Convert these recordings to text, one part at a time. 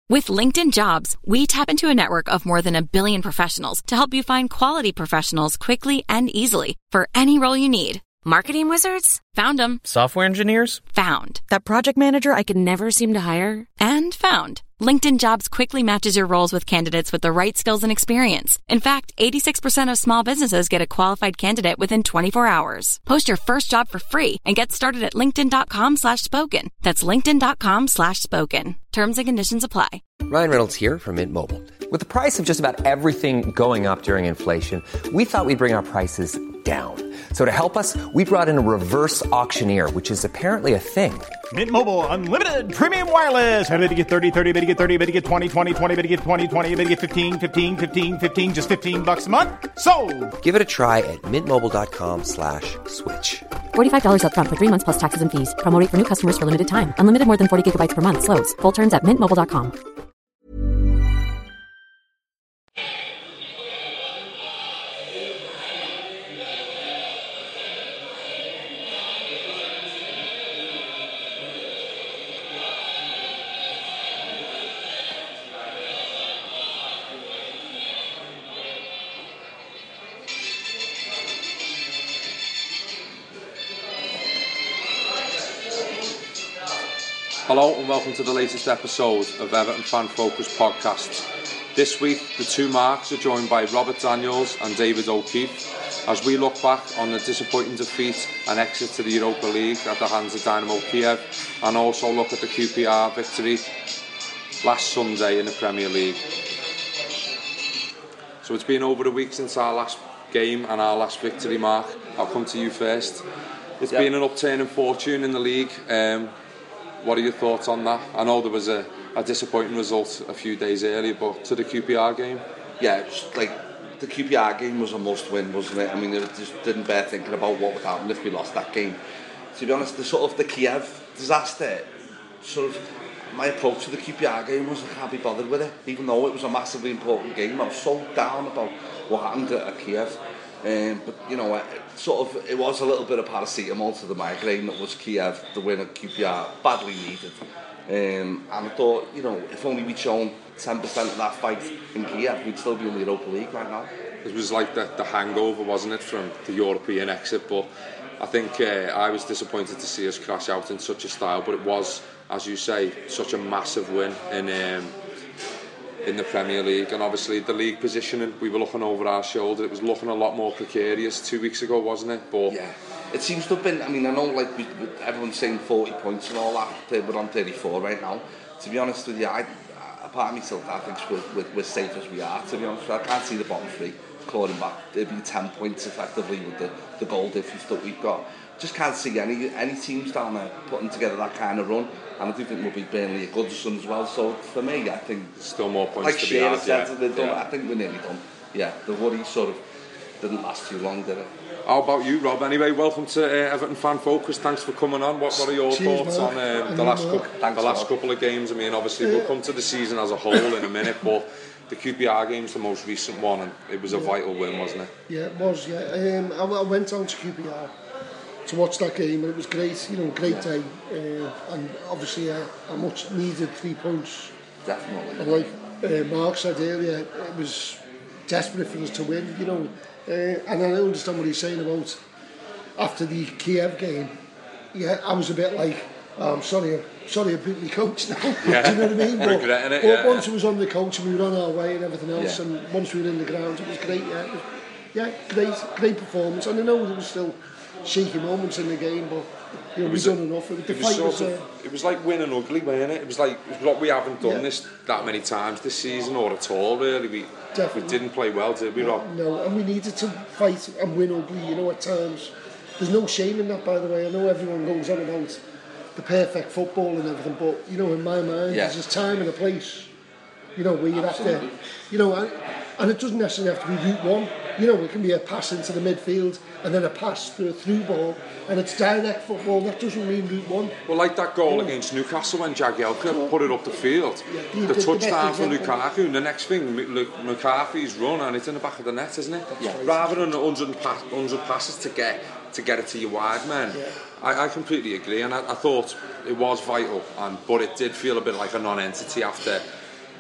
With LinkedIn Jobs, we tap into a network of more than 1 billion professionals to help you find quality professionals quickly and easily for any role you need. Marketing wizards? Found them. Software engineers? Found. That project manager I could never seem to hire? And found. LinkedIn Jobs quickly matches your roles with candidates with the right skills and experience. In fact, 86% of small businesses get a qualified candidate within 24 hours. Post your first job for free and get started at linkedin.com/spoken. That's linkedin.com/spoken. Terms and conditions apply. Ryan Reynolds here from Mint Mobile. With the price of just about everything going up during inflation, we thought we'd bring our prices down. So to help us, we brought in a reverse auctioneer, which is apparently a thing. Mint Mobile Unlimited Premium Wireless. How to get 30, 30, bit to get 30, bit to get 20, 20, 20, bit to get 20, 20, bit to get 15, 15, 15, 15, just $15 a month? Sold! Give it a try at mintmobile.com/switch. $45 up front for 3 months plus taxes and fees. Promo rate for new customers for limited time. Unlimited more than 40 gigabytes per month. Slows full terms at mintmobile.com. Hello and welcome to the latest episode of Everton Fan Focus podcast. This week, the two Marks are joined by Robert Daniels and David O'Keefe as we look back on the disappointing defeat and exit to the Europa League at the hands of Dynamo Kiev, and also look at the QPR victory last Sunday in the Premier League. So it's been over a week since our last game and our last victory, Mark. I'll come to you first. It's been an upturn in fortune in the league. What are your thoughts on that? I know there was a disappointing result a few days earlier, but to the QPR game? Yeah, it was like the QPR game was a must-win, wasn't it? I mean, it just didn't bear thinking about what would happen if we lost that game. To be honest, the Kiev disaster, sort of my approach to the QPR game was I can't be bothered with it, even though it was a massively important game. I was so down about what happened at Kiev. But you know, it was a little bit of paracetamol to the migraine that was Kiev, the win at QPR, badly needed. And I thought, you know, if only we'd shown 10% of that fight in Kiev, we'd still be in the Europa League right now. It was like the hangover, wasn't it, from the European exit? But I think I was disappointed to see us crash out in such a style. But it was, as you say, such a massive win in the Premier League, and obviously the league positioning, we were looking over our shoulder. It was looking a lot more precarious 2 weeks ago, wasn't it? But yeah, it seems to have been. I mean, I know like everyone's saying 40 points and all that. We're on 34 right now. To be honest with you, a part of me still thinks we're safe as we are. To be honest, I can't see the bottom three clawing back. It'd be 10 points effectively with the goal difference that we've got. Just can't see any teams down there putting together that kind of run. And I do think we'll be Burnley at Goodison as well. So for me, I think there's still more points like to be had. I think we're nearly done. Yeah, the worry sort of didn't last too long, did it? How about you, Rob? Anyway, welcome to Everton Fan Focus. Thanks for coming on. What are your thoughts on the last couple of games? I mean, obviously we'll come to the season as a whole in a minute, but the QPR game's the most recent one, and it was a vital win, wasn't it? Yeah, it was. Yeah, I went down to QPR to watch that game, and it was great. You know, great day, and obviously a much needed 3 points. Definitely. And like Mark said earlier, it was desperate for us to win. You know, and I understand what he's saying about after the Kiev game. Yeah, I was a bit like, I'm sorry I beat my coach now. Yeah. Do you know what I mean? Regretting it. But once it was on the coach and we were on our way and everything else, and once we were in the ground, it was great. Great performance. And I know there was still shaky moments in the game, but you know, we've done enough. It was like winning ugly, wasn't it? It was like what we haven't done this that many times this season, or at all really. We didn't play well, did we, Rob? No, and we needed to fight and win ugly, you know, at times. There's no shame in that, by the way. I know everyone goes on about the perfect football and everything, but you know, in my mind, there's this time and a place, you know, where you have to, you know, and it doesn't necessarily have to be route one. You know, it can be a pass into the midfield and then a pass through a through ball, and it's direct football. That doesn't mean route one. Well, like that goal against Newcastle when Jagielka put it up the field, the touchdown for Lukaku, and the next thing, McCarthy's run, and it's in the back of the net, isn't it? Yeah. Rather than 100 passes to get it to your wide men. Yeah. I completely agree, and I thought it was vital, but it did feel a bit like a non-entity after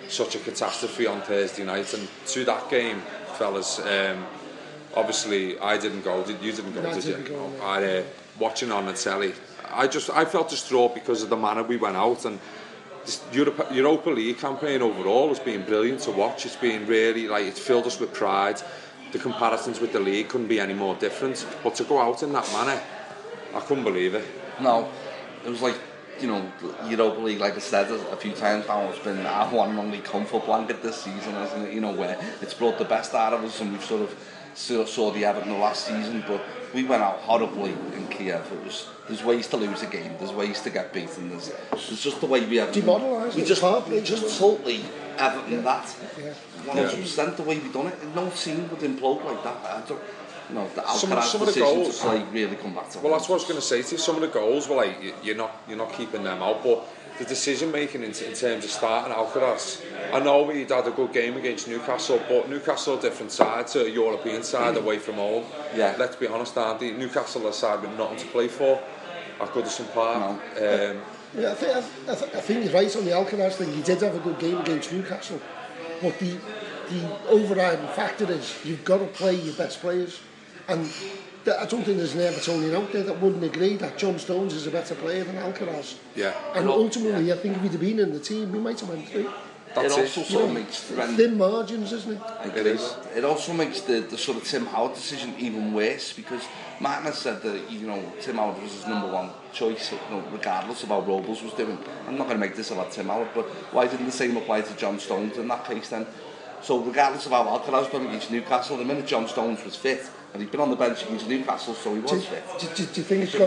such a catastrophe on Thursday night. And to that game, fellas, obviously I didn't go. You didn't go, did you? Go, no. I watching on the telly. I felt distraught because of the manner we went out, and this Europa League campaign overall has been brilliant to watch. It's been really, like, it's filled us with pride. The comparisons with the league couldn't be any more different. But to go out in that manner, I couldn't believe it. No, it was like, you know, Europa League, like I said a few times now, it's been our one and only comfort blanket this season, isn't it? You know, where it's brought the best out of us, and we've sort of saw the Everton of last season, but we went out horribly in Kiev. There's ways to lose a game, there's ways to get beaten, there's just the way we have. We just totally Everton that. 100% the way we done it. No team would implode like that. I don't. No, the Alcaraz decision to play really come back to. Well, that's what I was going to say to you. Some of the goals were like you're not keeping them out, but the decision making in terms of starting Alcaraz. I know he'd had a good game against Newcastle, but Newcastle a different side to a European side away from home. Yeah. Let's be honest, aren't they? Newcastle are a side with nothing to play for at Goodison Park. No. Yeah, I think you're right on the Alcaraz thing. He did have a good game against Newcastle, but the overriding factor is you've got to play your best players. And I don't think there's an Evertonian out there that wouldn't agree that John Stones is a better player than Alcaraz. Yeah. And ultimately, I think if he'd have been in the team, we might have went through. It also sort of makes thin margins, isn't it? It is. It also makes the sort of Tim Howard decision even worse, because Martin has said that, you know, Tim Howard was his number one choice, you know, regardless of how Robles was doing. I'm not going to make this about Tim Howard, but why didn't the same apply to John Stones in that case then? So regardless of how Alcaraz was playing against Newcastle, the minute John Stones was fit, and he'd been on the bench against Newcastle, so he was fit. Do you think it's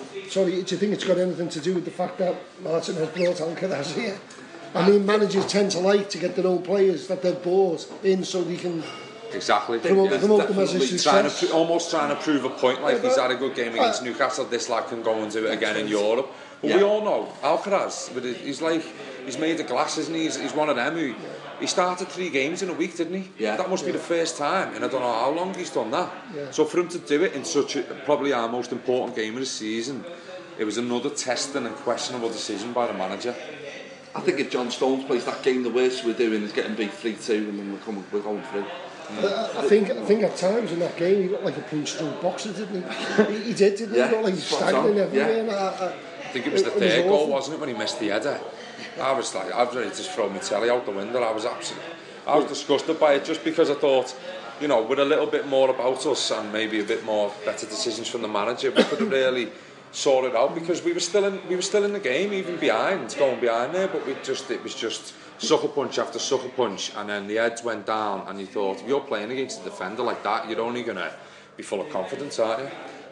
got anything to do with the fact that Martin has brought Alcaraz here? I mean, managers tend to like to get their own players that they've bought in so they can promote them as a success. Almost trying to prove a point, like he's had a good game against Newcastle, this lad can go and do it again in Europe. But we all know Alcaraz, he's made of glass, isn't he? He's one of them who he started 3 games in a week, didn't he? Yeah. That must be the first time, and I don't know how long he's done that. Yeah. So for him to do it in such probably our most important game of the season, it was another testing and questionable decision by the manager. I think if John Stones plays that game, the worst we're doing is getting beat 3-2 and then we're going through. I think at times in that game he got like a punch-through boxer, didn't he? He did, didn't he? He got like staggering everywhere. Yeah. I think it was the third goal, wasn't it, when he missed the header? I was ready to throw my telly out the window. I was disgusted by it, just because I thought, you know, with a little bit more about us and maybe a bit more better decisions from the manager, we could have really sorted out, because we were still in the game, even going behind there, but it was just sucker punch after sucker punch, and then the heads went down, and you thought, if you're playing against a defender like that, you're only going to be full of confidence, aren't you?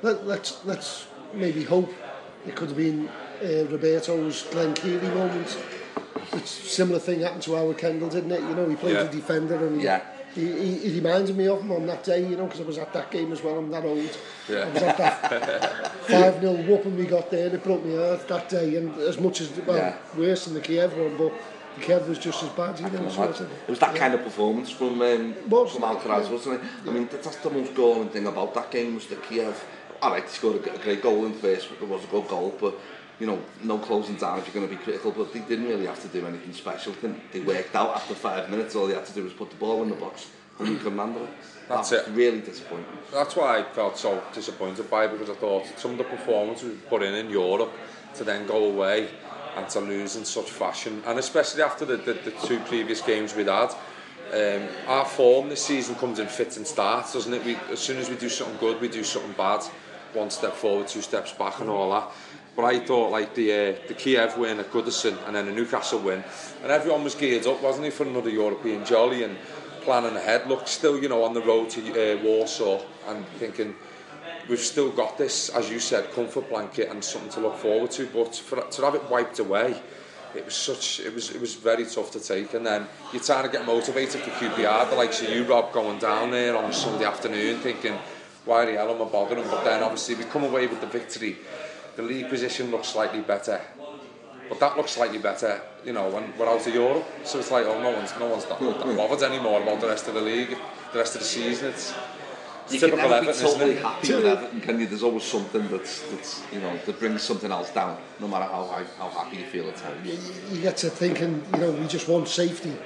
Let's maybe hope it could have been Roberto's Glenn Keely moment. It's similar thing happened to Howard Kendall, didn't it? You know, he played the defender, and he reminded me of him on that day, you know, because I was at that game as well. I'm that old. Yeah. I was at that 5-0 whooping we got there. It broke my heart that day, and as much as worse than the Kiev one, but the Kiev was just as bad. You know, it was that kind of performance from Alcaraz, wasn't it? I mean, that's the most galling thing about that game, was the Kiev. Alright, he scored a great goal in first, but it was a good goal, but you know, no closing down if you're going to be critical, but they didn't really have to do anything special. They worked out after 5 minutes. All they had to do was put the ball in the box and we couldn't handle it. That's it. Really disappointing. That's why I felt so disappointed by it, because I thought some of the performances we put in Europe to then go away and to lose in such fashion, and especially after the 2 previous games we'd had, our form this season comes in fits and starts, doesn't it? As soon as we do something good, we do something bad. 1 step forward, 2 steps back, and all that. But I thought, like the Kiev win at Goodison and then the Newcastle win, and everyone was geared up, wasn't he, for another European jolly and planning ahead. Look, still, you know, on the road to Warsaw, and thinking we've still got this, as you said, comfort blanket and something to look forward to. But to have it wiped away, it was very tough to take. And then you're trying to get motivated for QPR, the likes of you, Rob, going down there on a Sunday afternoon, thinking, why the hell am I bothering? But then obviously we come away with the victory. The league position looks slightly better, but that looks slightly better, you know, when we're out of Europe. So it's like, oh, no one's that bothered anymore about the rest of the league, the rest of the season. It's you typical can never Everton, be totally happy with Everton, can you? There's always something that's you know, that brings something else down, no matter how happy you feel at times. You get to thinking, you know, we just want safety.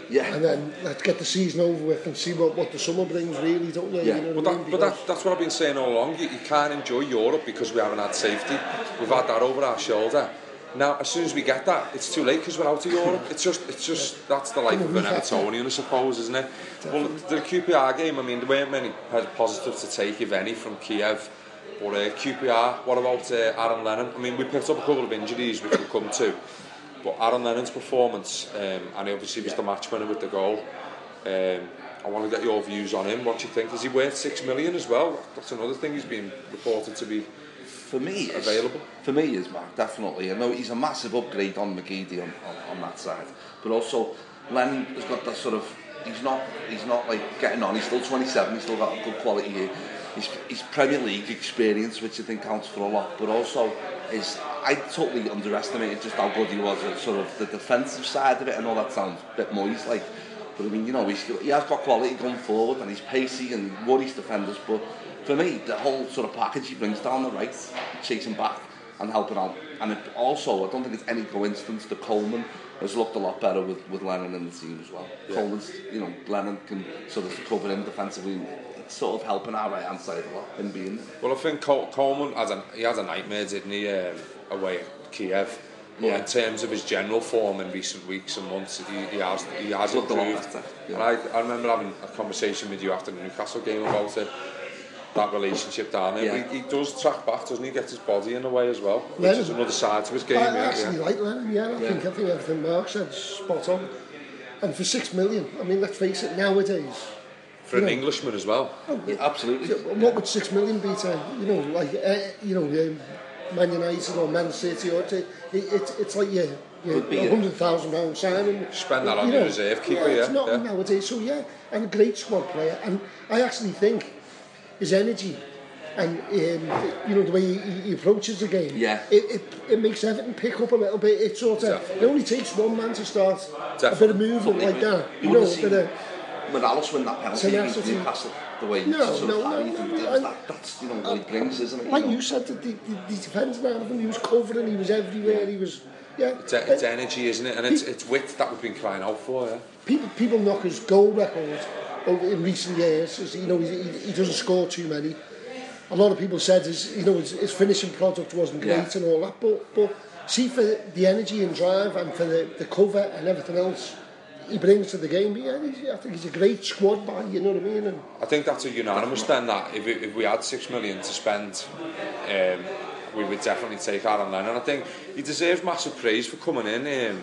And then let's get the season over with and see what the summer brings, really, don't we? Yeah, you know that's what I've been saying all along. You can't enjoy Europe because we haven't had safety. We've had that over our shoulder. Now, as soon as we get that, it's too late because we're out of Europe. It's just that's the life of an Evertonian, I suppose, isn't it? Well, the QPR game, I mean, there weren't many positives to take, if any, from Kiev. But QPR, what about Aaron Lennon? I mean, we picked up a couple of injuries, which we'll come to. But Aaron Lennon's performance, and he obviously was the match winner with the goal. I want to get your views on him. What do you think? Is he worth $6 million as well? That's another thing he's been reported to be available. For me, is Mark, definitely. I know he's a massive upgrade on McGeady on that side. But also, Lennon has got that sort of... He's not like getting on. He's still 27. He's still got a good quality here. His Premier League experience, which I think counts for a lot, but also I totally underestimated just how good he was at sort of the defensive side of it. I know that sounds a bit moist, like, but I mean, you know, he has got quality going forward, and he's pacey and he worries defenders. But for me, the whole sort of package he brings down the right, chasing back and helping out, and it also, I don't think it's any coincidence that Coleman has looked a lot better with Lennon in the team as well. Yeah. Coleman's, you know, Lennon can sort of cover him defensively. Sort of helping our right hand side a lot in being. Well, I think Coleman had a nightmare, didn't he, away at Kiev. But in terms of his general form in recent weeks and months, he has improved. And I remember having a conversation with you after the Newcastle game about it, that relationship down there. But he does track back, doesn't he? Get his body in the way as well, which is another side to his game. I actually like Lennon. I think everything Mark said is spot on. And for $6 million, I mean, let's face it, nowadays. For an Englishman as well. Oh, yeah, absolutely. What would $6 million be to, Man United or Man City? Or it's like £100,000 signing. Spend that on your reserve keeper, It's not nowadays. So and a great squad player. And I actually think his energy and the way he approaches the game, it makes Everton pick up a little bit. It sort of it only takes one man to start a bit of movement like that. You know, a bit of. Morales win that penalty against Newcastle, the way that's what he brings, isn't it? Like you said, the defence out of him, he was covering, he was everywhere, he was... It's energy, isn't it? And it's width that we've been crying out for, People knock his goal record in recent years, he doesn't score too many. A lot of people said his finishing product wasn't great and all that, but see, for the energy and drive and for the cover and everything else he brings to the game, I think he's a great squad buy, you know what I mean? And I think that's a unanimous then, that if we had $6 million to spend, we would definitely take Aaron Lennon. I think he deserves massive praise for coming in.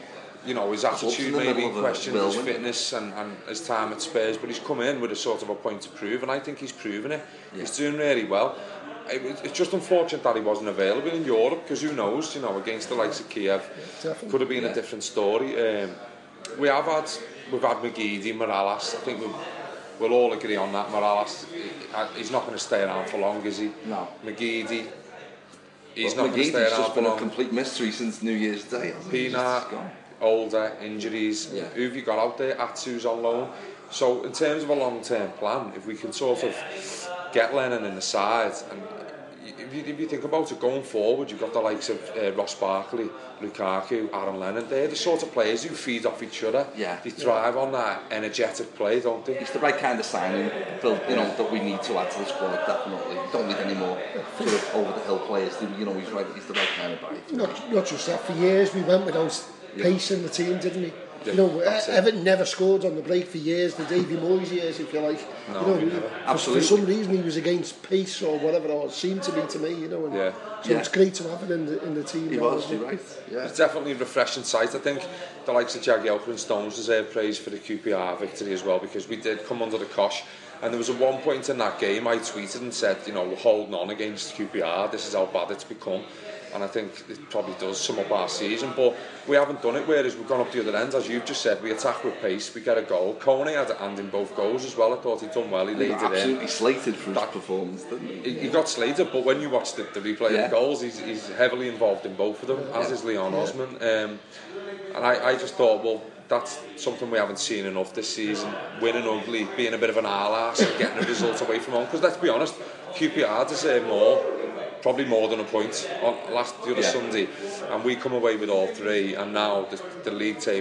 His attitude maybe in question, his fitness and his time at Spurs, but he's come in with a sort of a point to prove, and I think he's proven it. He's doing really well. It's just unfortunate that he wasn't available in Europe, because who knows, against the likes of Kiev, could have been a different story. We've had McGeady, Morales. I think we'll all agree on that. Morales, he's not going to stay around for long, is he? No. McGeady, he's not going to stay around for long. Just been a complete mystery since New Year's Day. Pienaar, older, injuries. Who have you got out there? Atsu's on loan. So in terms of a long-term plan, if we can sort of get Lennon in the side, and if you think about it going forward, you've got the likes of Ross Barkley, Lukaku, Aaron Lennon. They're the sort of players who feed off each other. They thrive on that energetic play, don't they? It's the right kind of signing, that we need to add to the squad. Definitely, we don't need any more sort of over the hill players. He's right. He's the right kind of buy. Not just that. For years we went without pace in the team, didn't we? Everton never scored on the break for years, the Davy Moyes years, if you like. Absolutely. For some reason he was against pace or whatever it seemed to be to me, So it's great to have it in the team. He was, you're right. It's definitely a refreshing sight. I think the likes of Jagielka and Stones deserve praise for the QPR victory as well, because we did come under the cosh. And there was at one point in that game I tweeted and said, we're holding on against QPR, this is how bad it's become. And I think it probably does sum up our season, but we haven't done it, whereas we've gone up the other end, as you've just said. We attack with pace, we get a goal. Kone had a hand in both goals as well. I thought he'd done well, he laid it in. Absolutely slated for his performance, didn't he? He got slated, but when you watch the replay of the goals, he's heavily involved in both of them, as is Leon Osman. And I just thought, well, that's something we haven't seen enough this season. Winning ugly, being a bit of an arse and getting a result away from home. Because let's be honest, QPR deserve more. Probably more than a point on the other Sunday, and we come away with all three, and now the league table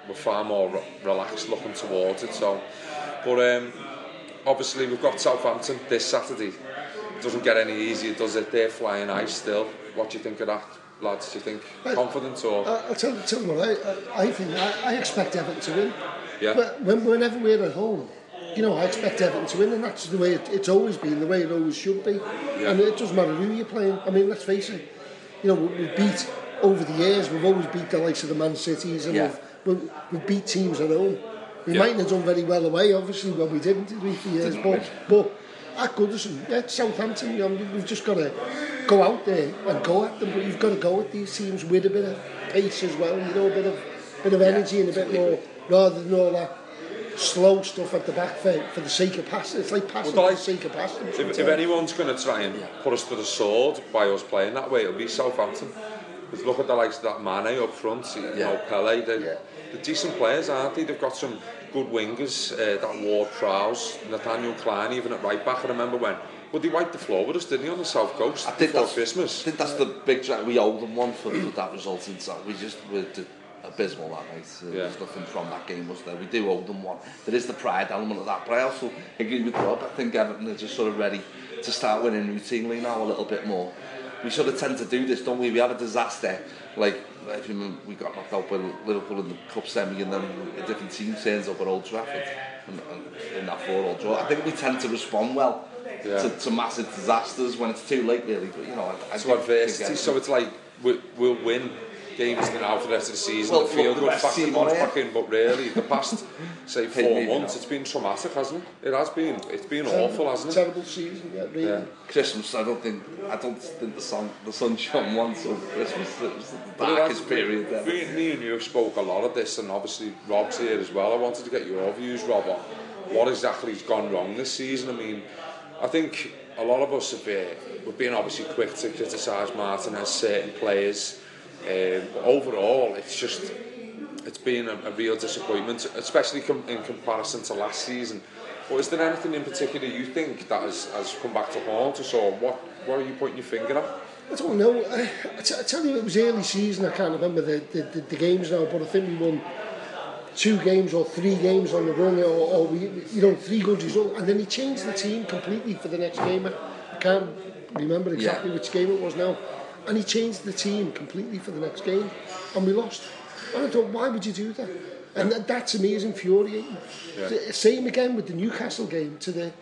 we're far more relaxed looking towards it. So, but obviously we've got Southampton this Saturday. It doesn't get any easier, does it? They're flying high still. What do you think of that, lads? Do you think confident or? I'll tell you what I think. I expect Everton to win. Yeah. But whenever we're at home, I expect Everton to win, and that's the way it's always been, the way it always should be. Yeah. And it doesn't matter who you're playing. I mean, let's face it. We've beat over the years. We've always beat the likes of the Man Cities, and we've beat teams at home. We mightn't have done very well away, obviously, when we didn't for years. But at Goodison, Southampton, we've just got to go out there and go at them. But you've got to go at these teams with a bit of pace as well. A bit of energy and a bit more, rather than all that slow stuff at the back for the sake of passing. It's like passing for the sake of passing. If anyone's going to try and put us to the sword by us playing that way, it'll be Southampton. Because look at the likes of that Mane up front, Pele, they're decent players, aren't they? They've got some good wingers, that Ward-Prowse, Nathaniel Klein, even at right back. I remember when he wiped the floor with us, didn't he, on the South Coast before Christmas? I think that's the big track. We owe them one for that result in South. We're abysmal that night. There's nothing from that game, was there? We do owe them one. There is the pride element of that, but I also agree with Rob. I think Everton are just sort of ready to start winning routinely now a little bit more. We sort of tend to do this, don't we? We have a disaster, like if you remember, we got knocked out by Liverpool in the cup semi, and then a different team turns up at Old Trafford and in that 4-4 draw. I think we tend to respond well to massive disasters when it's too late, really. But to adversity. So it's like we'll win games now for the rest of the season. Well, feel good back in, but really the past say 4 months it's been traumatic, hasn't it? It's been awful, hasn't it? Terrible season, really. Yeah. Christmas, I don't think the sun shone once over Christmas. It was the darkest period there. Me and you spoke a lot of this, and obviously Rob's here as well. I wanted to get your views, Rob, on what exactly has gone wrong this season. I mean, I think a lot of us we've been obviously quick to criticise Martinez, certain players. But overall, it's been a real disappointment, especially in comparison to last season. But is there anything in particular you think that has come back to haunt us, or what are you pointing your finger at? I don't know. I tell you, it was early season. I can't remember the games now, but I think we won 2 games or 3 games on the run, or we 3 good results, and then he changed the team completely for the next game. I can't remember exactly which game it was now. And he changed the team completely for the next game, and we lost. And I thought, why would you do that? And that to me is infuriating. Yeah. Same again with the Newcastle game, to the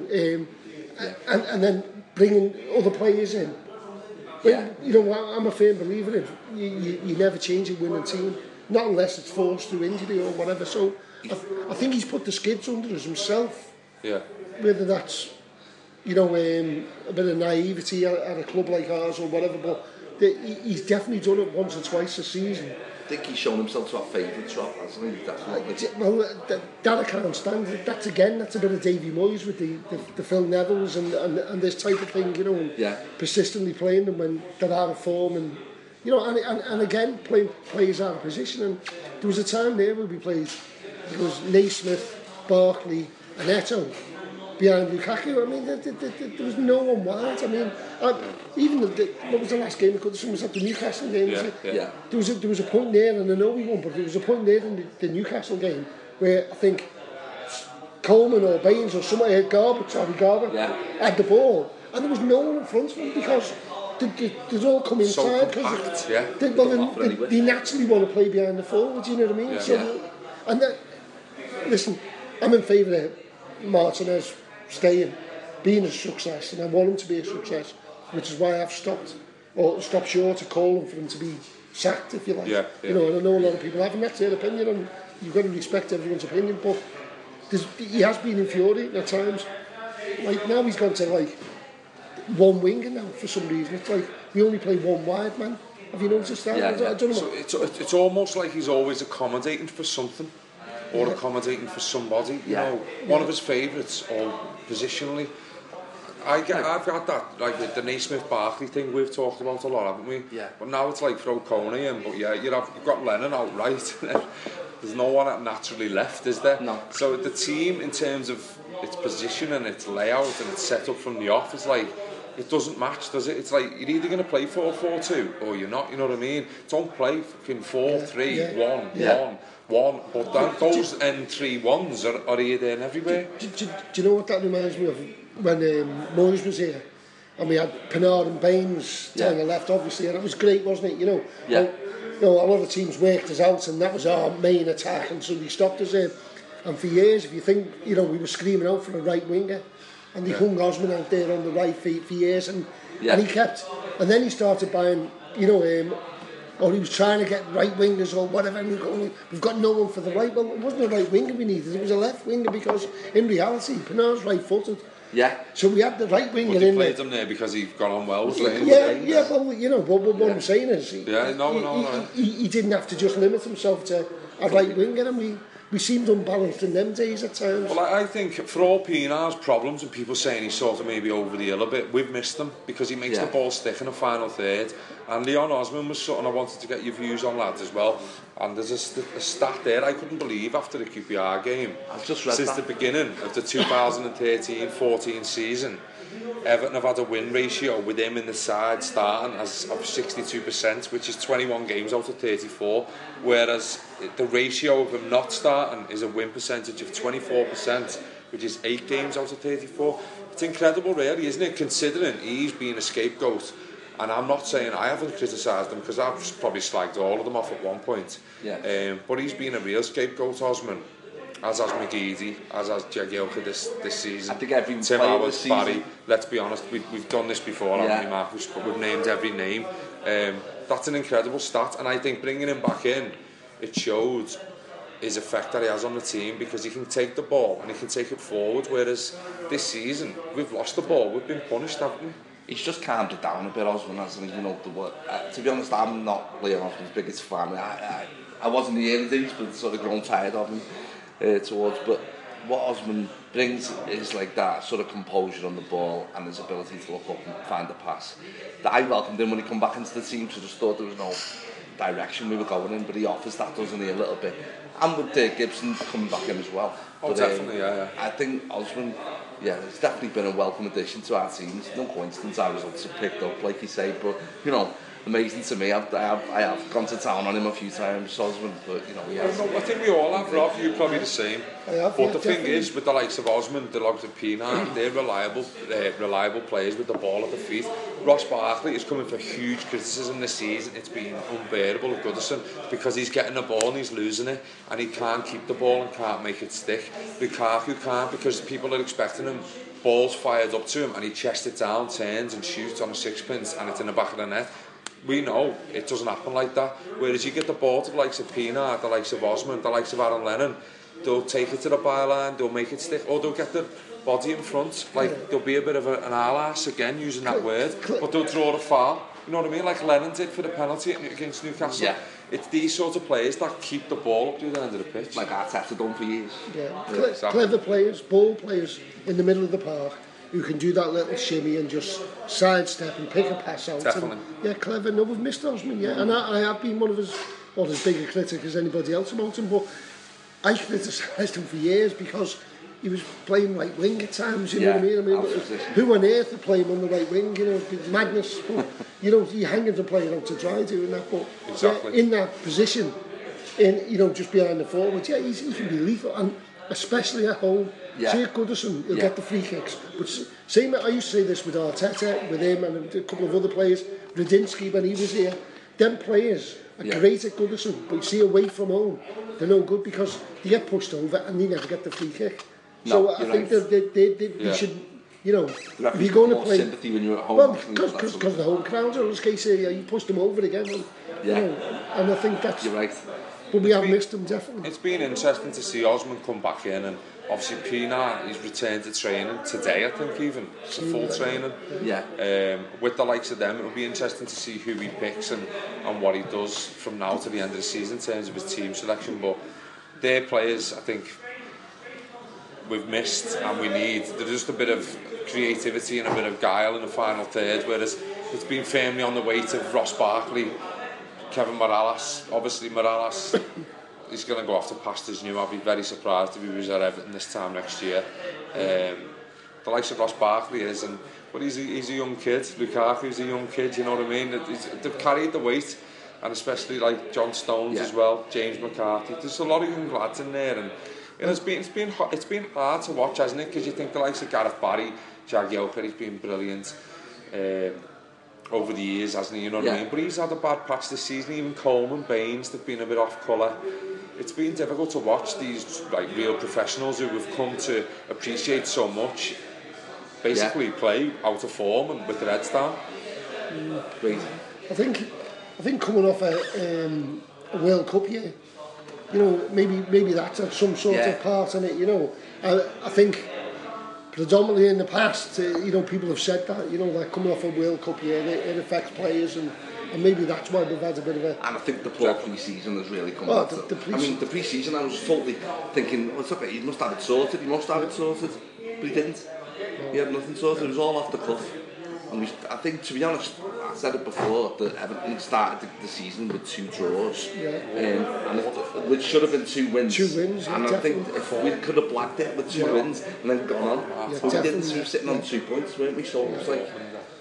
and then bringing other players in. When, I'm a firm believer in you never change a winning team, not unless it's forced through injury or whatever. So I think he's put the skids under us himself. Yeah. Whether that's a bit of naivety at a club like ours or whatever, but he's definitely done it once or twice a season. I think he's shown himself to our favourite trap, hasn't he? Definitely. Well, that I can't stand. That's a bit of Davy Moyes with the Phil Nevilles and this type of thing, and persistently playing them when they're out of form, and and again playing players out of position. And there was a time there where we played, it was Naismith, Barkley and Eto'o behind Lukaku. I mean, there was no one wide. I mean, even what was the last game? It was at the Newcastle game. Yeah. There was a point there, and I know we won, but there was a point there in the Newcastle game where I think Coleman or Baines or somebody had Garber had the ball, and there was no one in front of him because they'd all come inside because they naturally want to play behind the forwards. You know what I mean? And then, listen, I'm in favour of Martinez staying, being a success, and I want him to be a success, which is why I've stopped short of calling for him to be sacked, if you like. And I know a lot of people have, and that's their opinion, and you've got to respect everyone's opinion, but he has been infuriating at times. Like now he's gone to like one winger now for some reason. It's like we only play one wide man. Have you noticed that? I don't know. So it's almost like he's always accommodating for something. Or accommodating for somebody, one of his favourites, or positionally. I've got that, like the Naismith Barkley thing we've talked about a lot, haven't we? Yeah. But now it's like throw Coney in, but you've got Lennon out right. There's no one naturally left, is there? No. So the team, in terms of its position and its layout and its setup from the off, is like it doesn't match, does it? It's like you're either going to play 4-4-2 or you're not. You know what I mean? Don't play fucking 4-3-1-1. But those N3-1s are here, there and everywhere. Do you know what that reminds me of? When Moyes was here, and we had Pinard and Baines on the left, obviously, and it was great, wasn't it? You know, a lot of teams worked us out, and that was our main attack, and so they stopped us there. And for years, if you think, we were screaming out for a right winger, and they hung Osman out there on the right for years, and he kept, and then he started buying, or he was trying to get right wingers or whatever, and we've got no one for the right. Well, it wasn't a right winger we needed, it was a left winger, because in reality, Pinard's right-footed. Yeah. So we had the right winger in there. They played him there because he got on well with Lane. What I'm saying is... He didn't have to just limit himself to a right winger, and we seemed unbalanced in them days at times. Well, I think for all Pinar's problems and people saying he's sort of maybe over the hill a bit, we've missed him because he makes the ball stick in the final third. And Leon Osman was something I wanted to get your views on, lads, as well. And there's a stat there I couldn't believe after the QPR game. I've just read Since the beginning of the 2013-14 season, Everton have had a win ratio with him in the side starting of 62%, which is 21 games out of 34, whereas the ratio of him not starting is a win percentage of 24%, which is 8 games out of 34. It's incredible, really, isn't it, considering he's been a scapegoat. And I'm not saying I haven't criticised him, because I've probably slagged all of them off at one point. But he's been a real scapegoat, Osman. As has McGeady, as has Jagielka this season. I think every Tim player Howard, this season. Barry. Let's be honest, we've done this before, haven't we, Mark? We've named every name. That's an incredible stat, and I think bringing him back in, it showed his effect that he has on the team, because he can take the ball and he can take it forward. Whereas this season, we've lost the ball, we've been punished, haven't we? He's just calmed it down a bit, Osman, hasn't he? To be honest, I'm not Leon Osman's biggest fan. I wasn't in the early days, but sort of grown tired of him. But what Osman brings is like that sort of composure on the ball and his ability to look up and find the pass. That I welcomed him when he come back into the team, so just thought there was no direction we were going in, but he offers that, doesn't he, a little bit. And with Gibson coming back in as well. Definitely, I think Osman, it's definitely been a welcome addition to our teams. No coincidence our results have picked up, like you say, but amazing to me. I have gone to town on him a few times, Osman, but I think we all have, Rob. You're probably the same. But the thing is, with the likes of Osman, the likes of Pienaar, they're reliable players with the ball at the feet. Ross Barkley is coming for huge criticism this season. It's been unbearable at Goodison because he's getting the ball and he's losing it, and he can't keep the ball and can't make it stick. Lukaku can't, because people are expecting him. Balls fired up to him and he chests it down, turns and shoots on a sixpence, and it's in the back of the net. We know it doesn't happen like that. Whereas you get the ball to the likes of Pienaar, the likes of Osman, the likes of Aaron Lennon, they'll take it to the byline, they'll make it stick, or they'll get the body in front. Like, there'll be a bit of an alas, again, using that word, but they'll draw a foul. You know what I mean? Like Lennon did for the penalty against Newcastle. Yeah. It's these sort of players that keep the ball up to the end of the pitch. Like Arteta done for years. Exactly. Clever players, ball players in the middle of the park, who can do that little shimmy and just sidestep and pick a pass out. Definitely. And, clever. No, we've missed Osman, and I have been one of his, not as big a critic as anybody else about him, but I criticised him for years because he was playing right wing at times, you know what I mean? Who on earth would play him on the right wing, madness. But, you're hanging the player out to dry doing that, but in that position, just behind the forwards, he can be lethal, and especially at home. See at Goodison, he'll get the free kicks. But same, I used to say this with Arteta, with him and a couple of other players, Radinsky when he was here. Them players are great at Goodison, but you see away from home, they're no good because they get pushed over and they never get the free kick. So I think they should, if you're going to play sympathy when you're at home. Well, because the home crowds are, in this case, you pushed them over again. And I think that's... You're right. But we have missed them, definitely. It's been interesting to see Osman come back in, and obviously Pienaar, he's returned to training today, I think, even. It's a full training. With the likes of them, it'll be interesting to see who he picks and what he does from now to the end of the season in terms of his team selection. But their players, I think, we've missed and we need. There's just a bit of creativity and a bit of guile in the final third, whereas it's been firmly on the weight of Ross Barkley, Kevin Morales. Obviously Morales is going to go off to pastures new. I'll be very surprised if he was at Everton this time next year. the likes of Ross Barkley is, but he's a young kid. Lukaku's a young kid, you know what I mean? They've carried the weight, and especially like John Stones as well, James McCarthy. There's a lot of young lads in there, and it's been hard to watch, hasn't it? Because you think the likes of Gareth Barry, Jagielka, he's been brilliant over the years, hasn't he? You know what I mean? But he's had a bad patch this season. Even Coleman, Baines, they've been a bit off colour. It's been difficult to watch these like real professionals who we've come to appreciate so much basically play out of form and with their heads down. Great. I think coming off a World Cup year, you know, maybe that's had some sort of part in it. You know, I think predominantly in the past, you know, people have said that, you know, that coming off a World Cup year, it affects players, and maybe that's why we've had a bit of a... And I think the poor pre-season has really come out. The pre-season, I was totally thinking, well, it's okay, he must have it sorted, but he didn't. He had nothing sorted, it was all off the cuff. And I think, to be honest, I said it before, that Everton started the season with 2 draws, which should have been 2 wins. 2 wins, and I think if we could have blacked it with 2 wins and then gone on, but we didn't. We were sitting on 2 points, weren't we? So it was like,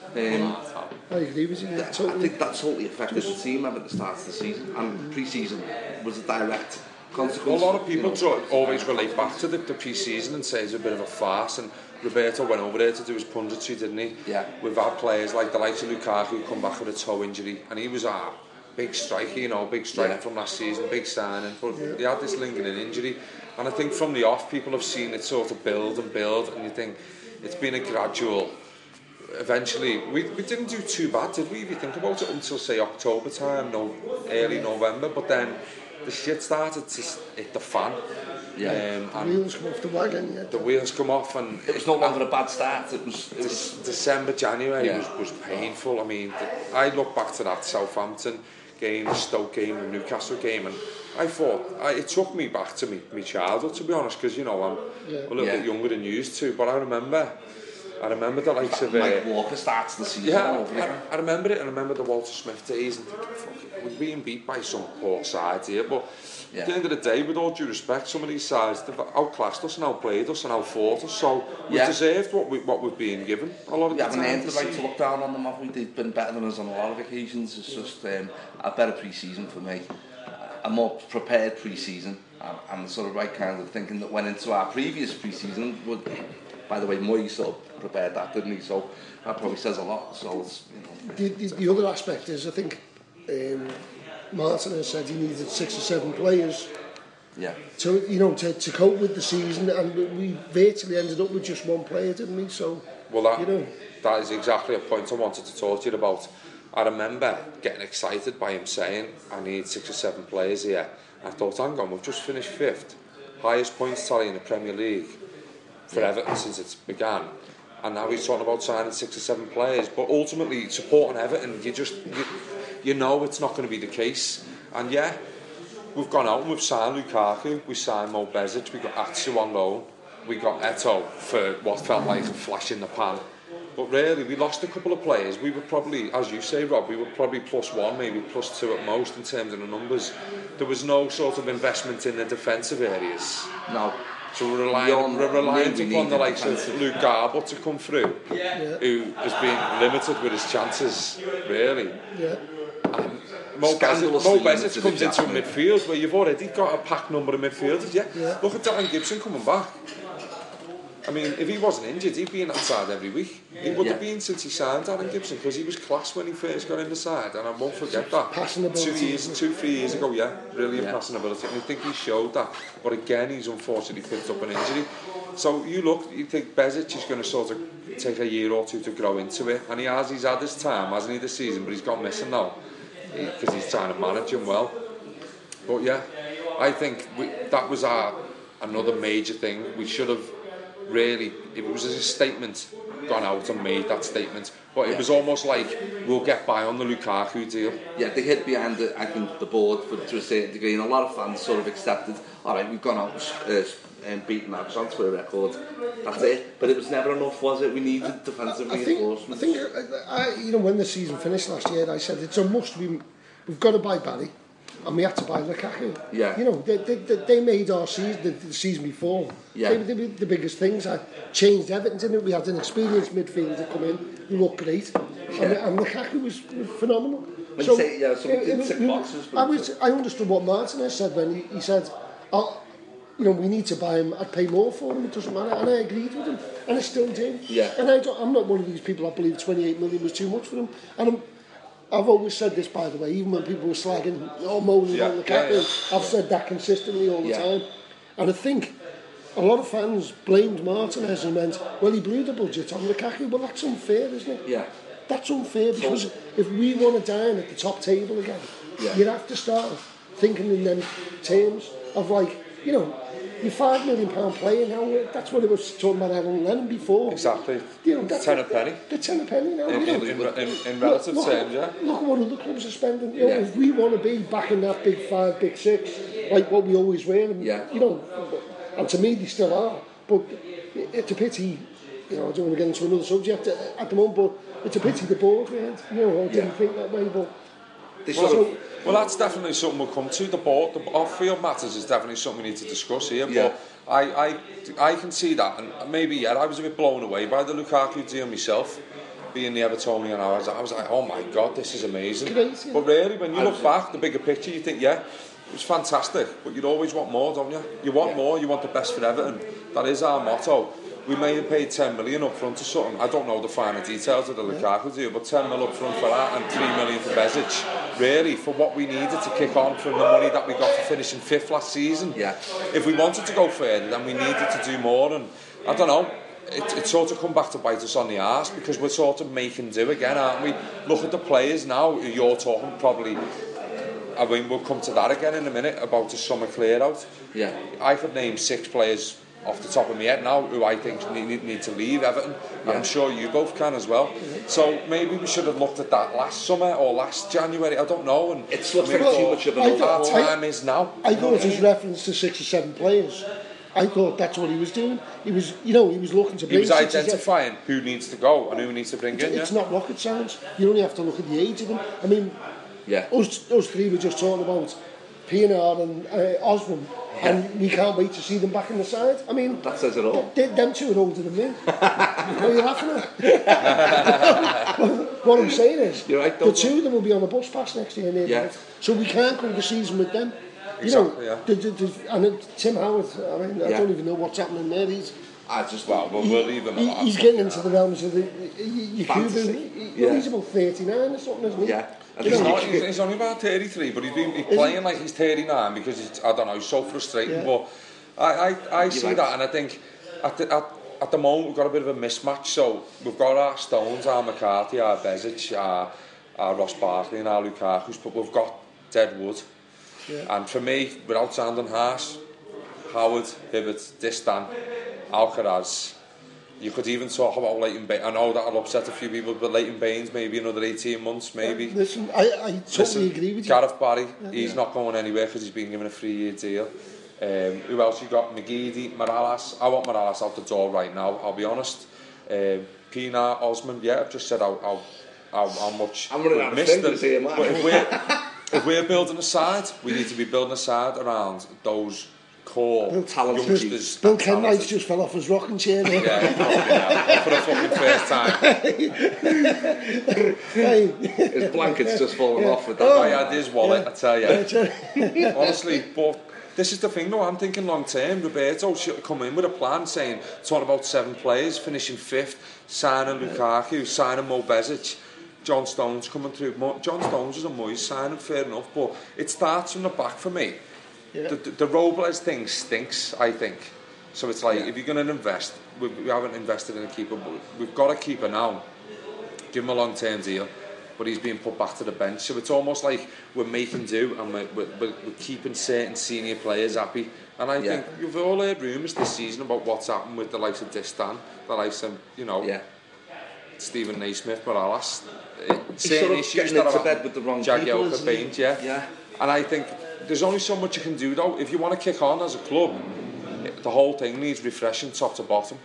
I agree with you. I think that totally affected the team at the start of the season, and pre-season was a direct consequence. Well, a lot of people always relate back to the pre-season and say it's a bit of a farce, and Roberto went over there to do his punditry, didn't he? Yeah. We've had players like the likes of Lukaku come back with a toe injury, and he was a big striker, you know, from last season, big signing, but he had this lingering injury, and I think from the off people have seen it sort of build, and you think it's been a gradual. Eventually, we didn't do too bad, did we, if you think about it, until say October time, early November, but then the shit started to hit the fan. The wheels come off the wagon. The wheels come off, and it was no longer a bad start. It was December, January was painful. I mean, I look back to that Southampton game, the Stoke game, the Newcastle game, and I thought it took me back to my childhood, to be honest, because you know I'm a little bit younger than you used to, but I remember the likes of Mike Walker starts the season. I remember it, and I remember the Walter Smith days, and thinking, fuck, we're being beat by some poor sides here, but at the end of the day, with all due respect, some of these sides they've outclassed us and outplayed us and outfought us, so we deserved what we've been given a lot of the time. We haven't earned the right to look down on them, have we? They've been better than us on a lot of occasions. It's just a better pre-season for me, a more prepared pre-season, and the sort of right kind of thinking that went into our previous pre-season. By the way, Moyes sort of prepared that, didn't he? So that probably says a lot. So it's, you know. The other aspect is, I think Martin has said he needed 6 or 7 players to cope with the season, and we virtually ended up with just 1 player, didn't we? So that is exactly a point I wanted to talk to you about. I remember getting excited by him saying I need 6 or 7 players here. I thought, hang on, we've just finished 5th, highest points tally in the Premier League for Everton since it's began, and now he's talking about signing 6 or 7 players. But ultimately, supporting Everton, you know it's not going to be the case. And we've gone out and we've signed Lukaku, we signed Mo Besic, we got Atsu on loan, we got Eto'o for what felt like a flash in the pan. But really, we lost a couple of players. We were probably, as you say, Rob, we were probably +1, maybe +2 at most in terms of the numbers. There was no sort of investment in the defensive areas. No. So we're reliant upon the likes of Luke Garbutt to come through, who has been limited with his chances, really. Mo Besic comes into a midfield where you've already got a packed number of midfielders. Look at Darren Gibson coming back. I mean, if he wasn't injured, he'd be in that side every week. He would have been since he signed Darren Gibson, because he was class when he first got in the side, and I won't forget that. 2-3 years ago, brilliant passing ability, and I think he showed that. But again, he's unfortunately picked up an injury. So you think Besic is going to sort of take a year or 2 to grow into it, and he's had his time, hasn't he, this season, but he's gone missing now, because he's trying to manage him well. But I think that was another major thing. We should have really, if it was a statement, gone out and made that statement, but it was almost like we'll get by on the Lukaku deal. They hid behind it, I think, the board to a certain degree, and a lot of fans sort of accepted, alright, we've gone out and beaten our transfer record, that's it. But it was never enough, was it? We needed defensive reinforcements. I think when the season finished last year, I said it's a must. We've got to buy Barry. and we had to buy Lukaku. Yeah. You know, they made our season, the season before. Yeah. They were the biggest things. I changed Everton, didn't it? We had an experienced midfielder come in who looked great. Yeah. And Lukaku was phenomenal. When you say, yeah, someone did tick boxes. I understood what Martinez said when he said, you know, we need to buy him, I'd pay more for him, it doesn't matter. And I agreed with him, and I still do. Yeah. And I'm not one of these people that believe 28 million was too much for him. And I've always said this, by the way, even when people were slagging or moaning on Lukaku, I've said that consistently all the time. And I think a lot of fans blamed Martinez and went, well, he blew the budget on Lukaku. Well, that's unfair, isn't it? Yeah. That's unfair, because if we want to dine at the top table again, you'd have to start thinking in them terms of, like, you know, you're £5 million player now. That's what it was talking about Aaron Lennon before. Exactly. You know, that's 10 a penny. The 10 a penny now. In relative terms, yeah. Look at what other clubs are spending. You know, if we want to be back in that big 5, big 6, like what we always were, and, you know, and to me they still are. But it's a pity. You know, I don't want to get into another subject at the moment, but it's a pity the board weren't. You know, I didn't think that way, but. Well, that's definitely something we'll come to. The board, the off-field matters is definitely something we need to discuss here. Yeah. But I can see that, and maybe I was a bit blown away by the Lukaku deal myself. Being the Evertonian, I was like, oh my God, this is amazing. Crazy. But really, when you look back, the bigger picture, you think, yeah, it was fantastic. But you'd always want more, don't you? You want more. You want the best for Everton. That is our motto. We may have paid 10 million up front or something. I don't know the finer details of the Lukaku deal, but 10 million up front for that and 3 million for Bezic, really, for what we needed to kick on from the money that we got for finishing 5th last season. Yeah. If we wanted to go further, then we needed to do more, and I don't know, it sort of come back to bite us on the arse, because we're sort of making do again, aren't we? Look at the players now, you're talking probably, I mean, we'll come to that again in a minute, about the summer clear out. Yeah. I could name 6 players off the top of my head now who I think need to leave Everton, and I'm sure you both can as well. So maybe we should have looked at that last summer or last January, I don't know. And it's looks like too much of an our time is now. I thought his reference to 6 or 7 players, I thought that's what he was doing. He was, you know, he was looking to bring. He was identifying who needs to go and who needs to bring in. It's not rocket science. You only have to look at the age of them. I mean, us 3 were just talking about Pienaar and Osman. And we can't wait to see them back in the side. I mean, that says it all. Them 2 are older than me. What are you laughing at? What I'm saying is, the 2 of them will be on a bus pass next year. Yeah. So we can't go the season with them. Exactly, you know, and Tim Howard, I mean, I don't even know what's happening there. We'll leave him. He's getting into the realms of the Yakubu. He's about 39 or something, isn't he? Yeah. He's only about 33, but he's playing like he's 39 because I don't know, he's so frustrating. But I see that, and I think at the moment we've got a bit of a mismatch. So we've got our Stones, our McCarthy, our Bezic, our Ross Barkley, and our Lukaku's, but we've got dead wood. Yeah. And for me, without sounding harsh, Howard, Hibbert, Distan, Alcaraz. You could even talk about Leighton Baines. I know that'll upset a few people, but Leighton Baines, maybe another 18 months, maybe. Listen, I totally agree with you. Gareth Barry, he's not going anywhere because he's been given a 3-year deal. Who else you got? McGeady, Morales. I want Morales out the door right now, I'll be honest. Pienaar, Osman, I've just said how much we've missed them. But if we're building a side, we need to be building a side around those core youngsters. Bill Kenwright's just fell off his rocking chair there. Yeah, for the fucking first time. His blanket's just fallen off with that. I had his wallet, I tell you. Honestly, but this is the thing though, I'm thinking long term. Roberto should come in with a plan saying, talking about 7 players, finishing 5th, signing Lukaku, signing Mo Bezic, John Stones coming through. John Stones is a Moyes signing, fair enough, but it starts from the back for me. Yeah. The Robles thing stinks, I think. So it's like, if you're going to invest, we haven't invested in a keeper, but we've got a keeper now. Give him a long-term deal, but he's being put back to the bench. So it's almost like we're making do, and we're keeping certain senior players happy. And I think you've all heard rumours this season about what's happened with the likes of Distan, the likes of, Stephen Naismith, Morales. Certain issues that are bed with the wrong people, Baines, yeah. And I think there's only so much you can do though. If you want to kick on as a club, the whole thing needs refreshing top to bottom.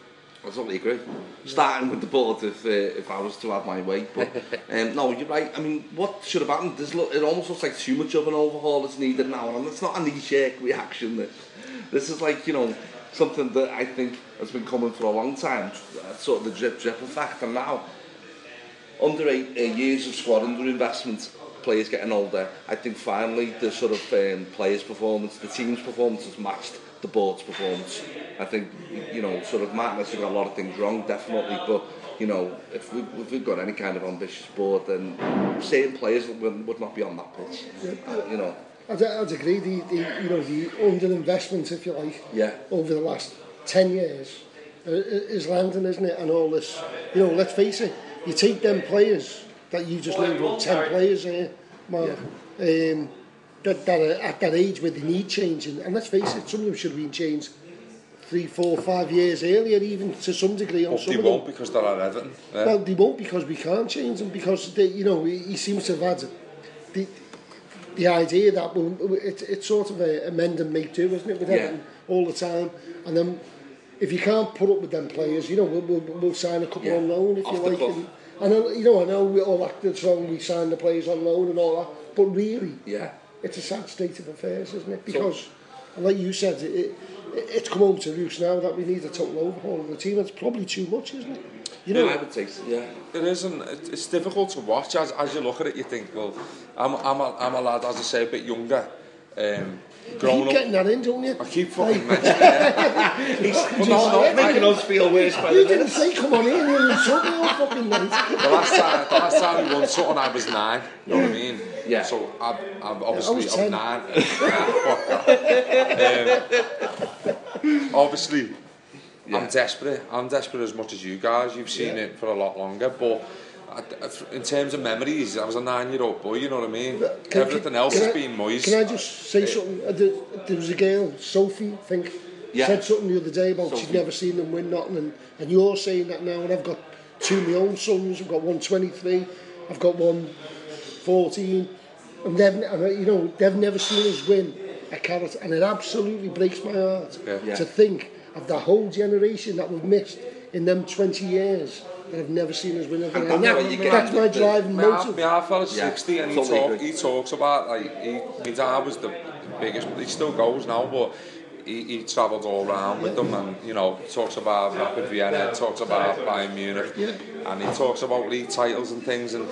I totally agree. Starting with the board if I was to have my way. But no, you're right. I mean, what should have happened? It almost looks like too much of an overhaul is needed now, and it's not a knee-jerk reaction. This is like, you know, something that I think has been coming for a long time, sort of the drip effect. And now, under 8 years of squad underinvestment, players getting older, I think finally the sort of players' performance, the team's performance has matched the board's performance. I think, you know, sort of Martinez has got a lot of things wrong, definitely, but, you know, if we've got any kind of ambitious board, then certain players would not be on that pitch, you know. I'd agree, the underinvestment, if you like, over the last 10 years is landing, isn't it? And all this, you know, let's face it, you take them players that you just named about 10 players here, Mark, that are at that age where they need changing, and let's face it, some of them should have been changed 3, 4, 5 years earlier, even to some degree. On some they of won't them. Because they're at Everton. Yeah. Well, they won't because we can't change them, because they, you know, he seems to have had the idea that it's sort of a mend and make do, isn't it, with Everton all the time. And then if you can't put up with them players, you know, we'll sign a couple on loan if you like. And I know we all acted wrong, we signed the players on loan and all that, but really, it's a sad state of affairs, isn't it? Because, like you said, it's come home to roost now that we need a total overhaul of the team. It's probably too much, isn't it? You know, I would say so, yeah. It isn't. It's difficult to watch as you look at it. You think, well, I'm a lad, as I say, a bit younger. You keep getting that in, don't you? I keep fucking mentioning it. He's not making us feel worse by the You didn't say come on in, you're in trouble all fucking night. The last time we won something, I was 9. You know what I mean? Yeah. So I'm obviously I'm 9. Obviously, I'm desperate. I'm desperate as much as you guys. You've seen it for a lot longer, but in terms of memories, I was a 9-year-old boy, you know what I mean? Everything else has been moist. Can I just say something? There was a girl, Sophie, I think, said something the other day about she'd never seen them win nothing, and you're saying that now, and I've got 2 of my own sons. I've got one 23, I've got one 14, and they've never seen us win a carrot, and it absolutely breaks my heart to think of the whole generation that we've missed in them 20 years. That have never seen us win a thing. That's my driving motive. My fella's 60 and he talks about, like, my dad was the biggest, he still goes now, but he travelled all around with them, and, you know, talks about Rapid Vienna, talks about Bayern Munich, and he talks about league titles and things, and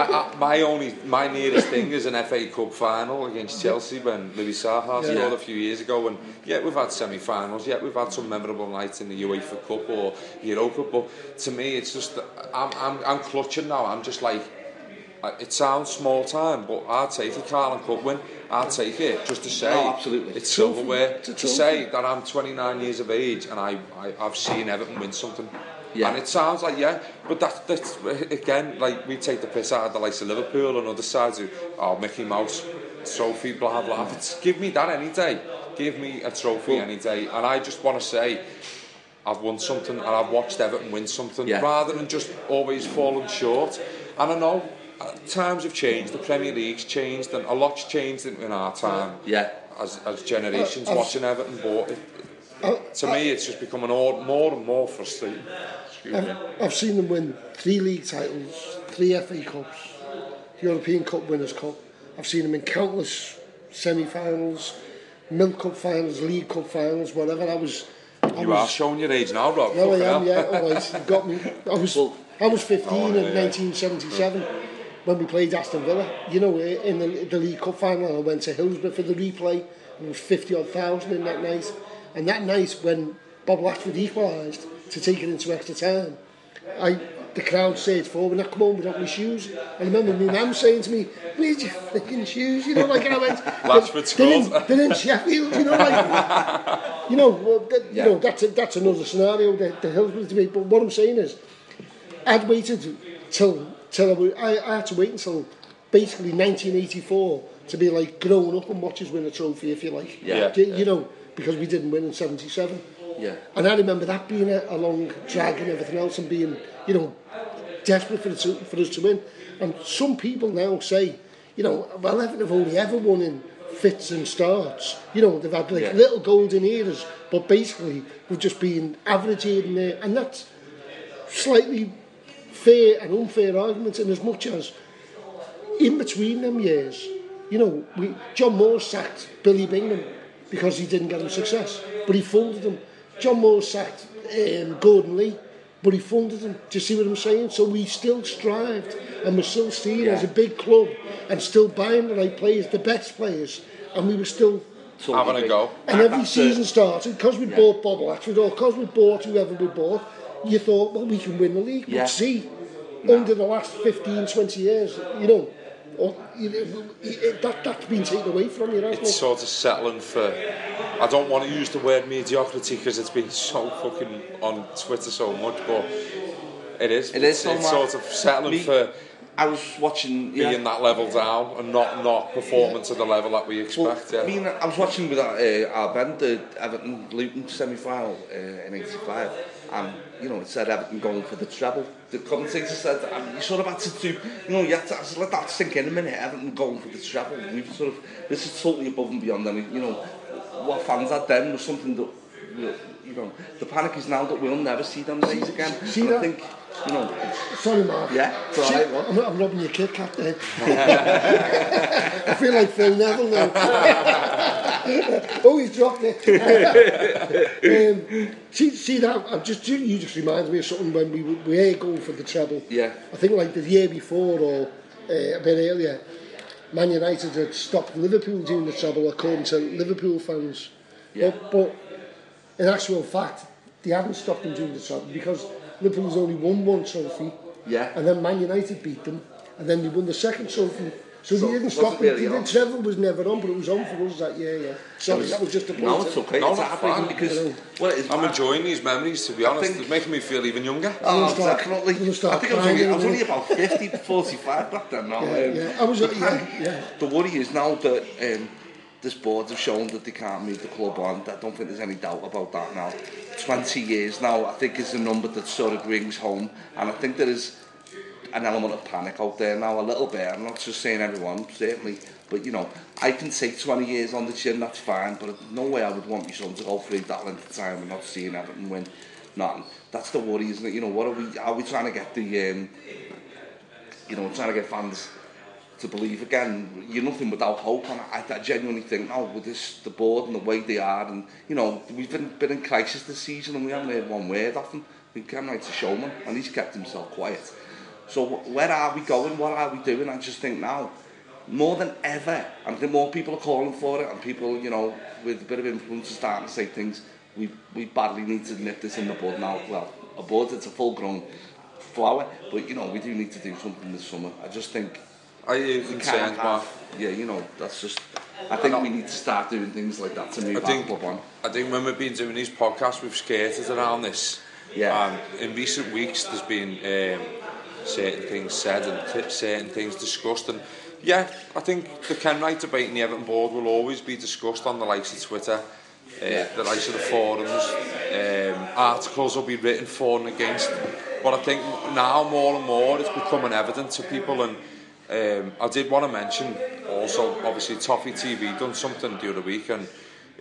my nearest thing is an FA Cup final against Chelsea when Louis Saha scored a few years ago, and we've had semi-finals, we've had some memorable nights in the UEFA Cup or Europa, but to me it's just, I'm clutching now. I'm just like, it sounds small time, but I'll take a Carling Cup win. I'll take it just to say it's silverware. To say that I'm 29 years of age and I've seen Everton win something. And it sounds like, but that's again, like, we take the piss out of the likes of Liverpool and other sides who, Mickey Mouse trophy, blah blah. Give me that any day. Give me a trophy any day. And I just want to say, I've won something and I've watched Everton win something, rather than just always falling short. And I know times have changed, the Premier League's changed, and a lot's changed in our time as generations watching Everton, but to me it's just becoming more and more frustrating. I've seen them win 3 league titles, 3 FA Cups, European Cup Winners' Cup. I've seen them in countless semi-finals, Milk Cup finals, League Cup finals, whatever. You are showing your age now, Rob. Well, I am, alright, you've got me. I was 15 in 1977 when we played Aston Villa. You know, in the League Cup final, I went to Hillsborough for the replay, and there was 50-odd thousand in that night. And that night, when Bob Latchford equalised to take it into extra time, the crowd surged forward, and I come home without my shoes. I remember my mum saying to me, "Where's your flicking shoes?" You know, like, and I went, Latchford scored. They're in Sheffield, you know, like, that's another scenario, the Hillsborough debate. But what I'm saying is, I'd waited till I had to wait until basically 1984 to be like grown up and watch us win a trophy, if you like. You know, because we didn't win in 77. And I remember that being a long drag and everything else, and being, you know, desperate for us to win. And some people now say, you know, well, Everton have only ever won in fits and starts. You know, they've had like little golden eras, but basically we've just been average here and there, and that's slightly fair and unfair arguments in as much as in between them years, you know, John Moore sacked Billy Bingham because he didn't get him success, but he funded him. John Moore sacked Gordon Lee, but he funded him. Do you see what I'm saying? So we still strived, and we're still seen as a big club, and still buying the right players, the best players, and we were still having a go. And every season started, because we bought Bob Latchford, or because we bought whoever we bought, you thought, well, we can win the league. But see, under the last 15, 20 years, you know, that's been taken away from you, hasn't it? It's sort of settling for, I don't want to use the word mediocrity because it's been so fucking on Twitter so much, but it is. It's sort of settling for. I was watching being that level down and not performing to the level that we expect. Well, I mean, I was watching with our band, the Everton-Luton semi-final in '85, and you know, it said Everton going for the treble. The commentator said, you sort of had to do, you know, you had to let that sink in a minute. Everton going for the treble. We've sort of, this is totally above and beyond any, you know, what fans had then was something that, you know, the panic is now that we'll never see them days again. See that? I think, you know. Sorry, Mark. Yeah, it's all right. What? I'm rubbing your Kit Kat there. I feel like Phil Neville now. Oh, he's dropped it. See that? You just reminded me of something when we were going for the treble. Yeah. I think like the year before or a bit earlier, Man United had stopped Liverpool doing the treble according to Liverpool fans. Yeah. But in actual fact, they haven't stopped them doing the treble because Liverpool's only won one trophy. Yeah. And then Man United beat them, and then they won the second trophy. So they didn't stop them. The treble was never on, but it was on for us that year. Yeah. Sorry, that was just a point. No, it's okay. No, it's fine because I'm enjoying these memories. To be honest, it's making me feel even younger. Oh, definitely. I think I was only about 50 to 45 back then. Now, I was. The worry is now that this board have shown that they can't move the club on. I don't think there's any doubt about that now. 20 years now, I think is a number that sort of rings home, and I think there is an element of panic out there now, a little bit. I'm not just saying everyone, certainly, but you know, I can take 20 years on the chin, that's fine, but no way I would want my son to go through that length of time and not seeing Everton win. Nothing. That's the worry, isn't it? You know, how are we trying to get the, you know, trying to get fans to believe again? You're nothing without hope, and I genuinely think now with the board and the way they are, and you know, we've been in crisis this season and we haven't heard one word off him. I think Ken Wright's a showman and he's kept himself quiet. So where are we going? What are we doing? I just think now, more than ever, and I think more people are calling for it, and people, you know, with a bit of influence are starting to say things, we badly need to nip this in the bud now. Well, a bud, it's a full-grown flower, but, you know, we do need to do something this summer. I just think... Are you concerned, Mark? Yeah, you know, that's just... I think we need to start doing things like that to move our club on. I think when we've been doing these podcasts, we've skirted around this. Yeah. In recent weeks, there's been... certain things said and certain things discussed, and yeah, I think the Ken Wright debate in the Everton board will always be discussed on the likes of Twitter, the likes of the forums, articles will be written for and against, but I think now more and more it's becoming evident to people, and I did want to mention also, obviously Toffee TV done something the other week, and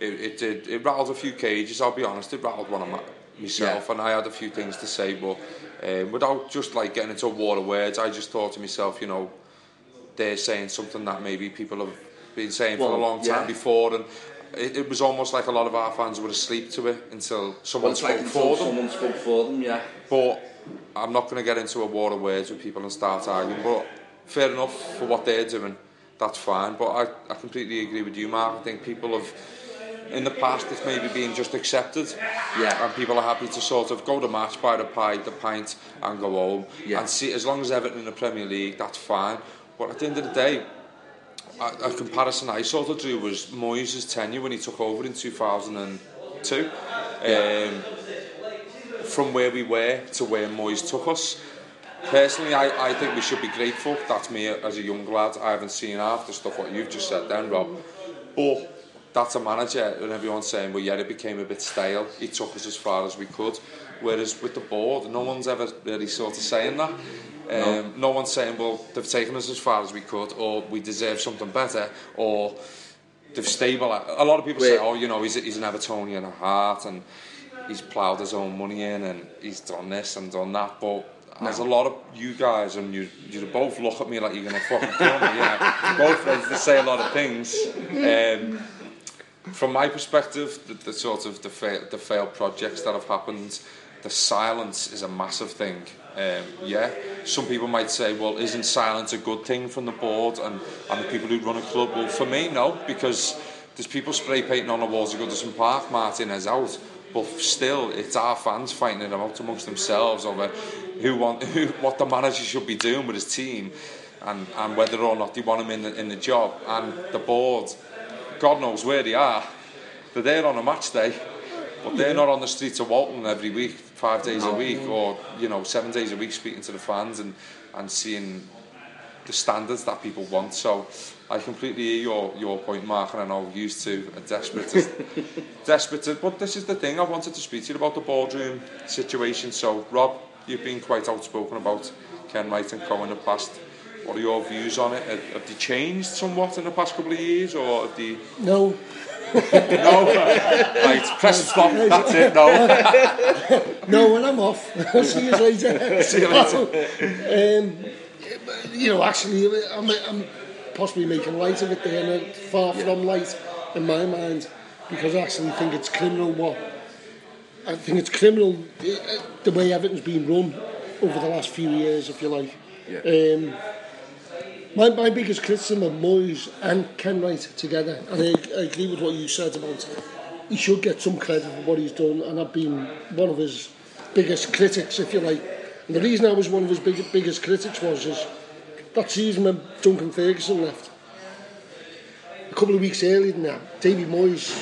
it rattled a few cages. I'll be honest, it rattled one of myself, and I had a few things to say, but without just like getting into a war of words, I just thought to myself, you know, they're saying something that maybe people have been saying for a long time before, and it was almost like a lot of our fans were asleep to it until someone spoke for them. Someone spoke for them, yeah. But I'm not going to get into a war of words with people and start arguing, but fair enough for what they're doing, that's fine. But I completely agree with you, Mark. I think people have, in the past, it's maybe been just accepted, and people are happy to sort of go to match, buy the pint and go home, and see, as long as Everton in the Premier League, that's fine. But at the end of the day, a comparison I sort of drew was Moyes' tenure when he took over in 2002, from where we were to where Moyes took us. Personally, I think we should be grateful. That's me as a young lad. I haven't seen half the stuff what you've just said then, Rob, but that's a manager, and everyone's saying, well, yeah, it became a bit stale. He took us as far as we could. Whereas with the board, no one's ever really sort of saying that. No one's saying, well, they've taken us as far as we could, or we deserve something better, or they've stabilised. A lot of people say, oh, you know, he's an Evertonian at heart and he's ploughed his own money in and he's done this and done that, but there's a lot of you guys, and you both look at me like you're going to fucking kill me, yeah. Both ready to say a lot of things. From my perspective, the sort of the failed projects that have happened, the silence is a massive thing. Some people might say, well, isn't silence a good thing from the board and the people who run a club? Well, for me, no, because there's people spray painting on the walls of Goodison Park, Martinez out, but still, it's our fans fighting it out amongst themselves over what the manager should be doing with his team, and whether or not they want him in the job. And the board, God knows where they are. They're there on a match day, but they're not on the streets of Walton every week, 5 days a week, or 7 days a week, speaking to the fans and seeing the standards that people want. So I completely hear your point, Mark, and I know you two are desperate to, but this is the thing, I wanted to speak to you about the boardroom situation. So Rob, you've been quite outspoken about Ken Wright and Co in the past. What are your views on it? Have they changed somewhat in the past couple of years, or have they... No. No? Right, press stop, that's it, no. No, and I'm off. See you later. See you later. Actually, I'm possibly making light of it there, and far from light in my mind, because I actually think it's criminal the way Everton's been run over the last few years, if you like. Yeah. My biggest criticism of Moyes and Ken Wright together, and I agree with what you said about he should get some credit for what he's done, and I've been one of his biggest critics, if you like. And the reason I was one of his biggest critics was that season when Duncan Ferguson left. A couple of weeks earlier than that, David Moyes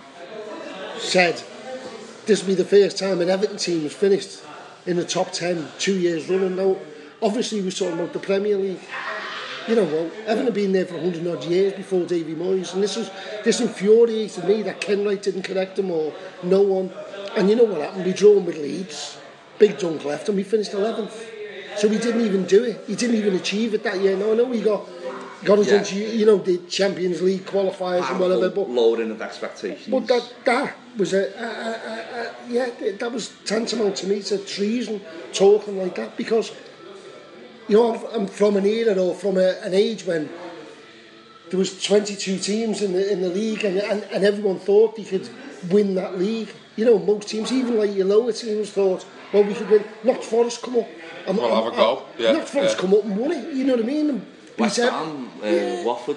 said this will be the first time an Everton team was finished in the top 10 2 years running. Now, obviously he was talking about the Premier League. Everton had been there for 100 odd years before Davy Moyes, and this infuriated me that Ken Wright didn't correct him, or no one. And you know what happened? We drew with Leeds, Big Dunk left, and we finished 11th. So he didn't even do it. He didn't even achieve it that year. No, I know he got us into the Champions League qualifiers and whatever. But loading of expectations. But that was that was tantamount to me to treason, talking like that, because. I'm from an era, or from an age when there was 22 teams in the league, and everyone thought they could win that league. Most teams, even like your lower teams, thought, well, we could win. Not Forest come up. We'll have a go. Yeah. Not Forest come up and won it. You know what I mean? And West Ham, Watford.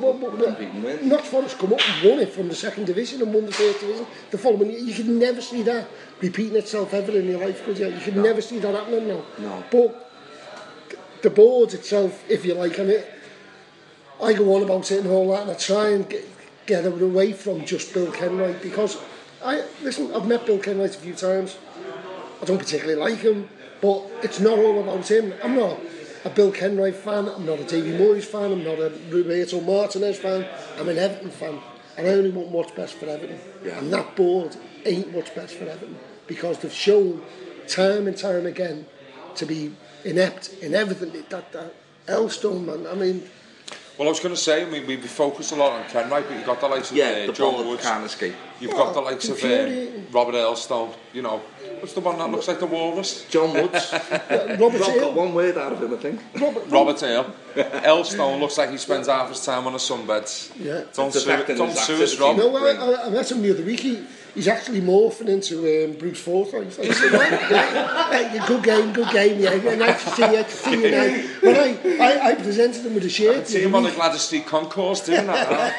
Not Forest come up and won it from the second division and won the first division. The following year, you could never see that repeating itself ever in your life, could you? You could never see that happening now. No. But the board itself, if you like, and I go on about it and all that, and I try and get away from just Bill Kenwright, because I've met Bill Kenwright a few times. I don't particularly like him, but it's not all about him. I'm not a Bill Kenwright fan, I'm not a Davy Moyes fan, I'm not a Roberto Martinez fan, I'm an Everton fan, and I only want what's best for Everton. Yeah. And that board ain't what's best for Everton, because they've shown time and time again to be inept in everything. That Elstone, man, I mean... Well, I was going to say, we focused a lot on Ken Wright, but you've got the likes of John Woods. Can't escape. You've got the likes of Robert Elstone, what's the one that looks like the walrus? John Woods. Robert Hale. Got one word out of him, I think. Robert Hale. Elstone looks like he spends half his time on a sunbed. Yeah. Don't sue us, Rob. No, I met him the other week. He's actually morphing into Bruce Forsyth. Good game, yeah. Nice to see you now. When I presented him with a shirt. I see him on the Gladys Street concourse doing that.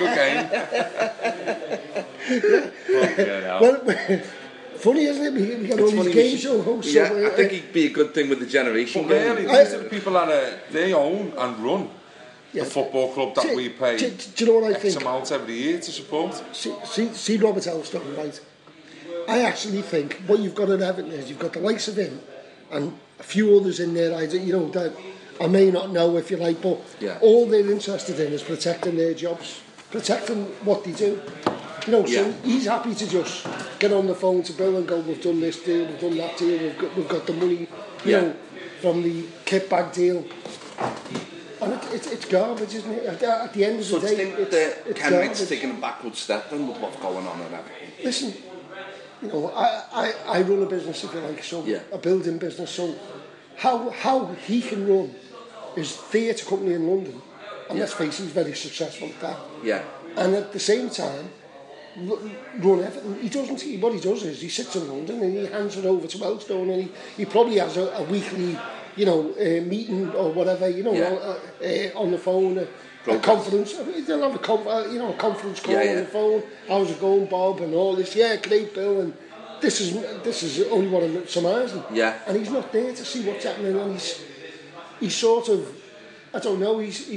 Good game. Well, funny, isn't it? We got all these game show hosts. Yeah, I think he'd be a good thing with the generation. But really, these are the people that they own and run the football club that we pay. Do you know what I think? Amount every year to support. See Robert Elstone, right? I actually think what you've got at Everton is you've got the likes of him and a few others in there. That I may not know, if you like, but all they're interested in is protecting their jobs, protecting what they do. So he's happy to just get on the phone to Bill and go, we've done this deal, we've done that deal, we've got the money, from the kit bag deal. And it's garbage, isn't it? At the end of the day, do you think that Kenwright's taking a backward step then with what's going on in Everton? Listen, you know, I run a business, if you like, so a building business. So how he can run his theatre company in London, and let's face it, he's very successful at that. Yeah. And at the same time, run Everton. He doesn't. What he does is he sits in London and he hands it over to Wellstone, and he probably has a weekly, you know, meeting or whatever, you know, on the phone, a conference. They'll have a conference call on the phone. How's it going, Bob? And all this. Yeah, great, Bill. And this is only what I'm surmising. Yeah. And he's not there to see what's happening, and he's sort of, I don't know. It's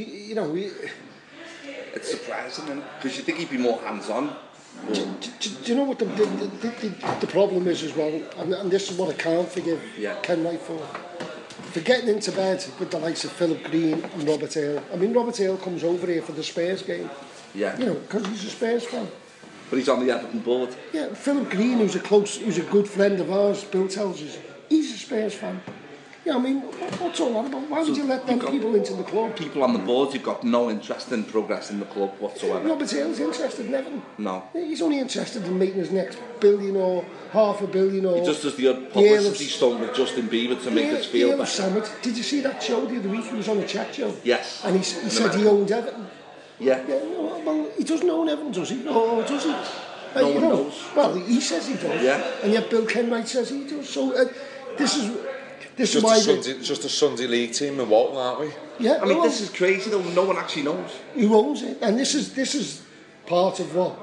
surprising, because you think he'd be more hands-on. Do you know what the problem is as well? And this is what I can't forgive Kenwright for getting into bed with the likes of Philip Green and Robert Hale. I mean, Robert Hale comes over here for the Spurs game. Yeah. You know, because he's a Spurs fan. But he's on the Everton board. Yeah, Philip Green, who's a good friend of ours, Bill tells us, he's a Spurs fan. Yeah, I mean, what's all that about? Why would you let them people into the club? People on the board who've got no interest in progressing the club whatsoever. Robert Hale's interested in Everton. No. He's only interested in making his next $1 billion or $500 million. Or he just does the publicity stunt with Justin Bieber to make us feel better. Summit. Did you see that show the other week? He was on a chat show. Yes. And he said he owned Everton. Yeah. No, well, he doesn't own Everton, does he? No, does he? No one knows. Well, he says he does. Yeah. And yet Bill Kenwright says he does. So this is just why just a Sunday League team in Walton, aren't we? Yeah. I mean, this is crazy though. No one actually knows who owns it, and this is part of what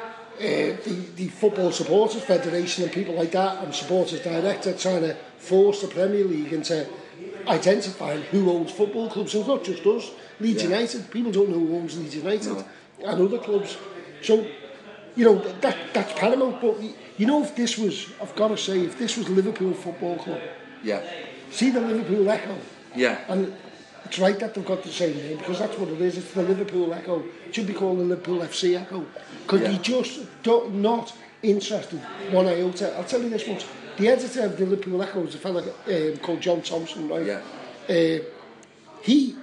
the Football Supporters Federation and people like that, and Supporters Director trying to force the Premier League into identifying who owns football clubs. And it's not just us. Leeds United. People don't know who owns Leeds United and other clubs. So, you know, that's paramount. But you know, if this was, I've got to say, if this was Liverpool Football Club. Yeah. See the Liverpool Echo? Yeah. And it's right that they've got the same name, because that's what it is. It's the Liverpool Echo. It should be called the Liverpool FC Echo. Because they just not interested one iota. I'll tell you this much. The editor of the Liverpool Echo is a fella called John Thompson, right? Yeah. He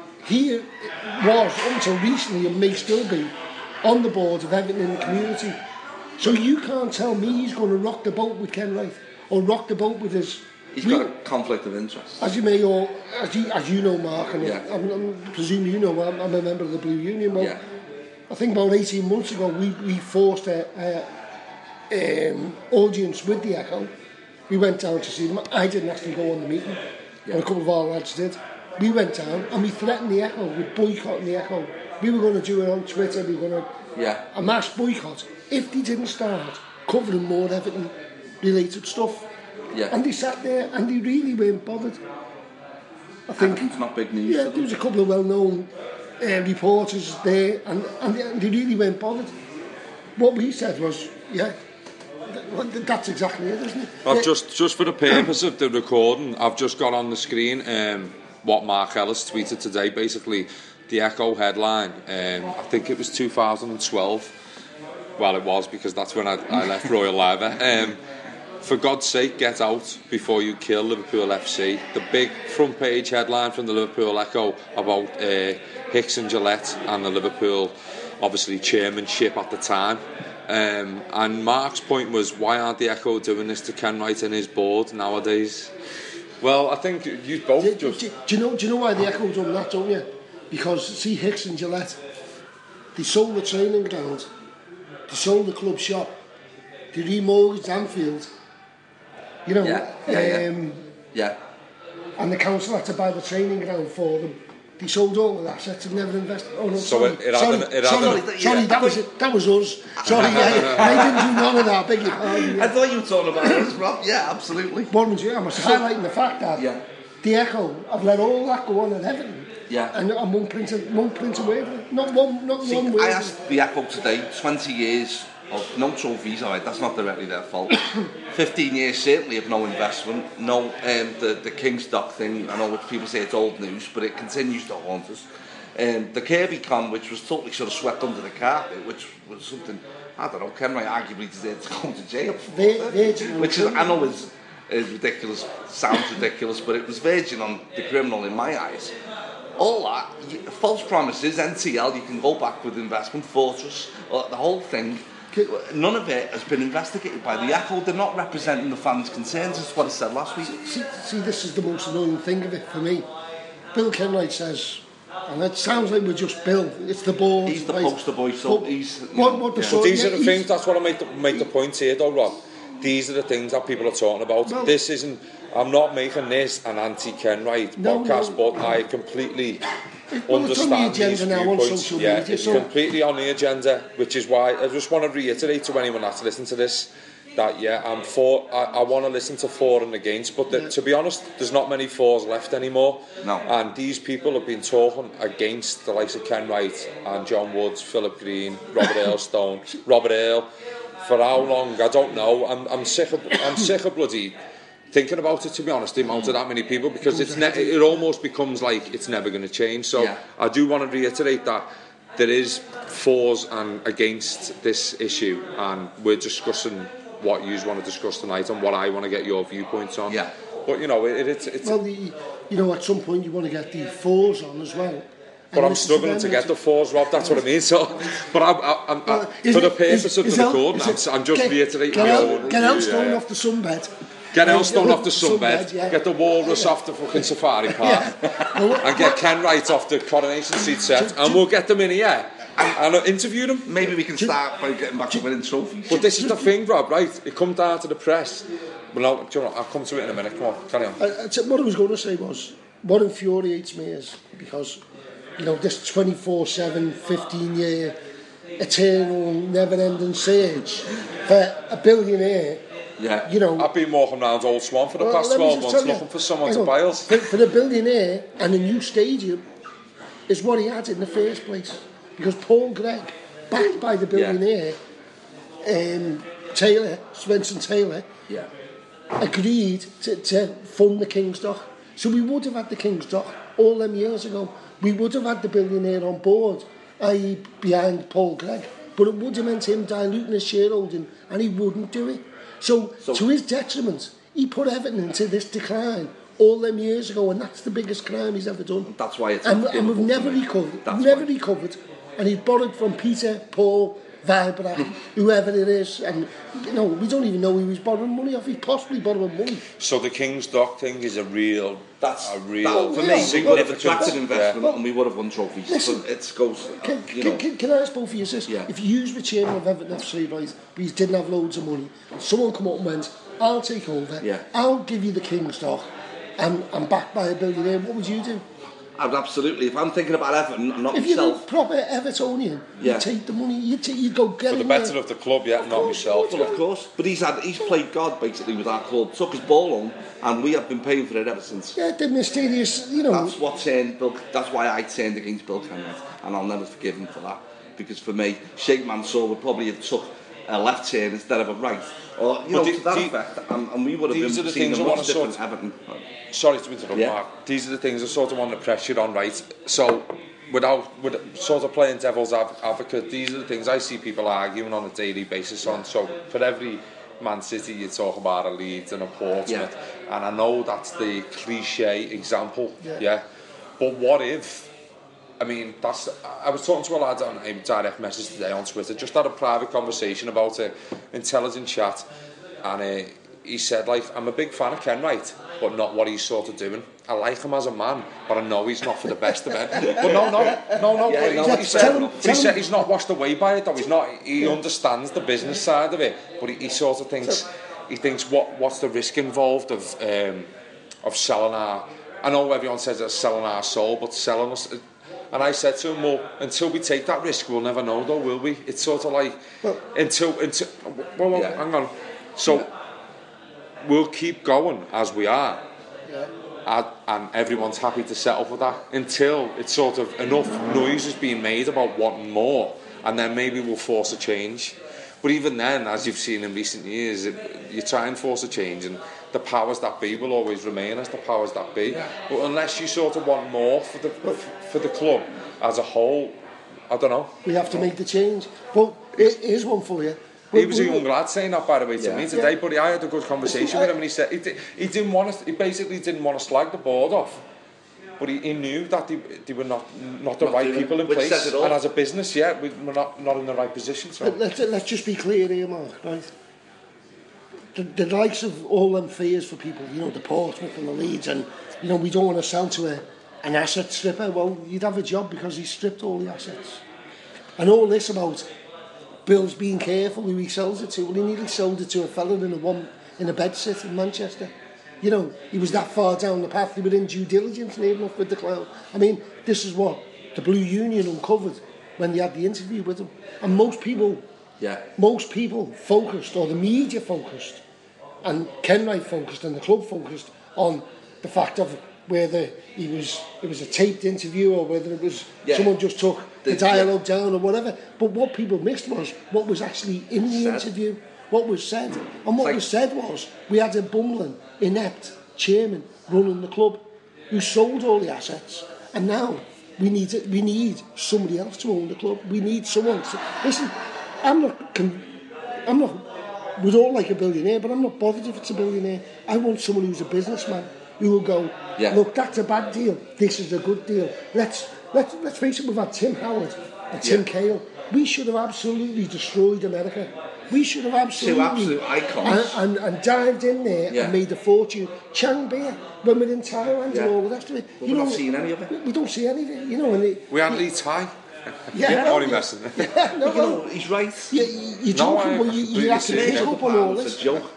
was, until recently, and may still be, on the board of Everton in the community. So you can't tell me he's going to rock the boat with Kenwright, or rock the boat with his... He's got a conflict of interest. As you may, or as you know, Mark, and I'm presuming you know, I'm a member of the Blue Union. Well, I think about 18 months ago, we forced an audience with the Echo. We went down to see them. I didn't actually go on the meeting, but a couple of our lads did. We went down and we threatened the Echo with boycotting the Echo. We were going to do it on Twitter. We were going to a mass boycott if they didn't start covering more Everton-related stuff. Yeah. And they sat there and they really weren't bothered. I think it's not big news. Yeah, there was a couple of well-known reporters there, and they really weren't bothered. What we said was, that's exactly it, isn't it? I've just for the purpose of the recording, I've just got on the screen what Mark Ellis tweeted today. Basically, the Echo headline. I think it was 2012. Well, it was, because that's when I left Royal Liver. For God's sake, get out before you kill Liverpool FC. The big front page headline from the Liverpool Echo about Hicks and Gillette and the Liverpool, obviously, chairmanship at the time. And Mark's point was, why aren't the Echo doing this to Kenwright and his board nowadays? Well, I think you both do you know why the Echo done that, don't you? Because, see, Hicks and Gillette, they sold the training ground, they sold the club shop, they remortgaged Anfield. You know, and the council had to buy the training ground for them. They sold all the assets and never invested. Oh no, sorry, that was us. Sorry, I didn't do none of that. Beg your pardon. I thought you were talking about us, Rob. Yeah, absolutely. One was I was highlighting the fact that the Echo have let all that go on at Everton. Yeah. And won't print away. Not one word. I asked the Echo today, 20 years of no trophies, alright, that's not directly their fault. 15 years certainly of no investment, no the King's Dock thing, I know which people say it's old news, but it continues to haunt us. The Kirby con, which was totally sort of swept under the carpet, which was something, I don't know, Kenwright arguably deserves to go to jail for, which is, I know is ridiculous, sounds ridiculous, but it was verging on the criminal in my eyes. all that, false promises, NTL, you can go back with investment, Fortress, the whole thing. None of it has been investigated by the Echo. They're not representing the fans' concerns. That's what I said last week. See, this is the most annoying thing of it for me. Bill Kenwright says, and it sounds like we're just Bill. It's the board. He's the poster boy, so he's... These are the things, that's what I make the point here though, Rob. These are the things that people are talking about. Well, this isn't... I'm not making this an anti-Kenwright podcast, but I completely... understand these viewpoints. It's completely on the agenda, which is why I just want to reiterate to anyone that's listening to this that I'm for. I want to listen to for and against, but to be honest, there's not many fors left anymore. No. And these people have been talking against the likes of Kenwright and John Woods, Philip Green, Robert Earle for how long? I don't know. I'm sick of bloody thinking about it, to be honest, the amount of that many people, because it almost becomes like it's never going to change. So I do want to reiterate that there is fors and against this issue, and we're discussing what you want to discuss tonight and what I want to get your viewpoints on. Yeah. But it's well, at some point you want to get the fors on as well. But I'm struggling to get the fors, Rob. That's what I mean. So, but I'm for the purpose of the recording, I'm just reiterating. Get Elstone off the sunbed. Get Elstone off the sunbed, get the Walrus off the fucking Safari Park, and get Kenwright off the Coronation Street set, and we'll get them in here and interview them. Maybe we can start by getting back to winning trophies. But this is the thing, Rob, right? It comes down to the press. Well, I'll come to it in a minute. Come on, carry on. What I was going to say was, what infuriates me is, because, this 24/7, 15-year, eternal, never-ending surge for a billionaire. Yeah, I've been walking around Old Swan for the past 12 months looking for someone to buy us. For the billionaire, and a new stadium is what he had in the first place. Because Paul Gregg, backed by the billionaire, Spencer Taylor, agreed to fund the King's Dock. So we would have had the King's Dock all them years ago. We would have had the billionaire on board, i.e. behind Paul Gregg. But it would have meant him diluting his shareholding, and he wouldn't do it. So to his detriment, he put Everton into this decline all them years ago, and that's the biggest crime he's ever done. That's why it's... And we've never recovered. And he's borrowed from Peter, Paul, Vibra, whoever it is, and we don't even know who he's borrowing money off. He's possibly borrowing money. So the King's Dock thing is a real for me, significant investment, and we would have won trophies. Listen, but it goes. Can I ask both of you this? Yeah. If you were chairman of Everton FC, right, but you didn't have loads of money, and someone come up and went, "I'll take over. Yeah. I'll give you the King's Dock, and I'm backed by a billionaire," what would you do? I'd absolutely. If I'm thinking about Everton, and not if myself. If you're a proper Evertonian, you'd take the money. You'd go get it. For the better of the club, not myself. Well, of course. But he's played God basically with our club. Took his ball on, and we have been paying for it ever since. Yeah, the mysterious, That's what turned Bill. That's why I turned against Bill Kenwright, and I'll never forgive him for that. Because for me, Sheikh Mansour would probably have took a left turn instead of a right, or to that effect, and we would have been seeing a much different Everton. Sorry to interrupt, Mark. These are the things I sort of want to pressure on, right? So, without sort of playing devil's advocate, these are the things I see people arguing on a daily basis on. So, for every Man City, you talk about a Leeds and a Portsmouth, and I know that's the cliche example, but what if? I mean, I was talking to a lad on a direct message today on Twitter, just had a private conversation about it, intelligent chat, and he said, I'm a big fan of Kenwright, but not what he's sort of doing. I like him as a man, but I know he's not for the best of it. But no. He said he's not washed away by it, though. He understands the business side of it, but he sort of thinks, what's the risk involved of selling our... I know everyone says it's selling our soul, but selling us... And I said to him, well, until we take that risk, we'll never know, though, will we? It's sort of like, hang on. So, we'll keep going as we are. And everyone's happy to settle for that until it's sort of enough noise is being made about wanting more, and then maybe we'll force a change. But even then, as you've seen in recent years, you try and force a change, and the powers that be will always remain as the powers that be. But unless you sort of want more for the club as a whole, I don't know. We have to make the change. Well, here's one for you. He was a young lad saying that, by the way, to me today. But I had a good conversation with him, and he said he basically didn't want to slag the board off. but he knew that they were not the right people in place, and as a business, we're not in the right position. So let's just be clear here, Mark. Right, the likes of all them fears for people, the Portsmouth and the Leeds, and we don't want to sell to an asset stripper. Well, you'd have a job because he stripped all the assets, and all this about Bill's being careful who he sells it to. Well, he nearly sold it to a fella in a bedsit in Manchester. He was that far down the path. They were in due diligence near enough with the clown. I mean, this is what the Blue Union uncovered when they had the interview with him. And most people focused, or the media focused, and Kenwright focused, and the club focused on the fact of whether it was a taped interview or whether it was someone just took the dialogue down or whatever. But what people missed was what was actually in the interview, what was said. And what was said was we had a bumbling, inept chairman running the club who sold all the assets, and now we need somebody else to own the club. We need someone to, listen, I'm not we don't like a billionaire, but I'm not bothered if it's a billionaire. I want someone who's a businessman who will go, look, that's a bad deal, this is a good deal. Let's face it, we've had Tim Howard and Tim Cahill. We should have absolutely destroyed America. We should have absolutely... Two absolute icons. And dived in there and made a fortune. Chang Beer, when we're in Thailand and all the rest of it. But we're not seeing any of it. We don't see any of it, we had Lee Tai. Only messing. He's right. You're joking, you have to pick up on all this. It's a joke.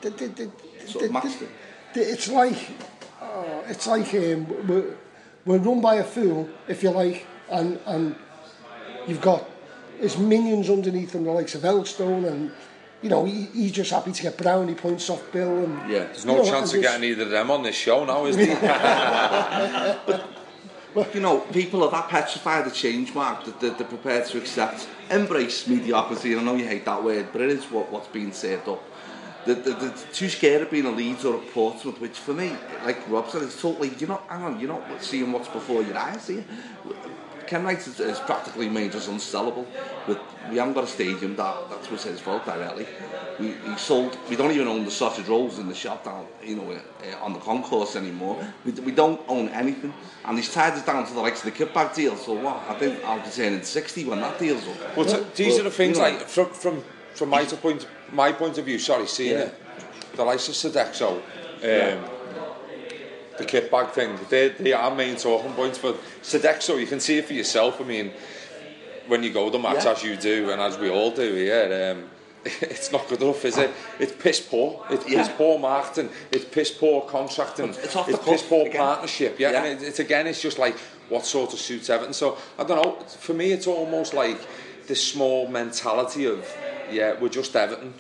It's like we're run by a fool, if you like, and you've got his minions underneath him, the likes of Elstone, and he's just happy to get brownie points off Bill. And there's no chance of getting either of them on this show now, is there? But people are that petrified of change, Mark, that they're prepared to accept, embrace mediocrity. And I know you hate that word, but it is what's being set up. They're too scared of being a Leeds or a Portsmouth, which for me, like Rob said, it's totally, you're not seeing what's before your eyes here. Kenwright has practically made us unsellable. We haven't got a stadium, that was his fault directly. We don't even own the sausage rolls in the shop down, on the concourse anymore. We don't own anything, and he's tied us down to the likes of the kickback deal. So what? I think I'll be turning 60 when that deal's up. Well, these are the things from my point of view. Sorry, seeing it, the likes of Sodexo, the kickback thing, they are main talking points for Sodexo. You can see it for yourself. I mean, when you go to the match as you do and as we all do here, it's not good enough, is it? It's piss poor. It's piss poor marketing. It's piss poor contracting. It's piss poor partnership. And it's just like what sort of suits Everton. So I don't know. For me, it's almost like this small mentality of we're just Everton,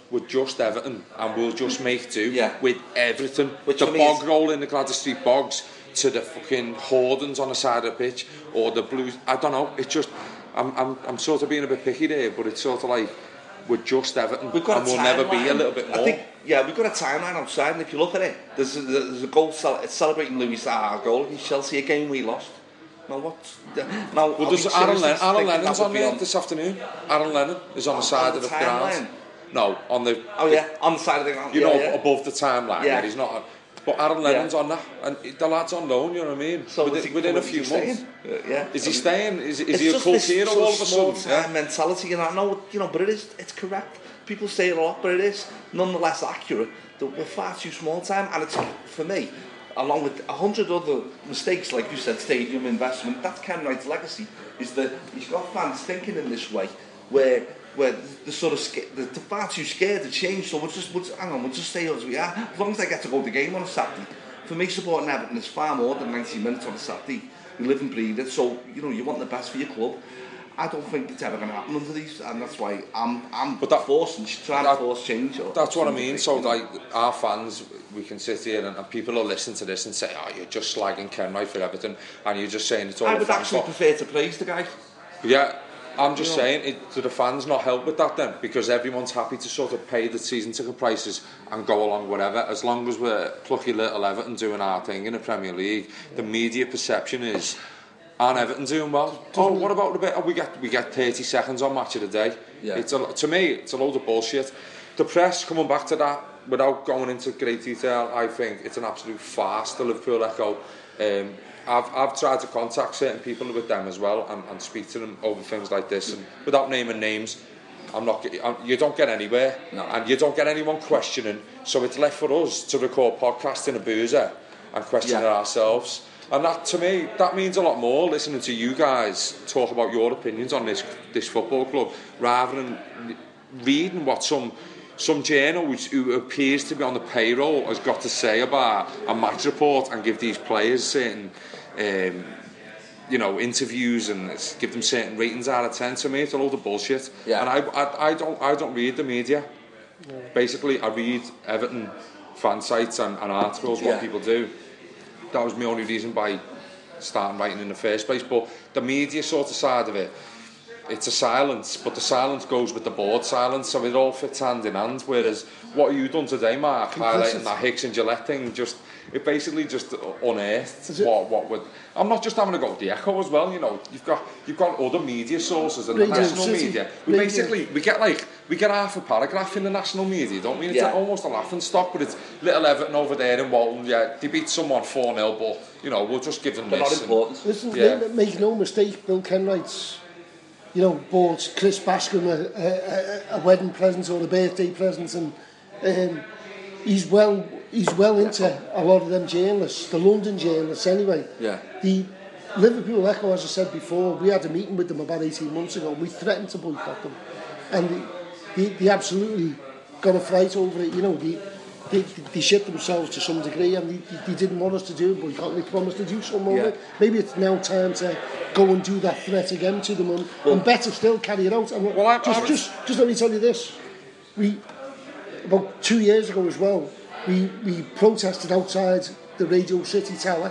and we'll just make do with everything. Which the bog roll in the Gladys Street bogs to the fucking Hordens on the side of the pitch, or the Blues. I don't know. It's just I'm sort of being a bit picky there, but it's sort of like we're just Everton, and we'll never be a little bit more. I think, we've got a timeline outside, and if you look at it, there's a goal. It's celebrating Louis Saha goal against Chelsea, a game we lost. Well, there's Aaron Lennon's on there this afternoon. Aaron Lennon is on the side of the ground. No, on the... on the side of the ground. Above the timeline. Yeah. He's not... But Aaron Lennon's on that, and the lad's on loan, you know what I mean? So within a few months. Is he staying? Is he a cult hero all of a sudden? Small mentality, and I know, but it's correct. People say it a lot, but it is nonetheless accurate. That we're far too small time, and it's, for me, along with 100 other mistakes, like you said, stadium investment, that's Kenwright's legacy, is that he's got fans thinking in this way, where they're sort of they're far too scared to change, so we'll just stay as we are, as long as I get to go to the game on a Saturday. For me, supporting Everton is far more than 90 minutes on a Saturday. You live and breathe it, so you want the best for your club. I don't think it's ever going to happen under these, and that's why I'm trying to force change. That's what I mean. So, like, our fans, we can sit here and people will listen to this and say, "Oh, you're just slagging Kenwright for everything," and you're just saying it's all. I would actually prefer to praise the guy. Yeah, I'm just saying, do the fans not help with that then? Because everyone's happy to sort of pay the season ticket prices and go along whatever, as long as we're plucky little Everton doing our thing in the Premier League. The media perception is, aren't Everton doing well? What about the bit? We get 30 seconds on Match of the Day. Yeah. To me, it's a load of bullshit. The press, coming back to that, without going into great detail, I think it's an absolute farce, the Liverpool Echo. I've tried to contact certain people with them as well and speak to them over things like this, and without naming names, you don't get anywhere, and you don't get anyone questioning. So it's left for us to record podcasts in a boozer and question it ourselves. And that, to me, that means a lot more, listening to you guys talk about your opinions on this football club, rather than reading what some journal who appears to be on the payroll has got to say about a match report and give these players certain interviews and give them certain ratings out of 10. To me, it's a load of bullshit. And I don't read the media. Basically, I read Everton fan sites and articles, what people do. That was my only reason by starting writing in the first place. But the media sort of side of it, it's a silence, but the silence goes with the board silence, so it all fits hand in hand. Whereas what you done today, Mark, highlighting that Hicks and Gillette thing, it basically just unearthed what would. I'm not just having a go at the Echo as well. You know, you've got other media sources and the national media. We get half a paragraph in the national media, don't we? It's almost a laughing stock, but it's little Everton over there in Walton. Yeah, they beat someone 4-0, but we'll just give them this. Not important. Listen, make no mistake, Bill Kenwright's, bought Chris Bascom a wedding present or a birthday present, and he's well into a lot of them journalists, the London journalists anyway. Yeah. The Liverpool Echo, as I said before, we had a meeting with them about 18 months ago. We threatened to boycott them, and they absolutely got a fright over it. They shit themselves to some degree, and they didn't want us to do a boycott. They promised to do some more. Maybe it's now time to go and do that threat again to them, and better still carry it out. And just let me tell you this: about 2 years ago as well, we protested outside the Radio City Tower.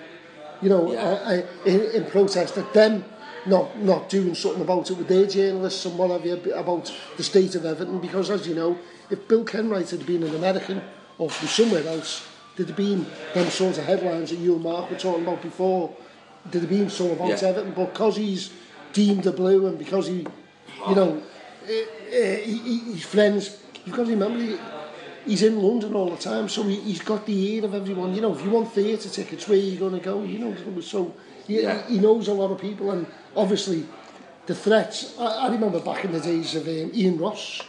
In protest at them not doing something about it with their journalists and what have you about the state of Everton, because as you know, if Bill Kenwright had been an American or from somewhere else, there'd have been them sorts of headlines that you and Mark were talking about before. There'd have been some about Everton, but because he's deemed a blue and because he's friends, you've got to remember he's in London all the time, so he's got the ear of everyone. If you want theatre tickets, where are you going to go? So he knows a lot of people, and obviously the threats. I remember back in the days of Ian Ross.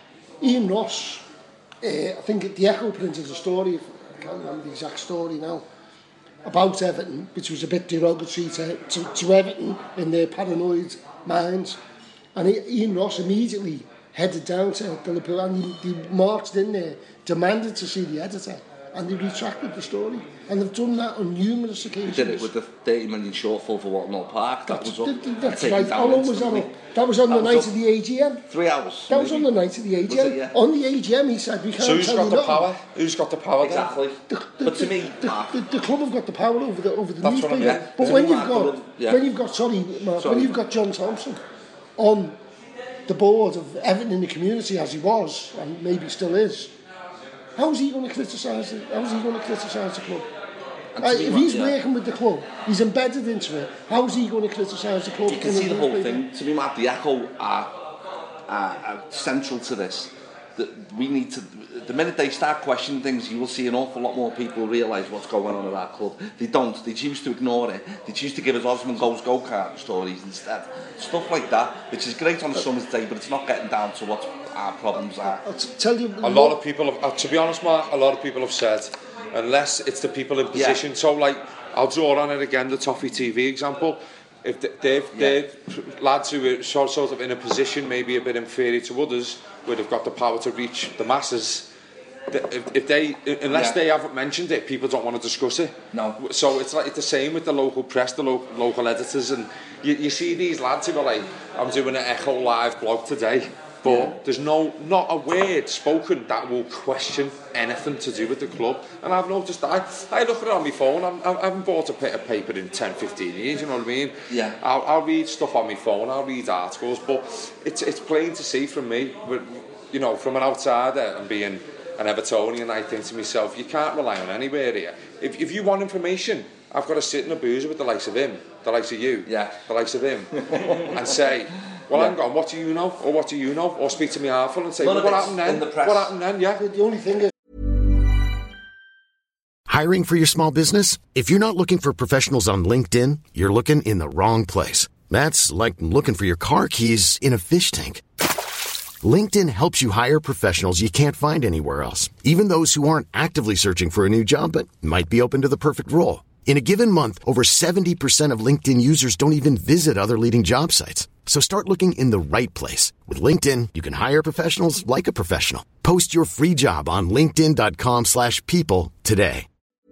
I think the Echo printed a story, I can't remember the exact story now, about Everton, which was a bit derogatory to Everton in their paranoid minds. And Ian Ross immediately headed down to the Liverpool, and he marched in there, demanded to see the editor, and they retracted the story. And they've done that on numerous occasions. They did it with the 30 million shortfall for Watnall Park. That's right. How long was that? That was on the night of the AGM. 3 hours. That was on the night of the AGM. On the AGM, he said, we can't tell you So who's got the power? Who's got the power? Exactly. But to me, the club have got the power over the newspaper. But when you've got John Thompson on the board of Everton in the community, as he was and maybe still is, how is he going to criticise the club? If he's working with the club, he's embedded into it, how is he going to criticise the club? You can see the whole thing. To me, Matt, the Echo are central to this. That we need to. The minute they start questioning things, you will see an awful lot more people realise what's going on at our club. They don't. They choose to ignore it. They choose to give us Osman Goes go-kart stories instead. Stuff like that, which is great on a summer's day, but it's not getting down to what our problems are. I'll tell you, a lot of people have, to be honest, Mark, a lot of people have said, unless it's the people in position. So, like, I'll draw on it again, the Toffee TV example. If they're lads who are sort of in a position maybe a bit inferior to others, where they've got the power to reach the masses, unless they haven't mentioned it, people don't want to discuss it. No. So it's like the same with the local press, the local editors, and you see these lads who are like, I'm doing an Echo Live blog today, but there's not a word spoken that will question anything to do with the club. And I've noticed that I look at it on my phone. I haven't bought a paper in 10-15 years, you know what I mean? Yeah. I'll read stuff on my phone, I'll read articles, but it's plain to see from me, from an outsider and being an Evertonian, I think to myself, you can't rely on anywhere here. If you want information, I've got to sit in a boozer with the likes of him, the likes of you, the likes of him, and say, well, hang on, what do you know? Or what do you know? Or speak to me halful and say, what happened then? What happened then? Yeah. The only thing is, Hiring for your small business? If you're not looking for professionals on LinkedIn, you're looking in the wrong place. That's like looking for your car keys in a fish tank. LinkedIn helps you hire professionals you can't find anywhere else, even those who aren't actively searching for a new job but might be open to the perfect role. In a given month, over 70% of LinkedIn users don't even visit other leading job sites. So start looking in the right place. With LinkedIn, you can hire professionals like a professional. Post your free job on linkedin.com/people today.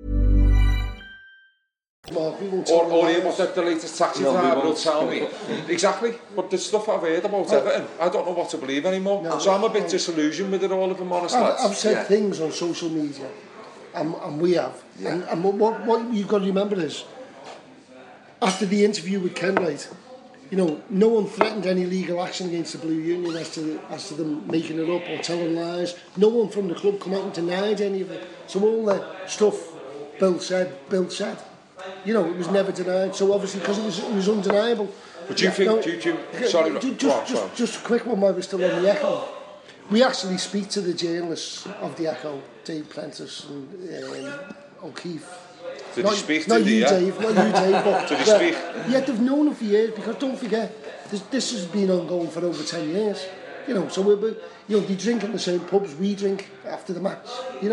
Or what the latest taxi driver will tell me. Exactly. But the stuff I've heard about Everton, I don't know what to believe anymore. No, so I'm a bit disillusioned with it all, if I'm honest. I've said things on social media, and we have. Yeah. And what you've got to remember is, after the interview with Kenwright, no one threatened any legal action against the Blue Union as to them making it up or telling lies. No one from the club come out and denied any of it. So all the stuff Bill said. It was never denied. So obviously, because it was undeniable. But do you think? Sorry, just a quick one while we're still on the Echo. We actually speak to the journalists of the Echo, Dave Prentice and O'Keefe. Did he speak to not you, Dave, but did he speak? Yeah, they've known him for years, because don't forget, this has been ongoing for over 10 years. So they drink in the same pubs we drink after the match.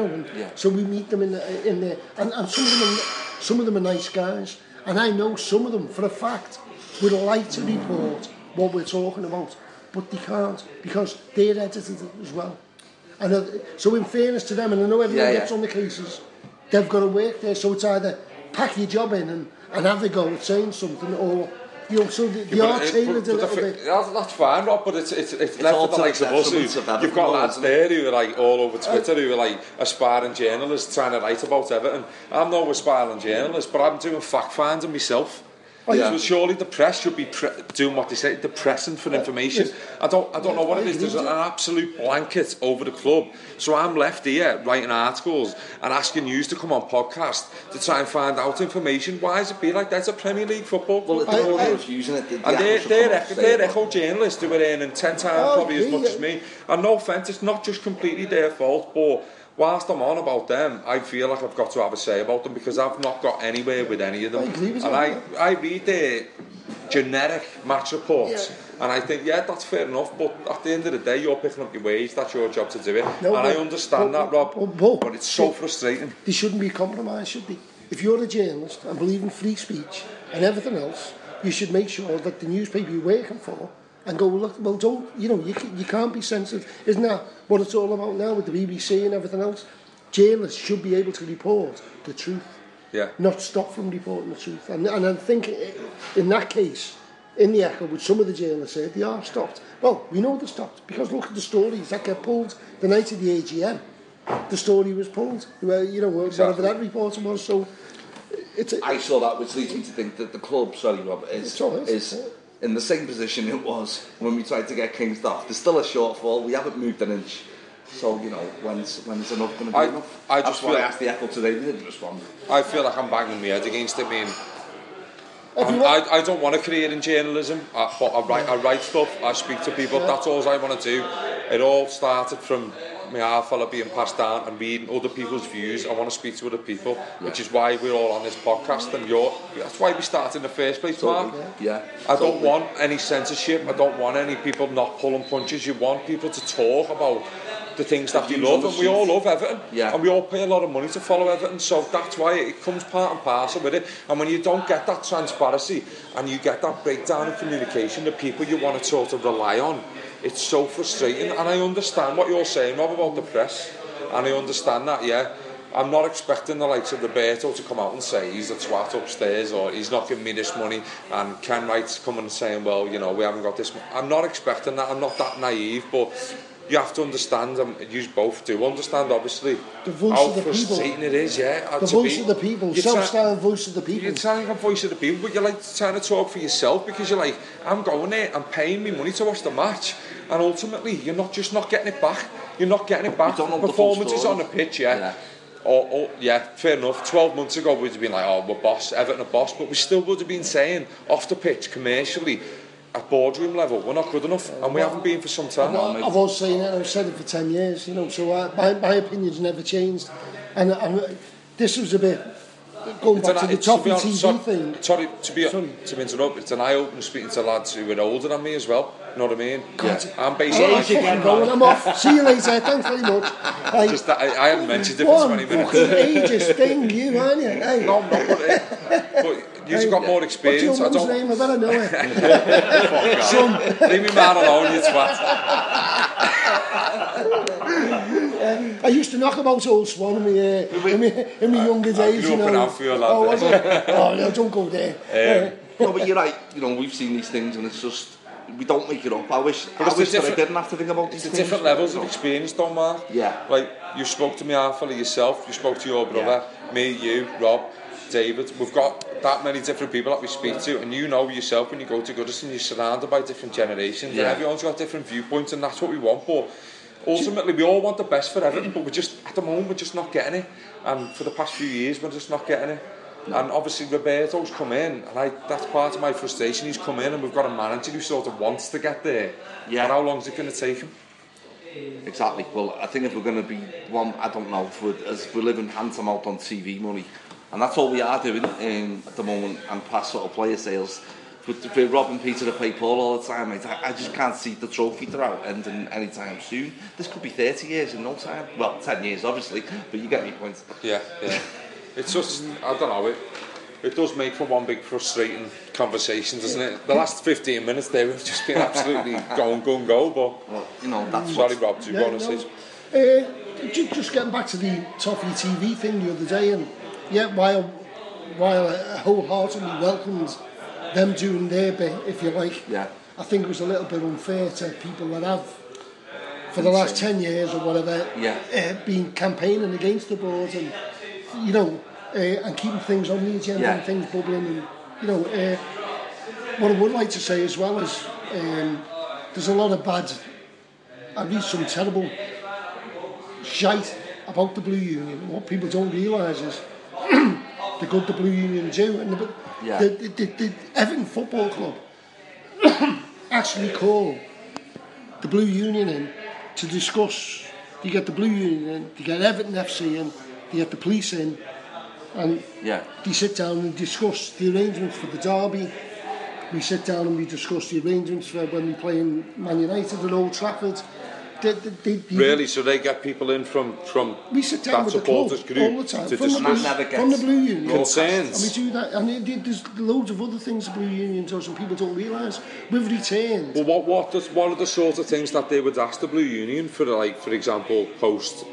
So we meet them in there, and some of them are nice guys, and I know some of them for a fact would like to report what we're talking about, but they can't because they're edited as well. And so in fairness to them, and I know everyone gets on the cases, they've got to work there. So it's either pack your job in and have a go at saying something, or so they are tailored a little bit. That's fine, Rob, but it's left for the likes of us. You've got lads there who are like all over Twitter who are like aspiring journalists trying to write about Everton. I'm no aspiring journalist, but I'm doing fact finding myself. So surely the press should be doing what they say, depressing for information. I don't know what it is. There's an absolute blanket over the club. So I'm left here writing articles and asking you to come on podcast to try and find out information. Why does it be like that? It's a Premier League football club. Well, they're using it. And they're Echo journalists who are earning 10 times probably as much as me. And no offence, it's not just completely their fault, but whilst I'm on about them, I feel like I've got to have a say about them because I've not got anywhere with any of them. I read their generic match reports and I think, that's fair enough, but at the end of the day, you're picking up your wage, that's your job to do it. I understand that, Rob, but it's so frustrating. They shouldn't be compromised, should they? If you're a journalist and believe in free speech and everything else, you should make sure that the newspaper you're working for and go, look, well, don't, you can't be sensitive. Isn't that what it's all about now with the BBC and everything else? Journalists should be able to report the truth, not stop from reporting the truth. And I think in that case, in the Echo, with some of the journalists said, they are stopped. Well, we know they're stopped because look at the stories that get pulled the night of the AGM. The story was pulled, whatever that reporting was. So I saw that, which leads me to think that the club, Rob, is in the same position it was when we tried to get Kingstoff. There's still a shortfall. We haven't moved an inch. So, when's enough going to be enough? I asked the Echo today, they didn't respond. I feel like I'm banging my head against it. I don't want a career in journalism, but I write stuff, I speak to people, that's all I want to do. It all started from my half fella being passed down and reading other people's views. I want to speak to other people, which is why we're all on this podcast, and that's why we started in the first place, Mark. I don't want any censorship, I don't want any people not pulling punches. You want people to talk about the things that they love, and we all love Everton, and we all pay a lot of money to follow Everton, so that's why it comes part and parcel with it. And when you don't get that transparency and you get that breakdown in communication, the people you want to sort of rely on, it's so frustrating. And I understand what you're saying, Rob, about the press, and I understand that, I'm not expecting the likes of Roberto to come out and say he's a twat upstairs or he's not giving me this money, and Kenwright's coming and saying, well, we haven't got this. I'm not expecting that, I'm not that naive, but you have to understand, you both do understand, obviously, how frustrating it is, the voice of the people, self-styled voice of the people. You're telling a voice of the people, but you're like trying to talk for yourself, because you're like, I'm going there, I'm paying me money to watch the match, and ultimately, you're not getting it back. You're not getting it back. Performances on the pitch, fair enough. 12 months ago, we'd have been like, we're boss, Everton are boss, but we still would have been saying, off the pitch, commercially, at boardroom level, we're not good enough, and we haven't been for some time. I've always saying it, I've said it for 10 years, so my opinion's never changed. And this was a bit going back to the Toffee TV thing. Sorry to interrupt. It's an eye-opener speaking to lads who are older than me as well. You know what I mean? God, I'm basically I'm off. See you later. Thanks very much. I hadn't mentioned it for 20 minutes. Ages thing, you aren't you? Hey. No, but you've got more experience. What's your mum's name? I better know it. Fuck off. Leave me man alone, you twat. I used to knock about Old Swan in my younger days. I grew up in Anfield, lad. Oh, was it? Oh, no, don't go there. No, but you're right. You know, we've seen these things, and it's just we don't make it up. I wish that I didn't have to think about these things. It's different levels of experience, don't Mark? Yeah. Like, you spoke to me halfway yourself, you spoke to your brother, me, you, Rob, David. We've got that many different people that we speak to, and you know yourself when you go to Goodison, you're surrounded by different generations, and everyone's got different viewpoints, and that's what we want. But ultimately, we all want the best for everything, but at the moment, we're just not getting it. And for the past few years, we're just not getting it. No. And obviously Roberto's come in, and that's part of my frustration. He's come in, and we've got a manager who sort of wants to get there. Yeah. But how long is it going to take him? Exactly. Well, I think if we're going to be one, I don't know, as we're living hand to mouth on TV money, and that's all we are doing at the moment, and past sort of player sales. But for Rob and Peter to pay Paul all the time, mate, I just can't see the trophy throughout ending anytime soon. This could be 30 years in no time. Well, 10 years, obviously, but you get me point. Yeah. It's just, I don't know, it does make for one big frustrating conversation, doesn't it? The last 15 minutes there have just been absolutely go, but... Well, you know, that's sorry, Rob, do you want to say? Just getting back to the Toffee TV thing the other day, and while I wholeheartedly welcomed them doing their bit, if you like, I think it was a little bit unfair to people that have, for the last 10 years or whatever, been campaigning against the board and, you know, and keeping things on the agenda and things bubbling, and, you know, what I would like to say as well is there's a lot of bad, at least some terrible shite about the Blue Union. What people don't realise is the good the Blue Union do, and the Everton Football Club actually call the Blue Union in to discuss. You get the Blue Union in, you get Everton FC in, you get the police in, and they sit down and discuss the arrangements for the derby. We sit down and we discuss the arrangements for when we play in Man United at Old Trafford. Really? So they get people in from we sit down that with supporters the club group all the time, to from the Blue Union concerns, and we do that, and there's loads of other things the Blue Union does and people don't realise. We've retained. Well, what are the sort of things that they would ask the Blue Union for, like, for example, post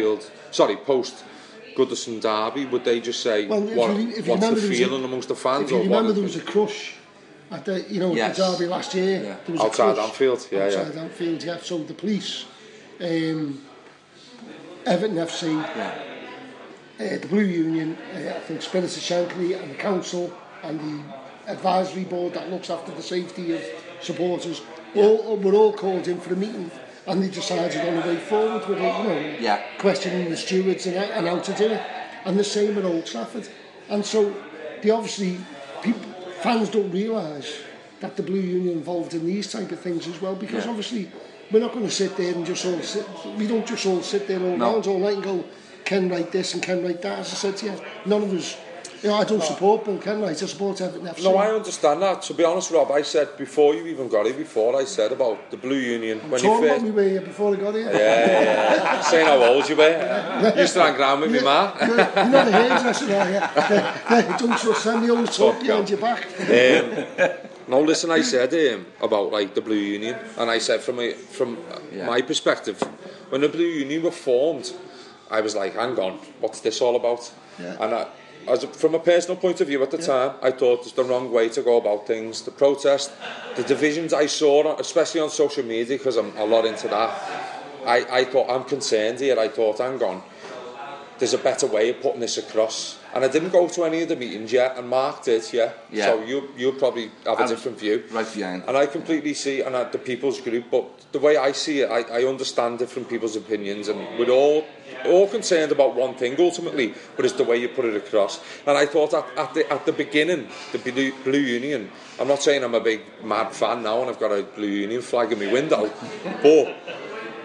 Goodison derby? Would they just say, what's the feeling amongst the fans? If you remember, there was a crush at the the derby last year. Yeah. There was outside a crush Anfield, outside Anfield, So the police, Everton FC, the Blue Union, I think Spirit of Shankly, and the council and the advisory board that looks after the safety of supporters, were all called in for a meeting, and they decided on the way forward with it, questioning the stewards and how to do it. And the same at Old Trafford. And so they obviously, fans don't realise that the Blue Union involved in these type of things as well, because obviously we're not going to sit there and we don't just all sit there all round all night and go, Ken write this and Ken write that. As I said to you, none of us, I don't support Bill Kenwright, I support Everton FC. No, I understand that. To be honest, Rob, I said before you even got here, I said about the Blue Union. When you first... me were here before I got here. Yeah. Saying how old you were. You used to hang around with me, ma. You're not a hairdresser, are you? Don't trust them, they always talk behind your back. No, listen, I said about like the Blue Union, and I said from my perspective, when the Blue Union were formed, I was like, hang on, what's this all about? And from a personal point of view at the time, I thought it's the wrong way to go about things. The protest, the divisions I saw, especially on social media, because I'm a lot into that, I thought, I'm concerned here. I thought, hang on, there's a better way of putting this across. And I didn't go to any of the meetings yet, and Mark did, so you'll probably have a different view. Right behind. And I completely see, and the people's group, but the way I see it, I understand different people's opinions, and we're all concerned about one thing ultimately, but it's the way you put it across. And I thought at the beginning, the Blue Union, I'm not saying I'm a big mad fan now and I've got a Blue Union flag in my window, but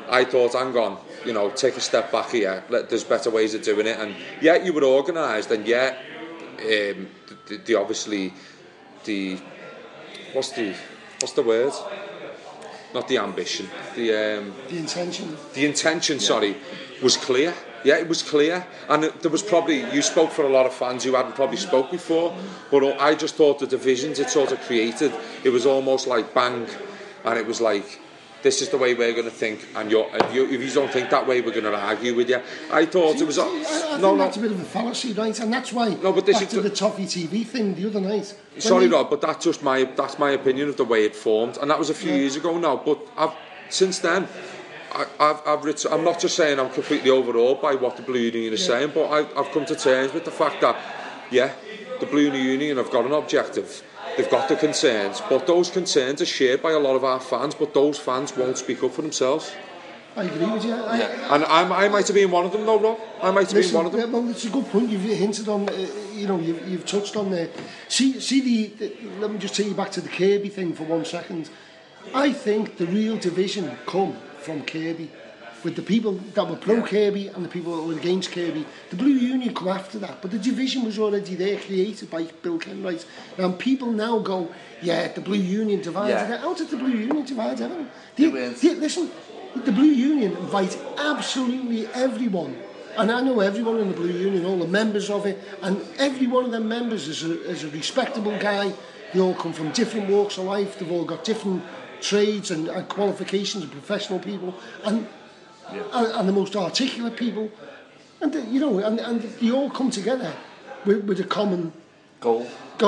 I thought, hang on, you know, take a step back here. There's better ways of doing it. And yeah, you were organised, and yeah, the obviously the what's the word? Not the ambition. The intention. The intention, sorry, was clear. Yeah, it was clear, and there was probably, you spoke for a lot of fans who hadn't probably spoke before, but I just thought the divisions it sort of created, it was almost like bang, and it was like, this is the way we're going to think, and if you don't think that way, we're going to argue with you. I thought it was... I think that's a bit of a fallacy, right? And that's why, back to the Toffee TV thing the other night. Sorry, Rob, but that's my opinion of the way it formed, and that was a few years ago now, but since then... I'm not just saying I'm completely overawed by what the Blue Union is saying, but I've come to terms with the fact that, yeah, the Blue Union have got an objective, they've got the concerns, but those concerns are shared by a lot of our fans, but those fans won't speak up for themselves. I agree with you. And I might have been one of them, though, Rob. I might have been one of them. Well, it's a good point you've hinted on, you've touched on there. See let me just take you back to the Kirby thing for 1 second. I think the real division come from Kirby, with the people that were pro-Kirby and the people that were against Kirby. The Blue Union come after that, but the division was already there, created by Bill Kenwright. Now people now go, yeah, the Blue Union divided it. How did the Blue Union divide everything? Listen, the Blue Union invite absolutely everyone, and I know everyone in the Blue Union, all the members of it, and every one of them members is a respectable guy. They all come from different walks of life, they've all got different trades and qualifications and professional people, and the most articulate people, and they all come together with a common goal.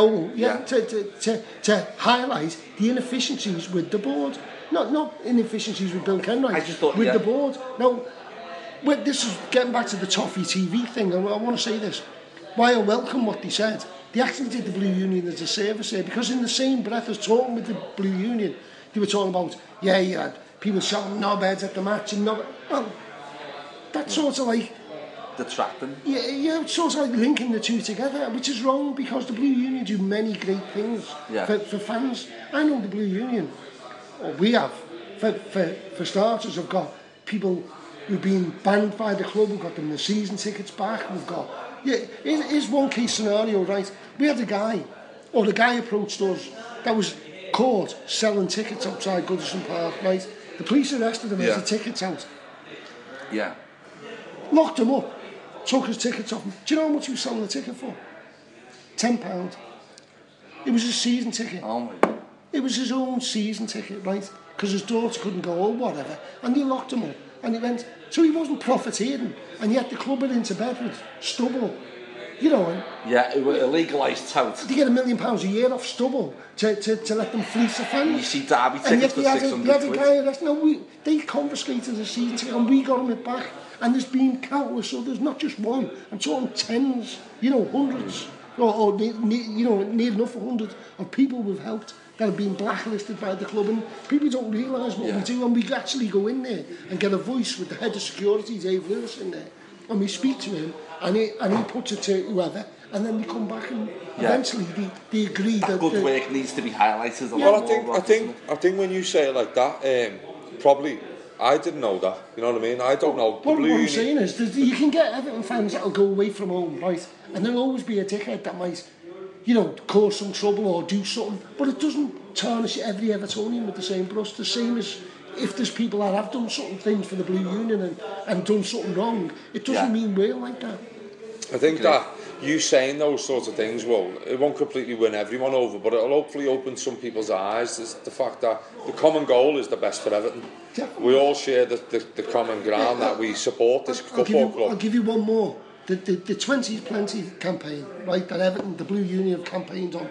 To highlight the inefficiencies with the board, not inefficiencies with Bill Kenwright, the board. Now, this is getting back to the Toffee TV thing. I want to say this: why I welcome what they said. They actually did the Blue Union as a service here, because in the same breath as talking with the Blue Union, they were talking about, you had people shouting knobheads at the match and well, that's sort of like detracting. Yeah, it's sort of like linking the two together, which is wrong, because the Blue Union do many great things for fans. I know the Blue Union, or we have, for starters, have got people who've been banned by the club, we've got them the season tickets back, we've got... Yeah, here's one case scenario, right? We had a guy approached us that was caught selling tickets outside Goodison Park, right? The police arrested him as the tickets out. Yeah. Locked him up, took his tickets off him. Do you know how much he was selling the ticket for? £10. It was his season ticket. Oh my God. It was his own season ticket, right? Because his daughter couldn't go or whatever. And they locked him up. And he went, so he wasn't profiteering. And yet the club went into bed with stubble. You know, it was a legalised tout. They get £1 million a year off stubble to let them fleece the fans. You see Derby tickets for 600 quid. And yet they had a guy arrested. They confiscated the season ticket and we got him it back. And there's been countless others, not just one. I'm talking tens, hundreds, or near enough 100 of people we've helped that have been blacklisted by the club, and people don't realise what we do, and we actually go in there and get a voice with the head of security, Dave Lewis, in there, and we speak to him, and he puts it to whoever, and then they come back and eventually they agree that good work needs to be highlighted. I think when you say it like that, probably I didn't know that. You know what I mean? I don't know. What I'm saying is, you can get Everton fans that'll go away from home, right, and there'll always be a dickhead that might, cause some trouble or do something, but it doesn't tarnish every Evertonian with the same brush. The same as if there's people that have done certain things for the Blue Union and done something wrong, it doesn't mean we're like that. I think that you saying those sorts of things, it won't completely win everyone over, but it'll hopefully open some people's eyes. It's the fact that the common goal is the best for Everton. Definitely. We all share the common ground that we support this football club. I'll give you one more. The 20's Plenty campaign, right, that Everton, the Blue Union have campaigned on.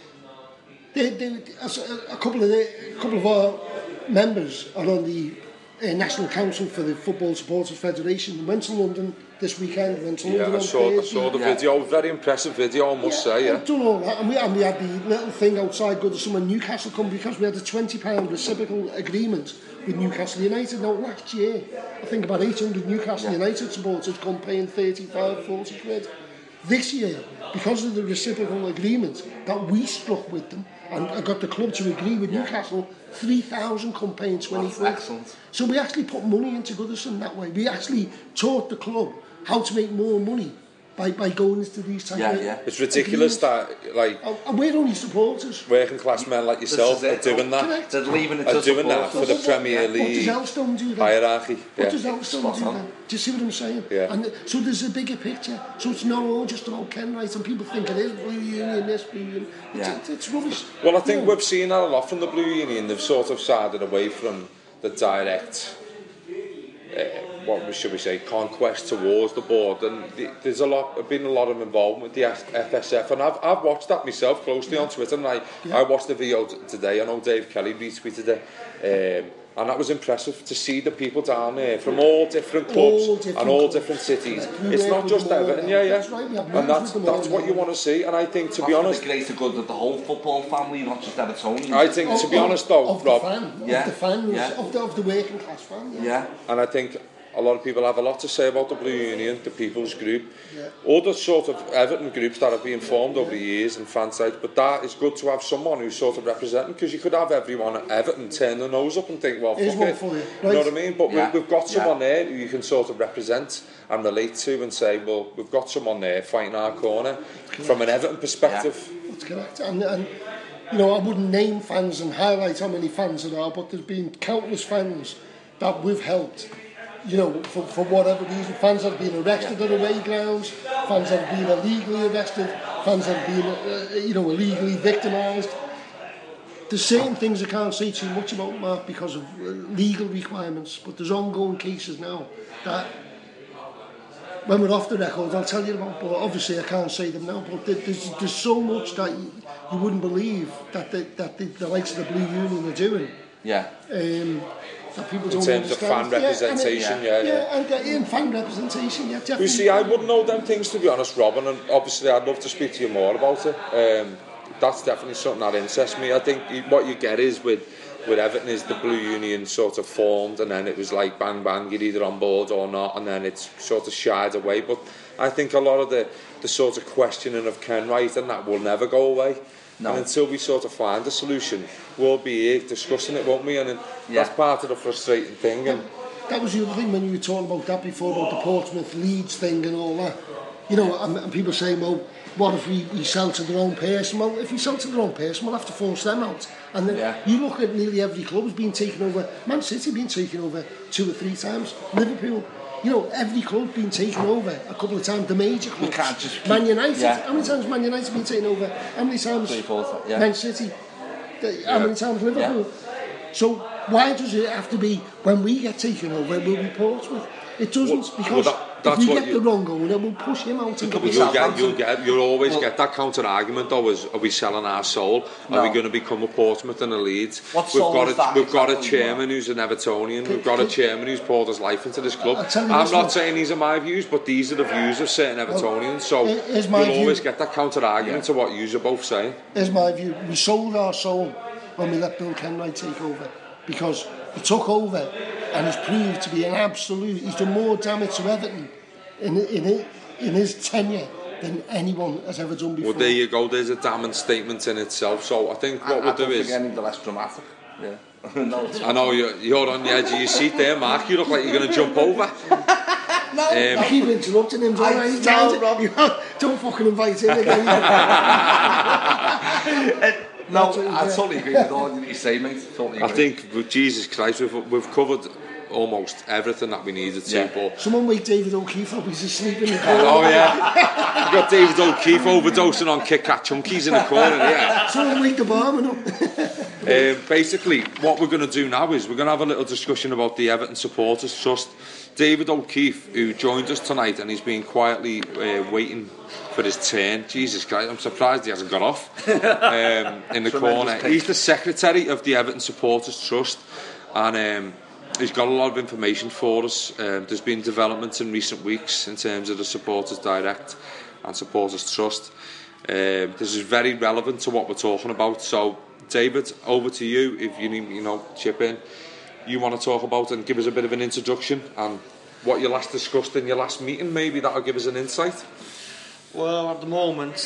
A couple of our members are on the National Council for the Football Supporters Federation. Went to London this weekend. I saw the video. Very impressive video, I must say. We've done all that, and we had the little thing outside Goodison when Newcastle come, because we had a £20 reciprocal agreement with Newcastle United. Now last year, I think about 800 Newcastle United supporters come paying 35, 40 quid This year, because of the reciprocal agreement that we struck with them, and I got the club to agree with Newcastle, 3,000 come paying 20 quid. Excellent. So we actually put money into Goodison that way. We actually taught the club how to make more money by going into these type of It's ridiculous agreements. that, like, and we're only supporters. Working class men like yourself are doing that. They're leaving it Are to doing that for the supporters. Premier What does League Elstone do then? hierarchy. What does Elstone do on. then? Do you see what I'm saying? Yeah. And so there's a bigger picture. So it's not all just about Kenwright, and people think it is Blue Union, this Blue Union. It's rubbish. Well, I think we've seen that a lot from the Blue Union. They've sort of sided away from the direct, what should we say, conquest towards the board, and there's been a lot of involvement with the FSF, and I've watched that myself closely on Twitter, and I watched the video today. I know Dave Kelly retweeted it, and that was impressive to see the people down there from all different clubs and all different cities. It's not just Everton, and that's what you want to see. And I think, to be honest, the greater good of the whole football family, not just Evertonians. I think, to be honest though, Rob, of the fans, of the working class fan, and I think a lot of people have a lot to say about the Blue Union, the People's Group, other sort of Everton groups that have been formed over the years and fan sites, but that is good to have someone who's sort of representing, because you could have everyone at Everton turn their nose up and think, well, fuck it, you know what I mean? But we've got someone there who you can sort of represent and relate to and say, well, we've got someone there fighting our corner from an Everton perspective. That's correct. And you know, I wouldn't name fans and highlight how many fans there are, but there's been countless fans that we've helped. You know, for whatever reason, fans that have been arrested at away grounds, fans that have been illegally arrested, fans that have been, illegally victimised. There's certain things I can't say too much about, Mark, because of legal requirements, but there's ongoing cases now that, when we're off the record, I'll tell you about, but obviously I can't say them now, but there's so much that you wouldn't believe that the likes of the Blue Union are doing. That people don't in terms understand. of fan representation, and in fan representation, definitely. You see, I wouldn't know them things, to be honest, Robin, and obviously I'd love to speak to you more about it. That's definitely something that interests me. I think what you get is with Everton is the Blue Union sort of formed, and then it was like bang bang, you're either on board or not, and then it's sort of shied away. But I think a lot of the sort of questioning of Kenwright and that will never go away. No. And until we sort of find a solution, we'll be here discussing it, won't we? And that's part of the frustrating thing. And that was the other thing when you were talking about that before, about the Portsmouth Leeds thing and all that. You know, and people say, well, what if we sell to their own person? Well, if we sell to their own person, we'll have to force them out. And then you look at nearly every club has been taken over. Man City been taken over 2 or 3 times. Liverpool. You know, every club been taken over a couple of times, the major clubs. You can't just Man United, how many times Man United been taken over? How many times Man City? How many times Liverpool? So why does it have to be when we get taken over, we'll be Portsmouth? It doesn't, because if we get the wrong owner, we'll push him out and you'll always get that counter argument though, is, are we selling our soul? Are we going to become a Portsmouth and a Leeds? We've got a chairman who's an Evertonian, we've got a chairman who's poured his life into this club. I'm not saying these are my views, but these are the views of certain Evertonians, so you'll always get that counter argument to what you're both saying. Here's my view: we sold our soul when we let Bill Kenwright take over, because he took over and he's proved to be an absolute. He's done more damage to Everton in his tenure than anyone has ever done before. Well, there you go. There's a damning statement in itself. So I think what we'll do is. I don't think any the less dramatic. Yeah. I know you're on the edge of your seat there, Mark. You look like you're going to jump over. I keep interrupting him. Don't fucking invite him again. No, I totally agree with all you say, mate. Totally agree. I think with Jesus Christ, we've covered almost everything that we needed to. But someone wake David O'Keefe up. He's asleep in the corner. Oh yeah, we've got David O'Keefe overdosing on Kit Kat Chunkies in the corner. Yeah. Someone wake the barman up. Basically, what we're going to do now is we're going to have a little discussion about the Everton Supporters Trust. David O'Keefe, who joined us tonight, and he's been quietly waiting for his turn. Jesus Christ, I'm surprised he hasn't got off in the corner. He's the secretary of the Everton Supporters Trust, and he's got a lot of information for us. There's been developments in recent weeks in terms of the Supporters Direct and Supporters Trust. This is very relevant to what we're talking about. So, David, over to you if you need, chip in. You want to talk about and give us a bit of an introduction and what you last discussed in your last meeting. Maybe that'll give us an insight. Well, at the moment,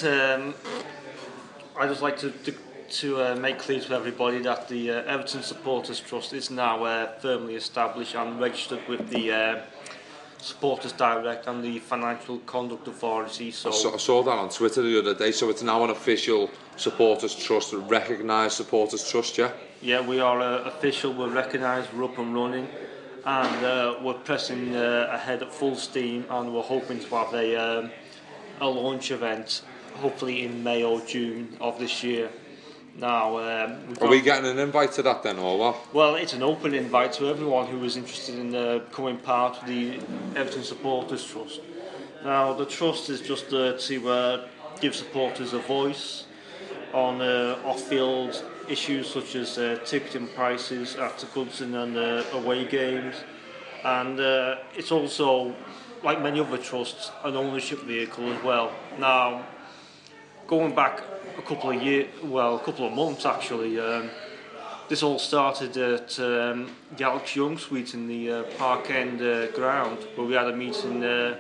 I'd just like to make clear to everybody that the Everton Supporters Trust is now firmly established and registered with the Supporters Direct and the Financial Conduct Authority. So I saw that on Twitter the other day. So it's now an official Supporters Trust, a recognised Supporters Trust, yeah? Yeah, we are official, we're recognised, we're up and running, and we're pressing ahead at full steam, and we're hoping to have a launch event, hopefully in May or June of this year. Now, are we getting an invite to that then, or what? Well, it's an open invite to everyone who is interested in becoming part of the Everton Supporters Trust. Now, the trust is just to give supporters a voice on off-field issues such as ticketing prices after Goodson and away games, and it's also, like many other trusts, an ownership vehicle as well. Now, going back a couple of months actually, this all started at the Alex Young Suite in the Park End ground, where we had a meeting to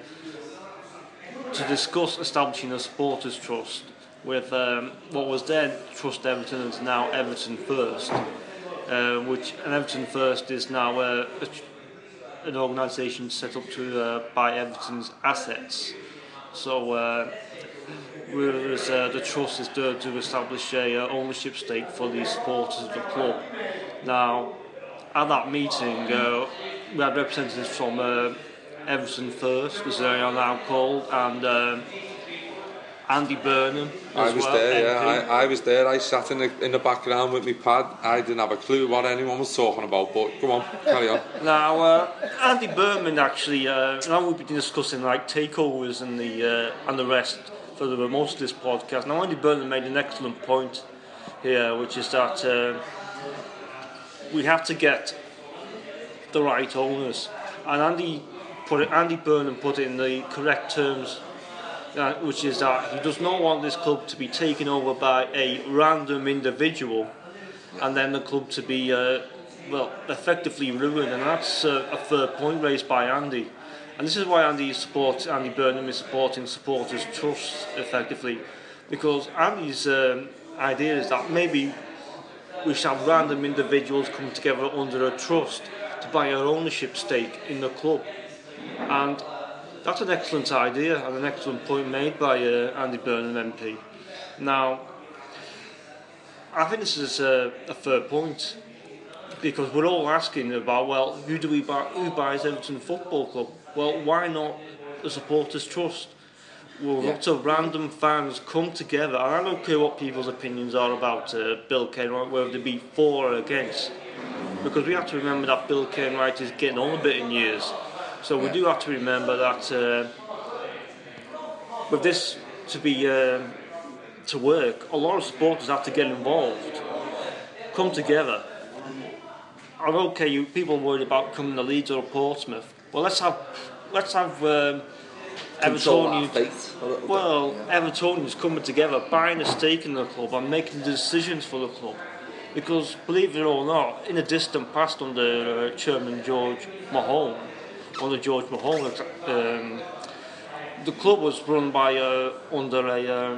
discuss establishing a supporters trust with what was then Trust Everton and is now Everton First, and Everton First is now an organisation set up to buy Everton's assets. So whereas the trust is there to establish a ownership stake for the supporters of the club. Now, at that meeting, we had representatives from Everton First, as they are now called, and Andy Burnham. I was there. I sat in the background with my pad. I didn't have a clue what anyone was talking about, but come on, carry on. Now, Andy Burnham actually, now we've been discussing like takeovers and the rest for the most of this podcast. Now, Andy Burnham made an excellent point here, which is that we have to get the right owners, and Andy Burnham put it in the correct terms, which is that he does not want this club to be taken over by a random individual and then the club to be effectively ruined, and that's a fair point raised by Andy. And this is why Andy Burnham is supporting Supporters Trust effectively, because Andy's idea is that maybe we should have random individuals come together under a trust to buy our ownership stake in the club. And that's an excellent idea and an excellent point made by Andy Burnham MP. Now, I think this is a fair point, because we're all asking about, well, who buys Everton Football Club? Well, why not the Supporters Trust? Well, lots of random fans come together, and I don't care what people's opinions are about Bill Kenwright, whether they be for or against, because we have to remember that Bill Kenwright is getting on a bit in years. So we do have to remember that with this to be to work, a lot of supporters have to get involved, come together. And okay, people are worried about coming to Leeds or Portsmouth. Well, let's have Evertonians coming together, buying a stake in the club and making decisions for the club. Because believe it or not, in the distant past under Chairman George Mahone, the club was run by under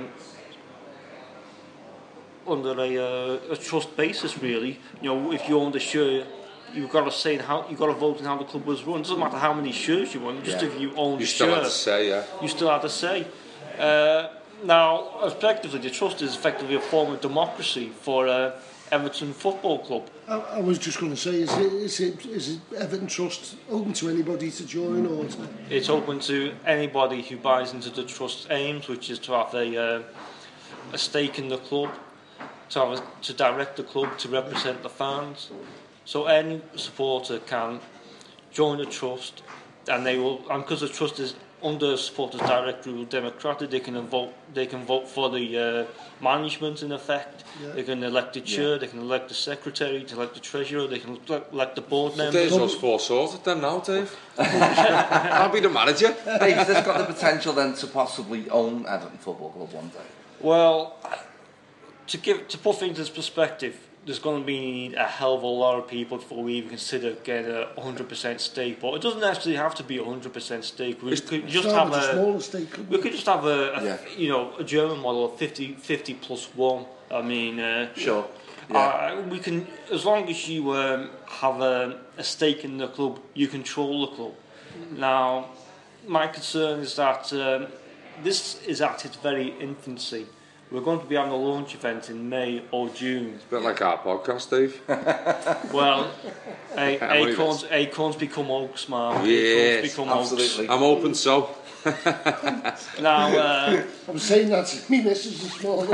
a trust basis, really. You know, if you owned a share, you've got to say you've got to vote on how the club was run. It doesn't matter how many shares you own, just if you own a share. You still had to say, You still had to say. Now, effectively, the trust is effectively a form of democracy for Everton Football Club. I was just going to say, is it Everton Trust open to anybody to join, or? It's open to anybody who buys into the trust's aims, which is to have a stake in the club, to direct the club, to represent the fans. So any supporter can join the trust, and because the trust is under Supporters Direct rule democratic, they can vote for the management in effect. Yeah. They can elect the chair, they can elect the secretary, they elect the treasurer, they can elect the board members. There's those four sorted then now, Dave. I'll be the manager. Hey, has this got the potential then to possibly own Everton Football Club one day? Well, to put things into perspective, there's going to be a hell of a lot of people before we even consider getting a 100% stake. But it doesn't necessarily have to be a 100% stake. We could just have a smaller stake. We could just have a German model of 50 plus 1. I mean, sure. We can, as long as you have a stake in the club, you control the club. Now, my concern is that this is at its very infancy. We're going to be having a launch event in May or June. It's a bit like our podcast, Dave. Well, acorns become oaks, man. Yes, become absolutely. Oaks. I'm open, so. Now, I'm saying that to me missus this morning.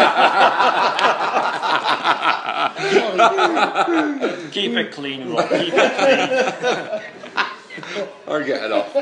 Keep it clean, Rob. Keep it clean. I'll get it off.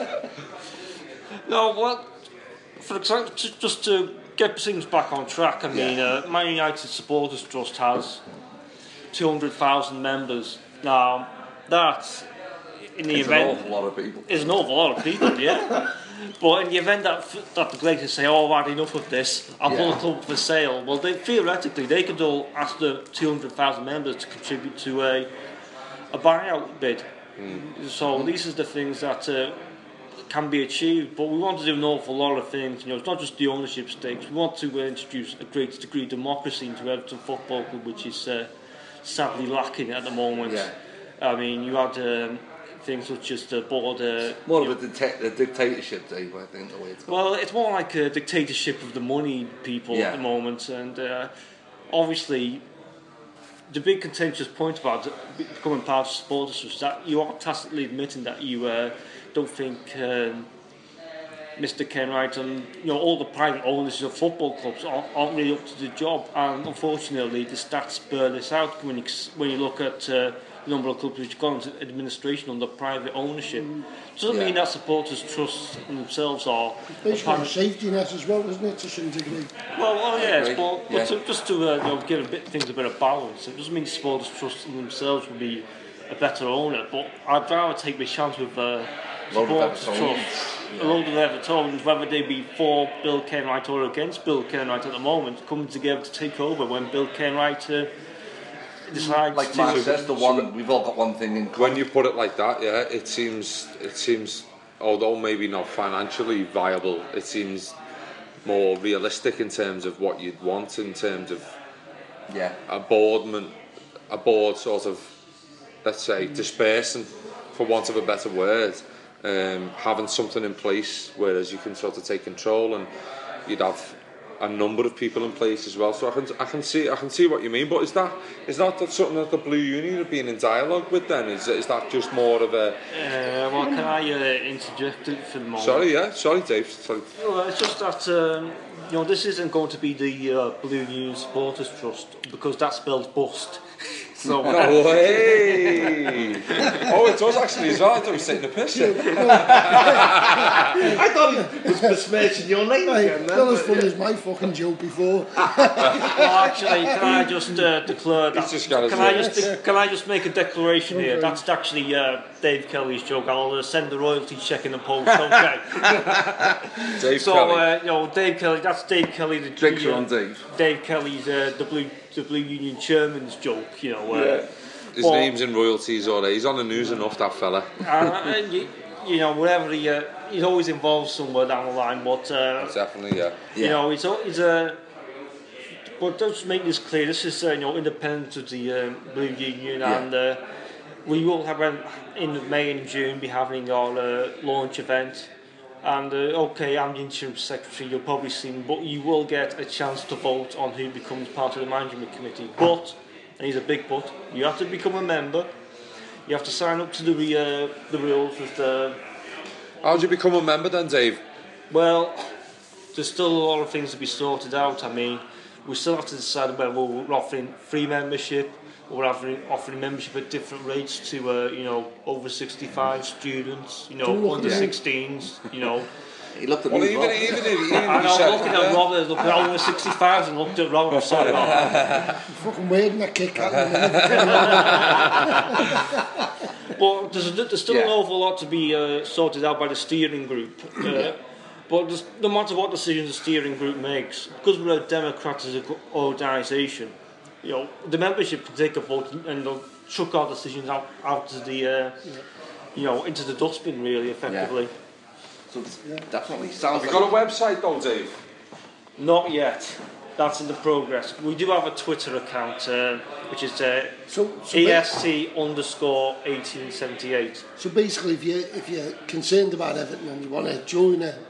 No, well, for example, just to get things back on track, I mean, Man United Supporters Trust has 200,000 members. Now, that's in the event. It's an awful lot of people. It's an awful lot of people, yeah. But in the event that the Glazers say, "Oh, I've had enough of this, I'll put the club for sale," well, theoretically they could all ask the 200,000 members to contribute to a buyout bid. So these are the things that can be achieved, but we want to do an awful lot of things. You know, it's not just the ownership stakes. We want to introduce a great degree of democracy into Everton Football Club, which is sadly lacking at the moment. Yeah. I mean, you had things such as the board. More of a dictatorship, Dave. I think the way it's well, it's more like a dictatorship of the money people at the moment, and obviously. The big contentious point about becoming part of supporters is that you are tacitly admitting that you don't think Mr. Kenwright and all the private owners of football clubs aren't really up to the job. And unfortunately, the stats bear this out when you look at the number of clubs which have gone into administration under private ownership. Doesn't mean that supporters trust themselves are. It's a safety net as well, isn't it, to some degree? Well, yes, but just to give things a bit of balance, it doesn't mean supporters trust in themselves will be a better owner, but I'd rather take my chance with supporters trust. A load of Evertonians, whether they be for Bill Kenwright or against Bill Kenwright at the moment, coming together to take over when Bill Kenwright decides like Mark says, we've all got one thing in common. When you put it like that, it seems, although maybe not financially viable, it seems more realistic in terms of what you'd want in terms of a board sort of, let's say, dispersing, for want of a better word, having something in place whereas you can sort of take control, and you'd have a number of people in place as well. So I can see what you mean. But is that something that the Blue Union have been in dialogue with then? Is that just more of a? Well, can I interject it for the moment? Sorry, Dave. Sorry. Well, it's just that this isn't going to be the Blue Union Supporters Trust, because that spells bust. So, no way! Oh, it does actually as well. I thought he was taking a piss. I thought he was besmirching your name again. Not as funny as my fucking joke before. Well, actually, can I just declare that? Can I just make a declaration here? That's actually Dave Kelly's joke. I'll send the royalty check in the post. Okay. Dave Kelly. Dave Kelly. That's Dave Kelly. Drinks are on Dave. Dave Kelly's the Blue Union chairman's joke. His name's in royalties already. He's on the news enough, that fella. Wherever he's always involved somewhere down the line. But definitely, he's but just make this clear. This is independent of the Blue Union, and we will have in May and June be having our launch event. And I'm the interim secretary. You'll probably see me, but you will get a chance to vote on who becomes part of the management committee. But, and he's a big but, you have to become a member. You have to sign up to the rules with the. How do you become a member then, Dave? Well, there's still a lot of things to be sorted out. I mean, we still have to decide whether we're offering free membership, or we're offering membership at different rates to over 65 students, under 16s, He looked at me. Even I'm looking at Robert, looking at over 65s, and looked at Robert. Sorry, Robert. Fucking weird in that kick. But there's still an awful lot to be sorted out by the steering group. But no matter what decisions the steering group makes, because we're a democratic organisation, the membership can take a vote and they'll chuck our decisions out to the, into the dustbin, really, effectively. So definitely sounds. Have you got a website though, Dave? Not yet. That's in the progress. We do have a Twitter account, which is EST_1878. So basically, if you're concerned about Everton and you want to join a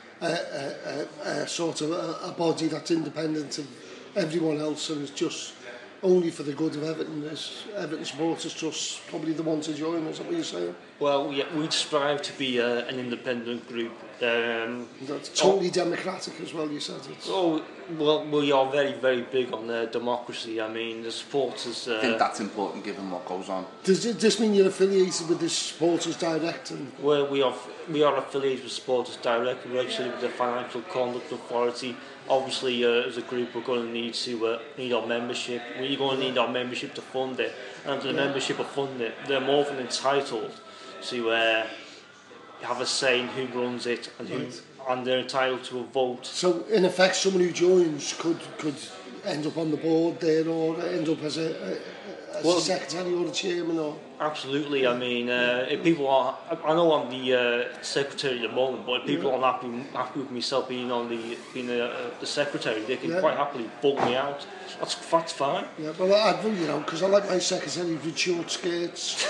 sort of a body that's independent of everyone else and is just only for the good of Everton, Everton Supporters Trust probably the one to join. Is that what you're saying? Well, yeah, we'd strive to be an independent group. That's totally democratic as well, you said. Well, we are very, very big on democracy. I mean, the supporters... I think that's important given what goes on. Does this mean you're affiliated with the Supporters Direct? Well, we are affiliated with Supporters Direct. We're actually with the Financial Conduct Authority. Obviously, as a group, we're going to need our membership. We're going to need our membership to fund it. And for the membership to fund it, they're more than entitled to have a say in who runs it and they're entitled to a vote. So, in effect, someone who joins could end up on the board there or end up as a secretary or a chairman or... Absolutely. I mean, if people are... I know I'm the secretary at the moment, but if people aren't happy with myself being the secretary, they can quite happily vote me out. That's fine. Yeah, well, I'd because I like my secretary with short skirts.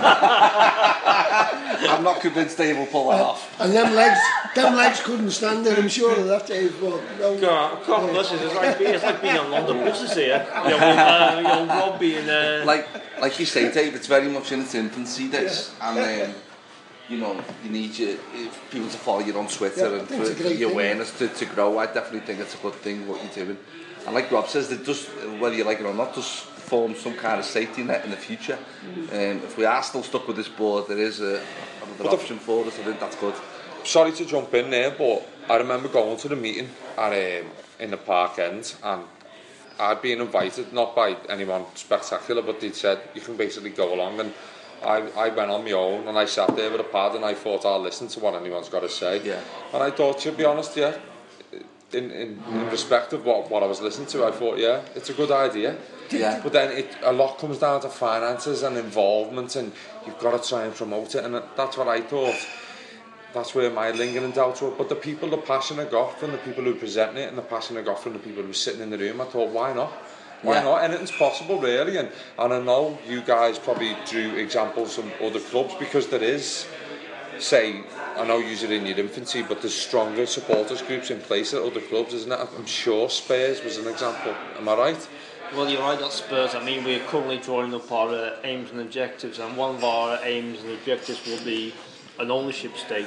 I'm not convinced Dave will pull that off. And them legs couldn't stand it, I'm sure of that, Dave. But, God bless it. It's like being on London buses here. Rob being... Like you say, Dave, it's very much in its infancy, this. And, you need people to follow you on Twitter and for your awareness to grow. I definitely think it's a good thing, what you're doing. And like Rob says, it does, whether you like it or not, does form some kind of safety net in the future. If we are still stuck with this board, there is another option for us. I think that's good. Sorry to jump in there, but I remember going to the meeting in the Park End, and I'd been invited, not by anyone spectacular, but they'd said you can basically go along, and I went on my own and I sat there with a pad and I thought I'll listen to what anyone's got to say. And I thought, to be honest, in respect of what I was listening to, I thought, it's a good idea. But then a lot comes down to finances and involvement, and you've got to try and promote it, and that's what I thought. That's where my lingering doubts were. But the people, the passion I got from the people who present it and the passion I got from the people who were sitting in the room, I thought, why not? Why not? Anything's possible, really. And I know you guys probably drew examples from other clubs, because there is, say, I know you're in your infancy, but there's stronger supporters groups in place at other clubs, isn't it? I'm sure Spurs was an example. Am I right? Well, you're right at Spurs. I mean, we're currently drawing up our aims and objectives, and one of our aims and objectives will be an ownership stake.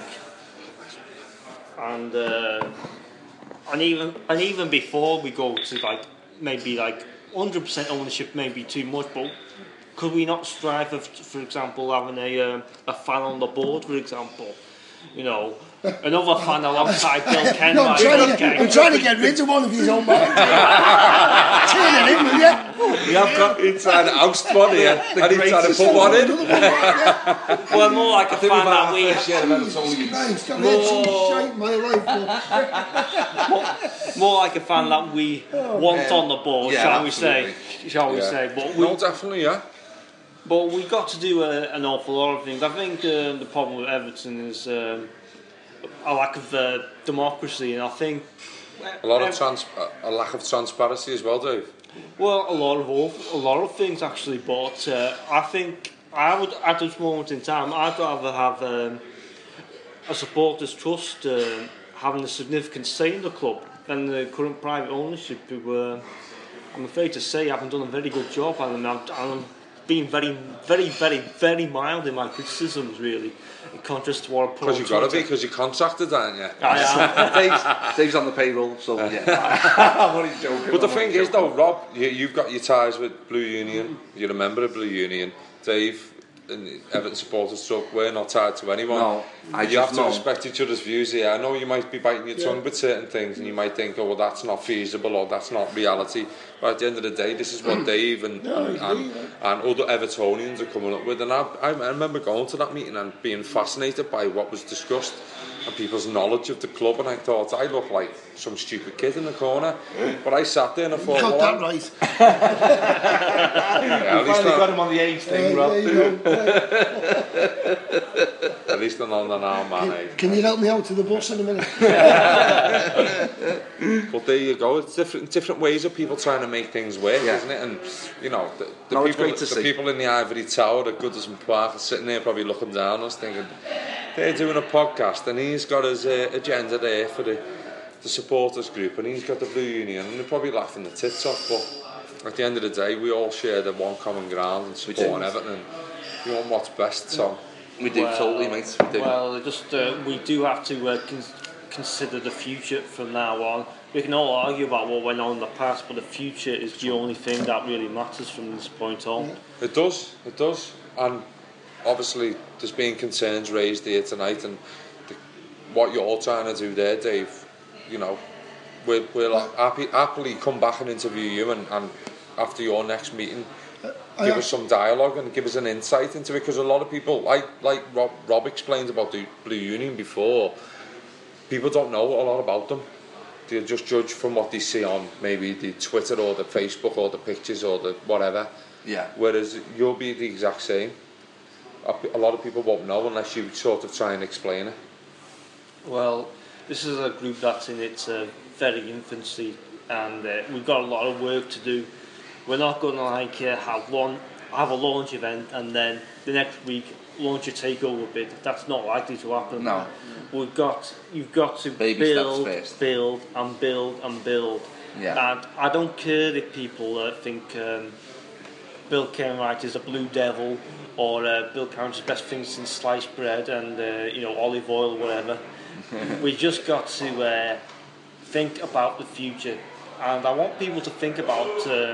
And even before we go to maybe 100% ownership, may be too much, but could we not strive for example, having a fan on the board, for example? Another fan alongside Bill Ken. No, I'm trying to get rid of one of his own man. Turn it in, will you? We have got inside oust one here, and he's trying to put one in. Well, more like a fan that we... More like a fan that we want on the board, shall we say? But no, definitely, But we got to do an awful lot of things. I think the problem with Everton is a lack of democracy, and I think a lack of transparency as well, Dave. Well, a lot of things actually, but I think I would, at this moment in time, I'd rather have a supporters trust having a significant say in the club than the current private ownership, who I'm afraid to say haven't done a very good job, and I'm being very, very, very, very mild in my criticisms, really, in contrast to what I put on Because you've got to be, because you're contracted, aren't you? I am. Dave's on the payroll, so I'm only joking. But the thing is, though, Rob, you've got your ties with Blue Union, you're a member of Blue Union. Dave and Everton supporters, so we're not tied to anyone. No, you have to respect each other's views here. I know you might be biting your tongue with certain things, and you might think, oh, well, that's not feasible, or that's not reality. But at the end of the day, this is what Dave and other Evertonians are coming up with. And I remember going to that meeting and being fascinated by what was discussed. and people's knowledge of the club, and I thought I looked like some stupid kid in the corner, but I sat there and I thought, you got that right. Yeah, at least I got him on the age thing, Rob. At least I'm on the now, man. Can you help me out to the bus in a minute? But there you go. It's different ways of people trying to make things work, isn't it? And you know, the people in the Ivory Tower at Goodison Park are sitting there probably looking down on us, thinking they're doing a podcast, and he's got his agenda there for the supporters group, and he's got the Blue Union, and they're probably laughing their tits off. But at the end of the day, we all share the one common ground and supporting Everton, and we want what's best. So we do, totally, mate. We do. Well, we do have to consider the future from now on. We can all argue about what went on in the past, but the future is the only thing that really matters from this point on. It does, and obviously there's been concerns raised here tonight, and what you're trying to do there, Dave. You know, we'll happily come back and interview you, and after your next meeting, give us some dialogue and give us an insight into it, because a lot of people, like Rob explained about the Blue Union before, people don't know a lot about them. They just judge from what they see on maybe the Twitter or the Facebook or the pictures or the whatever. Yeah. Whereas you'll be the exact same. A lot of people won't know unless you sort of try and explain it. Well, this is a group that's in its very infancy, and we've got a lot of work to do. We're not going to have a launch event and then the next week launch a takeover bid. That's not likely to happen. No. You've got to build. Yeah. And I don't care if people think Bill Kenwright is a blue devil, or Bill Kenwright's the best thing since sliced bread and olive oil, whatever. We just got to think about the future, and I want people to think about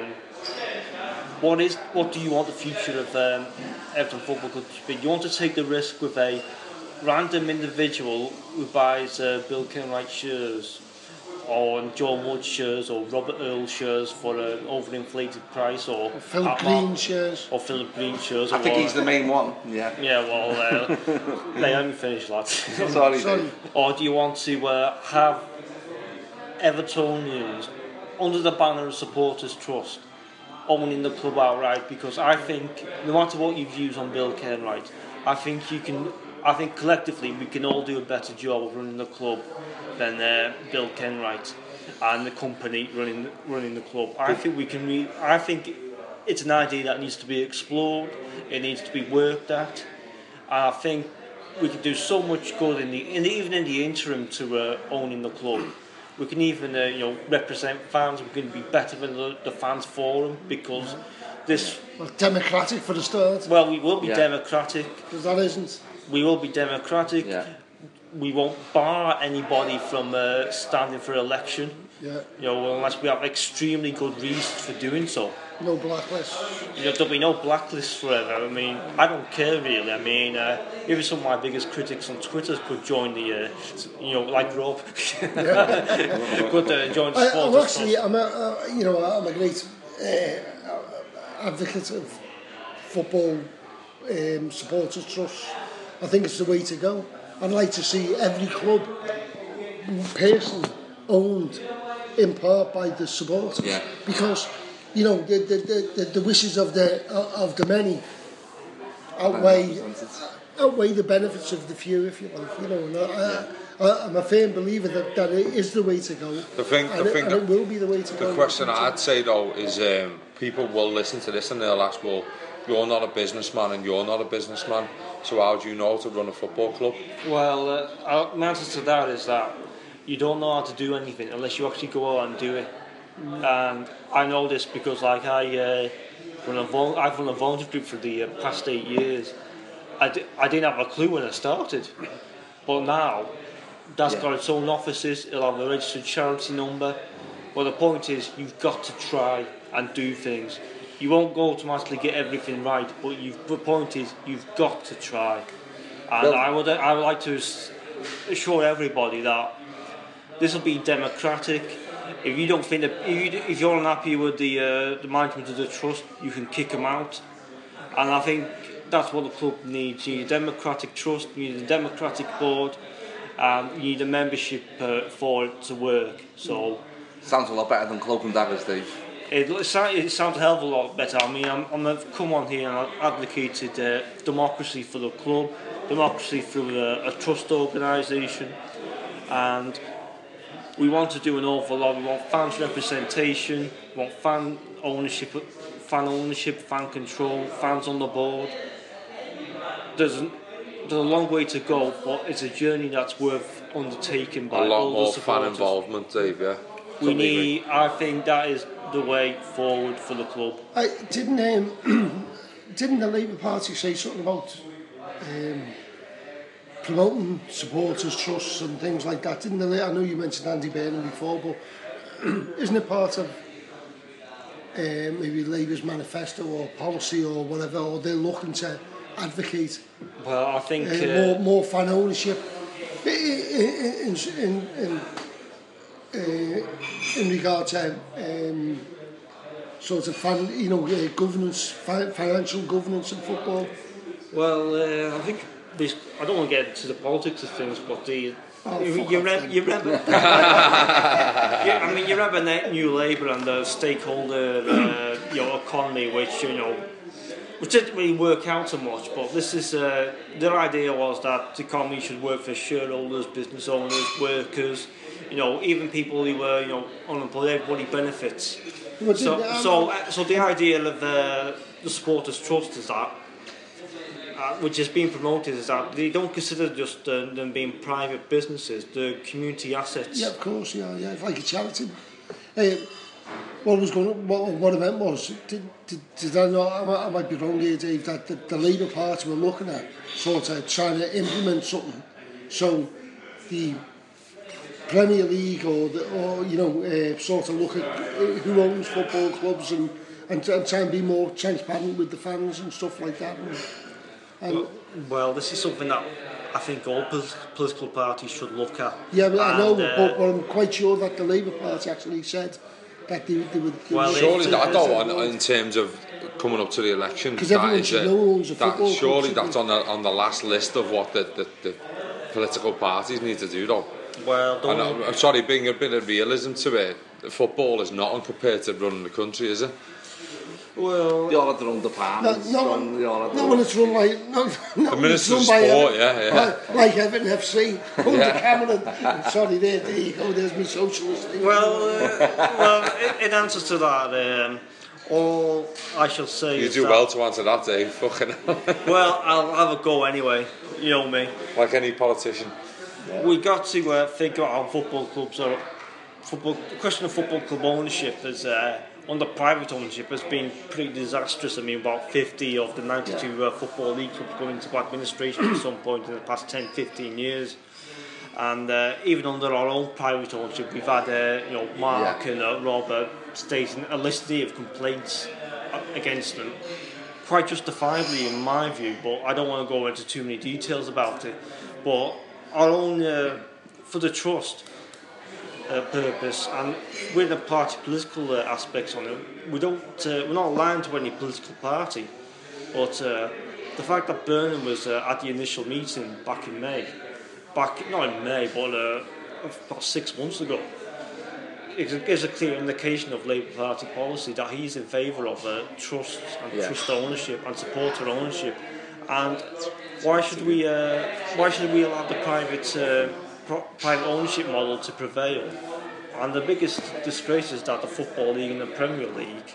what do you want the future of Everton Football Club to be. You want to take the risk with a random individual who buys Bill Kenwright shares, or Joe Wood shares, or Robert Earl shares for an overinflated price, or Philip Green shares. Or Philip Green shares. I think he's the main one. Yeah. Yeah. Well, they haven't finished, lads. Sorry. Or do you want to have Evertonians under the banner of Supporters Trust owning the club outright? Because I think no matter what your views on Bill Kenwright, I think collectively we can all do a better job of running the club than Bill Kenwright and the company running the club. I think we can. I think it's an idea that needs to be explored. It needs to be worked at. I think we can do so much good even in the interim to owning the club. We can even represent fans. We can be better than the fans forum, because this. Well, democratic for the start. Well, we will be democratic. Because that isn't. We will be democratic. Yeah. We won't bar anybody from standing for election. Yeah. Unless we have extremely good reasons for doing so. No blacklist. There'll be no blacklist forever. I mean, I don't care really. I mean, even some of my biggest critics on Twitter could join the, like Rob, could join the supporters. I'm a great advocate of football supporters trust. I think it's the way to go. I'd like to see every club personally owned in part by the supporters, because the wishes of the many outweigh the benefits of the few, if you like. And I'm a firm believer that it is the way to go. And it will be the way to go. The question I'd say though is people will listen to this and they'll ask, well, you're not a businessman and you're not a businessman, so how do you know to run a football club? Well, my answer to that is that you don't know how to do anything unless you actually go out and do it. And I know this because I've run a volunteer group for the past 8 years. I didn't have a clue when I started, but now that's got its own offices. It'll have a registered charity number. But the point is, you've got to try and do things. You won't go automatically get everything right, but the point is, you've got to try. And I would like to assure everybody that this will be democratic. If you don't think that, if you're unhappy with the management of the trust, you can kick them out. And I think that's what the club needs. You need a democratic trust, you need a democratic board, You need a membership for it to work. So sounds a lot better than Cloak and Daggers, Dave. It sounds a hell of a lot better. I mean, I've come on here and I've advocated democracy for the club, democracy through a trust organisation, and we want to do an awful lot. We want fans representation, we want fan ownership, fan control, fans on the board. There's a long way to go, but it's a journey that's worth undertaking by a lot all more the supporters. fan involvement, Dave. Yeah, I think that is the way forward for the club. Didn't the Labour Party say something about promoting supporters trusts and things like that? Didn't they? I know you mentioned Andy Burnham before, but isn't it part of maybe Labour's manifesto or policy or whatever, or they're looking to advocate? Well, I think more fan ownership in regard to sort of governance, financial governance in football. Well, I think I don't want to get into the politics of things, but you remember New Labour and the stakeholder economy, which didn't really work out so much. But this is their idea was that the economy should work for shareholders, business owners, workers, even people who were unemployed. Everybody benefits. So the idea of the supporters trust is that, which is being promoted, is that they don't consider just them being private businesses, the community assets. Yeah, of course, yeah, it's like a charity. What I meant was, did I know, I might be wrong here, Dave, that the Labour Party were looking at sort of trying to implement something, so the Premier League sort of look at who owns football clubs and try and be more transparent with the fans and stuff like that. Well, this is something that I think all political parties should look at. Yeah, but I know, but I'm quite sure that the Labour Party actually said that they would. Well, surely that though, in terms of coming up to the election, because everyone should know who owns a football club. Surely that's on the last list of what the political parties need to do, though. Well, I'm sorry, bring a bit of realism to it. Football is not compared to running the country, is it? Well, they all have their own departments. When it's run by the Minister of Sport, like Everton FC under Cameron. Sorry, there you go. There's me socialist thing. Well, in answer to that, all I shall say you do well to answer that, Dave. Fucking hell. Well, I'll have a go anyway. You know me. Like any politician. We got to think about how football clubs are. The question of football club ownership is under private ownership has been pretty disastrous. I mean, about 50 of the 92 football league clubs going into administration at some point in the past 10-15 years. And even under our own private ownership, we've had Mark and Rob stating a litany of complaints against them, quite justifiably in my view. But I don't want to go into too many details about it. But our own for the trust purpose, and with the party political aspects on it, we're not aligned to any political party. But the fact that Burnham was at the initial meeting back in May, not in May, but about 6 months ago, it gives a clear indication of Labour Party policy that he's in favour of trust and trust ownership and supporter ownership. And why should we allow the private ownership model to prevail? And the biggest disgrace is that the Football League and the Premier League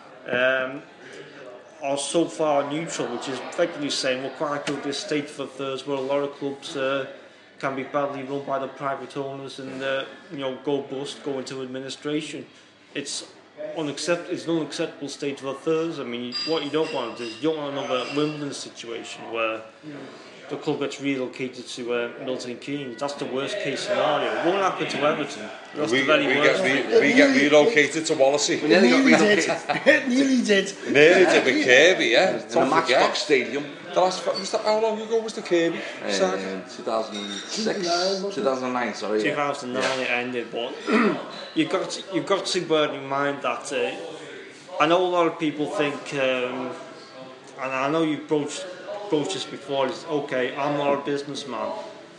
are so far neutral, which is effectively saying we're quite good this state of affairs where a lot of clubs can be badly run by the private owners and go bust, go into administration. It's an unacceptable state of affairs. I mean, what you don't want is you don't want another Wimbledon situation where the club gets relocated to Milton Keynes. That's the worst case scenario. It won't happen to Everton. That's the very worst. We get relocated to Wallasey. We nearly got relocated. Nearly did with Kirby, yeah. In a Matchbox Stadium. How long ago was the Kirby? 2009, sorry. 2009 it ended, but you've got to bear in mind that I know a lot of people think, and I know you've broached this before, it's okay, I'm not a businessman,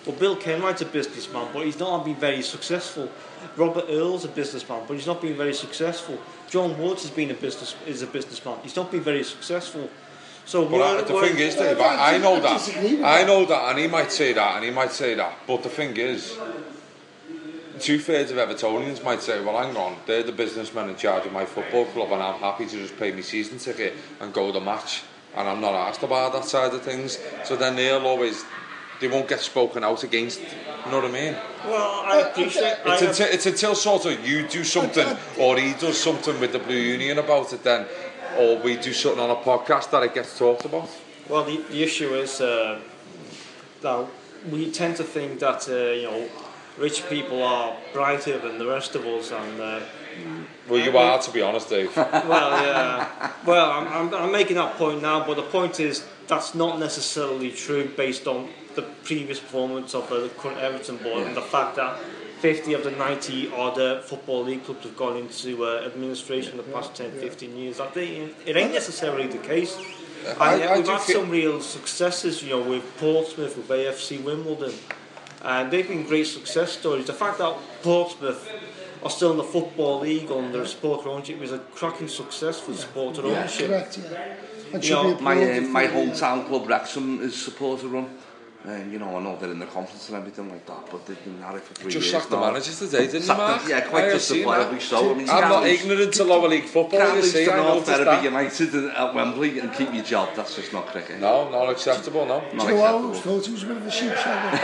Well, Bill Kenwright's a businessman, but he's not been very successful. Robert Earl's a businessman, but he's not been very successful. John Woods is a businessman. He's not been very successful. So the thing is, Dave, I know that, and he might say that, but the thing is, 2/3 of Evertonians might say, well, hang on, they're the businessmen in charge of my football club, and I'm happy to just pay my season ticket and go to the match, and I'm not asked about that side of things. So then they won't get spoken out against. You know what I mean? Well, I appreciate it's until sort of you do something or he does something with the Blue Union about it, then, or we do something on a podcast that it gets talked about. Well, the issue is that we tend to think that rich people are brighter than the rest of us, and well, you are, to be honest, Dave. Well, yeah. Well, I'm making that point now, but the point is that's not necessarily true based on the previous performance of the current Everton board and the fact that 50 of the 90 odd Football League clubs have gone into administration in the past 10-15 years. It ain't necessarily the case. We've had some real successes, with Portsmouth, with AFC Wimbledon, and they've been great success stories. The fact that Portsmouth are still in the Football League under supporter ownership is a cracking success for supporter ownership. Correct, yeah. My hometown club Wrexham is supporter run. And I know they're in the conference and everything like that, but they've been at it for 3 years. Just sacked the manager today, didn't you, Mark? Yeah, quite justifiably so. I'm not ignorant to lower league football. Can't lose to North Derby United at Wembley and keep your job. That's just not cricket. No, not acceptable. No. Do you know I always thought he was a bit of a sheep shagger?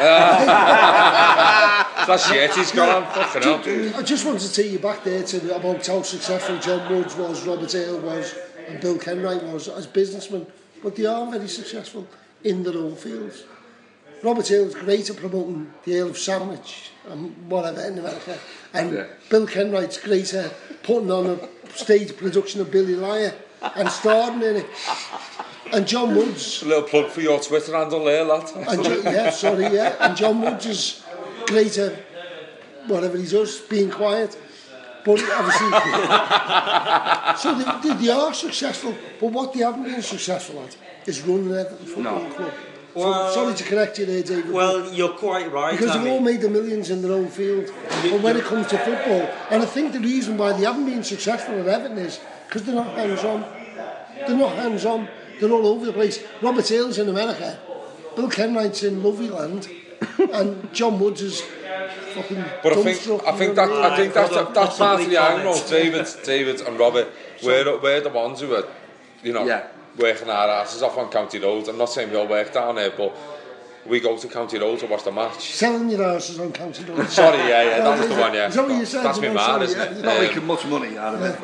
That's shit. He's got on. Fucking hell. I just wanted to take you back there to about how successful John Woods was, Robert Earl was, and Bill Kenwright was as businessmen, but they are very successful in their own fields. Robert Earl's great at promoting the Earl of Sandwich and whatever in America, and Bill Kenwright's great at putting on a stage production of Billy Liar and starring in it. And John Woods, a little plug for your Twitter handle there, lad. And John Woods is great at whatever he does, being quiet. But obviously, so they are successful. But what they haven't been successful at is running an Everton Football Club. Well, sorry to correct you there, David. Well, you're quite right. Because they've all made the millions in their own field. But when it comes to football, and I think the reason why they haven't been successful at Everton is because they're not hands-on. They're all over the place. Robert Earl's in America, Bill Kenwright's in Lovely Land, and John Woods is fucking. But I think that's part of the angle. David and Robert, we're the ones who are, working our asses off on County Road. I'm not saying we all work down there, but we go to County Road to watch the match. Selling your asses on County Road. Sorry, that was the one, yeah. Is that what you said? That's me mad, isn't it? Not making much money out of it.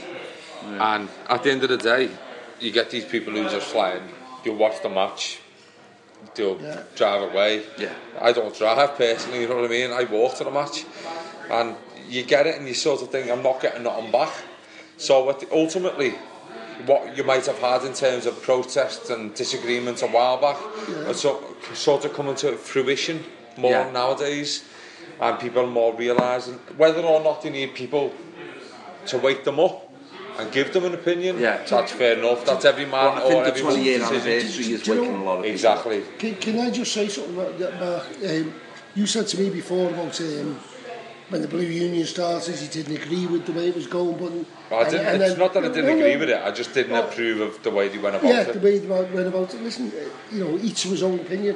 And at the end of the day, you get these people who just fly in, they'll watch the match, they'll drive away. Yeah. I don't drive personally, you know what I mean? I walk to the match. And you get it and you sort of think, I'm not getting nothing back. So ultimately, what you might have had in terms of protests and disagreements a while back are sort of coming to fruition more nowadays, and people are more realising whether or not they need people to wake them up and give them an opinion. That's fair enough. That's every man or every woman's decision. I think the 20-year anniversary is waking a lot of people. Exactly. Can I just say something about that, Mark? You said to me before about when the Blue Union started, you didn't agree with the way it was going, but it's not that I didn't agree with it. I just didn't approve of the way they went about it. Yeah, the way they went about it. Listen, each to his own opinion.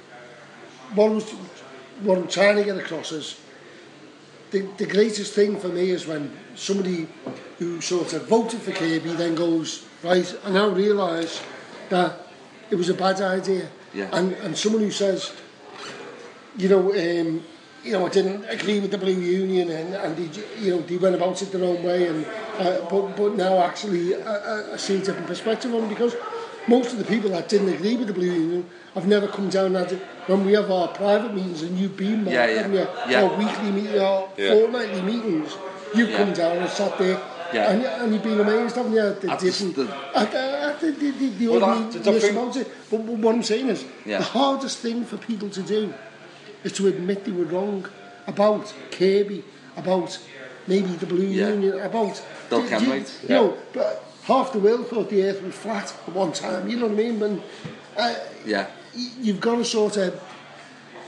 What I'm trying to get across is the greatest thing for me is when somebody who sort of voted for Kirby then goes, right, I now realise that it was a bad idea. Yeah. And someone who says, I didn't agree with the Blue Union and they went about it their own way, and but now actually I see a different perspective on it, because most of the people that didn't agree with the Blue Union have never come down at it when we have our private meetings, and you've been there, haven't you? Our weekly meetings, our fortnightly meetings, you've come down and sat there, and you've been amazed, haven't you? The about it. But what I'm saying is, the hardest thing for people to do is to admit they were wrong about Kirby, about maybe the Blue Union, about Bill Kenwright. But half the world thought the earth was flat at one time, you know what I mean? You've got to sort of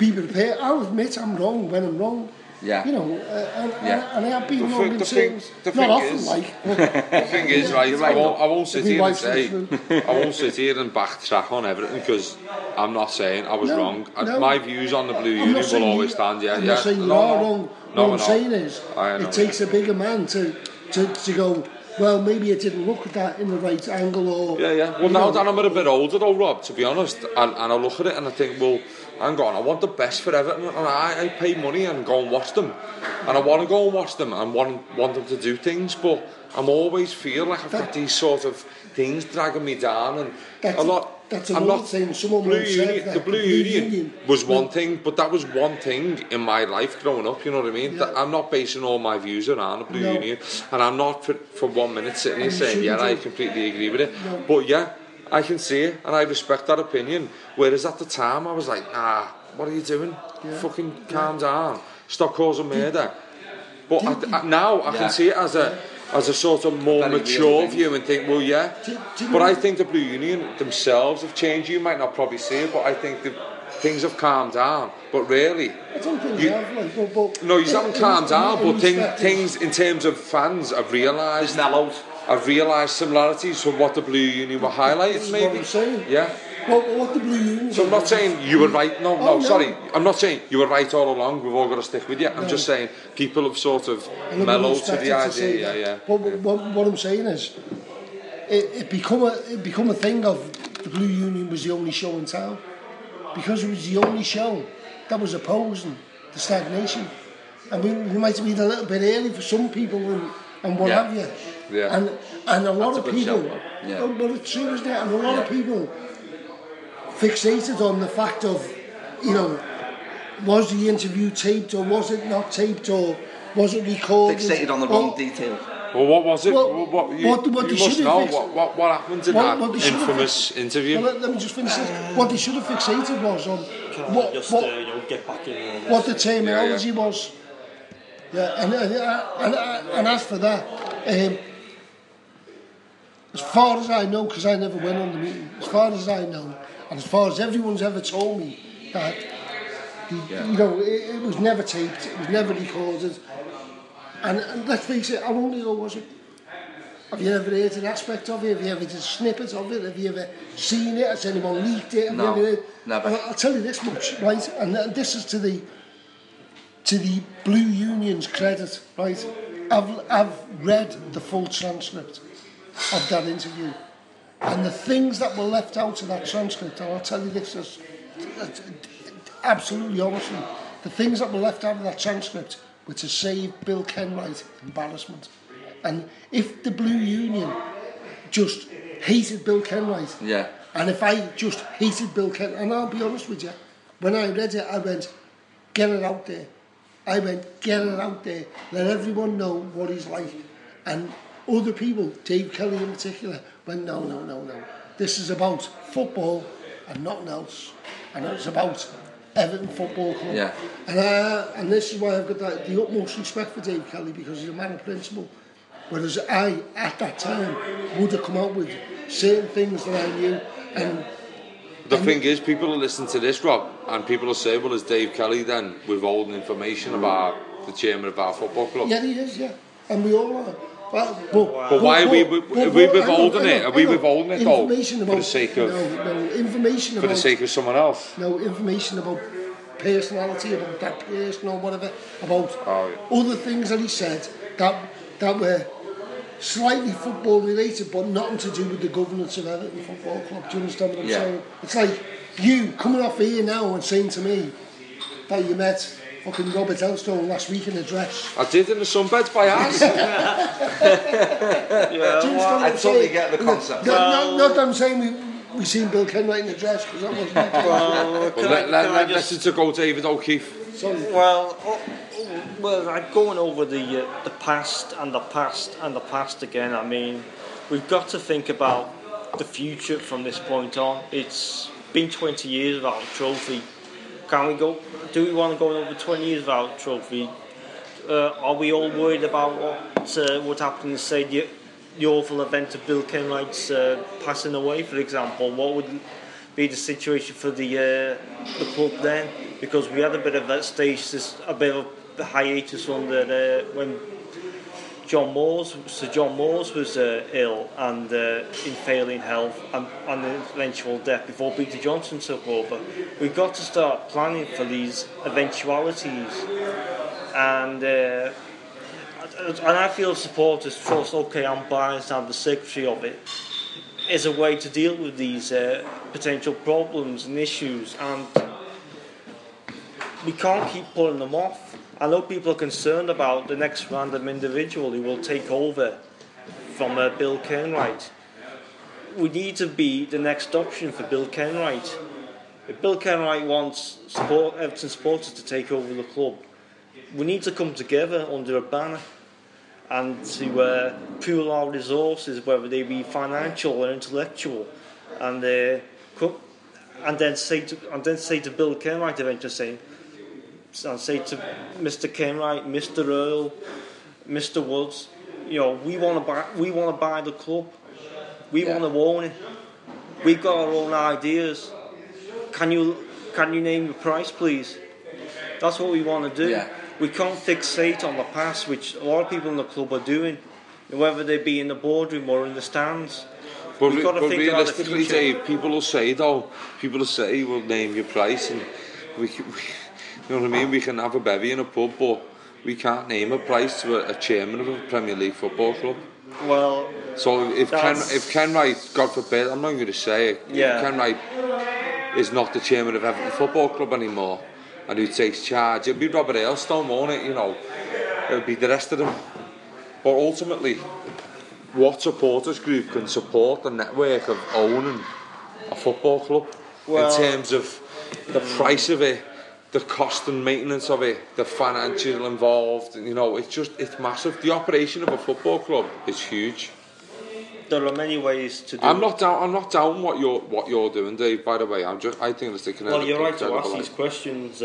be prepared. I'll admit I'm wrong when I'm wrong. Yeah. You know, and I have been wrong in certain... The not often, is, like... The thing is, right, I won't sit here and say... true. I won't sit here and backtrack on everything, because I'm not saying I was wrong. No. My views on the Blue Union will always stand, I'm not saying you are wrong. What I'm saying is, it takes a bigger man to go... Well, maybe it didn't look at that in the right angle, or... Yeah. Well, now that I'm a bit older, though, Rob, to be honest, and I look at it and I think, well, hang on, I want the best for Everton, and I pay money and go and watch them, and I want to go and watch them and want them to do things, but I'm always feel like I've got these sort of things dragging me down, and That's another thing. Someone Blue said Union, that the Blue Union was one thing, but that was one thing in my life growing up, you know what I mean? That I'm not basing all my views around the Blue Union, and I'm not for 1 minute sitting here saying, I completely agree with it. No. But yeah, I can see it, and I respect that opinion. Whereas at the time, I was like, what are you doing? Fucking calm down. Stop causing murder. But now I can see it as a sort of more mature view and think, well, but I think the Blue Union themselves have changed. You might not probably see it, but I think things have calmed down. But really, I don't think they have. Like, no, you haven't calmed down. But things in terms of fans have realised. I've realised similarities from what the Blue Union were highlighting. Maybe. What I'm saying. Yeah. What the Blue Union. So I'm not saying you were right. No, sorry. I'm not saying you were right all along. We've all got to stick with you. I'm just saying people have sort of mellowed to the idea. Yeah. But what I'm saying is, it become a thing of the Blue Union was the only show in town, because it was the only show that was opposing the stagnation, and we might have been a little bit early for some people and what have you. Yeah. And a lot of people. But it's true, isn't it? And a lot of people fixated on the fact of, was the interview taped or was it not taped, or was it recorded? Fixated on the wrong detail. Well, what was it? What you must know what happened in that infamous interview. Well, let me just finish this. What they should have fixated was on get back in what the terminology was. Yeah, and as for that, as far as I know, because I never went on the meeting, as far as I know, and as far as everyone's ever told me, that it was never taped, it was never recorded, and let's face it, how long ago was it? Have you ever heard an aspect of it? Have you ever did snippets of it? Have you ever seen it? Has anyone leaked it? Never. I'll tell you this much, right? And this is to the Blue Union's credit, right? I've read the full transcript of that interview, and the things that were left out of that transcript, and I'll tell you this is absolutely honestly, the things that were left out of that transcript were to save Bill Kenwright embarrassment. And if the Blue Union just hated Bill Kenwright, and if I just hated Bill Kenwright, and I'll be honest with you, when I read it, I went, get it out there. Get it out there. Let everyone know what he's like. And other people, Dave Kelly in particular, went, no. This is about football and nothing else. And it's about Everton Football Club. Yeah. And this is why I've got the utmost respect for Dave Kelly, because he's a man of principle. Whereas I, at that time, would have come out with certain things that I knew. And the thing is, people will listen to this, Rob, and people will say, well, is Dave Kelly then withholding information about the chairman of our football club? Yeah, he is, yeah. And we all are. But why are we withholding it? Are we withholding it, though, for the sake of... No, information about... For the sake of someone else? No, information about personality, about that person or whatever, about other things that he said that were slightly football related, but nothing to do with the governance of Everton Football Club. Do you understand what I'm saying? It's like you coming off here now and saying to me that you met fucking Robert Elstone last week in a dress. I did, in the sunbeds by us. I totally get the concept. Not that I'm saying we seen Bill Kenwright in a dress, because that wasn't let's go David O'Keefe. Sorry. Well, going over the past and the past and the past again, I mean, we've got to think about the future from this point on. It's been 20 years without a trophy. Do we want to go over 20 years without a trophy? Are we all worried about what happened in, say, the awful event of Bill Kenwright's passing away, for example? What would be the situation for the club then? because we had a bit of a stasis, a bit of a hiatus under when Sir John Moores was ill and in failing health and eventual death before Peter Johnson took over. We've got to start planning for these eventualities, and I feel supporters trust, okay, I'm biased, I'm the secretary of it, is a way to deal with these potential problems and issues, and we can't keep pulling them off. I know people are concerned about the next random individual who will take over from Bill Kenwright. We need to be the next option for Bill Kenwright. If Bill Kenwright wants Everton supporters to take over the club, we need to come together under a banner and to pool our resources, whether they be financial or intellectual, and then say to Bill Kenwright eventually, and say to Mr. Kenwright, Mr. Earl, Mr. Woods, we want to buy the club. We want to own it. We've got our own ideas. Can you name the price, please? That's what we want to do. Yeah. We can't fixate on the past, which a lot of people in the club are doing, whether they be in the boardroom or in the stands. But realistically, Dave, people will say, we'll name your price, and we you know what I mean? We can have a bevy in a pub, but we can't name a price to a chairman of a Premier League football club. Well, so if Kenwright, God forbid, I'm not going to say it, if Kenwright is not the chairman of Everton Football Club anymore, and who takes charge, it'll be Robert Aylstone, won't it? It'll be the rest of them. But ultimately, what supporters group can support the network of owning a football club in terms of the price of it, the cost and maintenance of it, the financial involved, it's massive. The operation of a football club is huge. There are many ways to do. I'm not down what you're doing, Dave. By the way, I think it's taking. Well, you're right to ask these questions.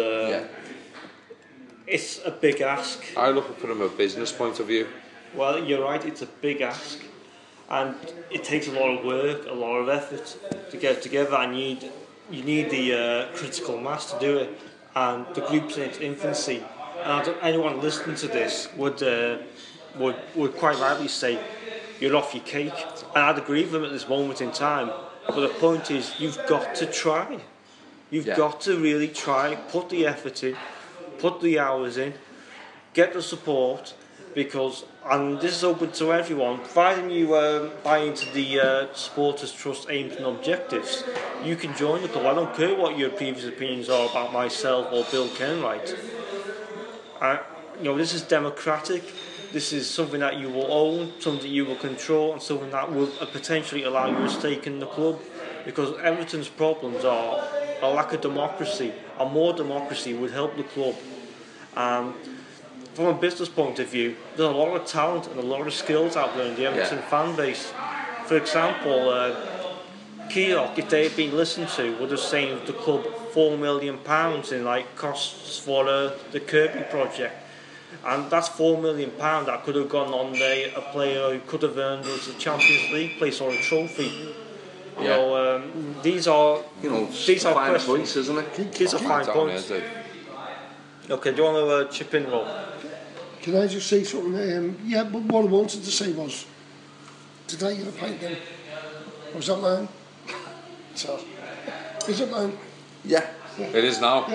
It's a big ask. I look at it from a business point of view. Well, you're right. It's a big ask, and it takes a lot of work, a lot of effort to get it together. And you need the critical mass to do it. And the group's in its infancy, and anyone listening to this would quite rightly say you're off your cake, and I'd agree with them at this moment in time. But the point is, you've got to try. You've got to really try, put the effort in, put the hours in, get the support, and this is open to everyone, providing you buy into the Supporters Trust aims and objectives. You can join the club. I don't care what your previous opinions are about myself or Bill Kenwright. This is democratic. This is something that you will own, something that you will control, and something that will potentially allow you a stake in the club. Because Everton's problems are a lack of democracy, and more democracy would help the club. From a business point of view, there's a lot of talent and a lot of skills out there in the Everton fan base. For example, Keogh, if they had been listened to, would have saved the club £4 million in costs for the Kirby project, and that's £4 million that could have gone on a player who could have earned us a Champions League place or a trophy. These are fine points, isn't it? These are fine points. Okay, do you want to chip in, Rob? Can I just say something? But what I wanted to say was, did I get a pint then? Was that mine? So, is it mine? Yeah. It is now.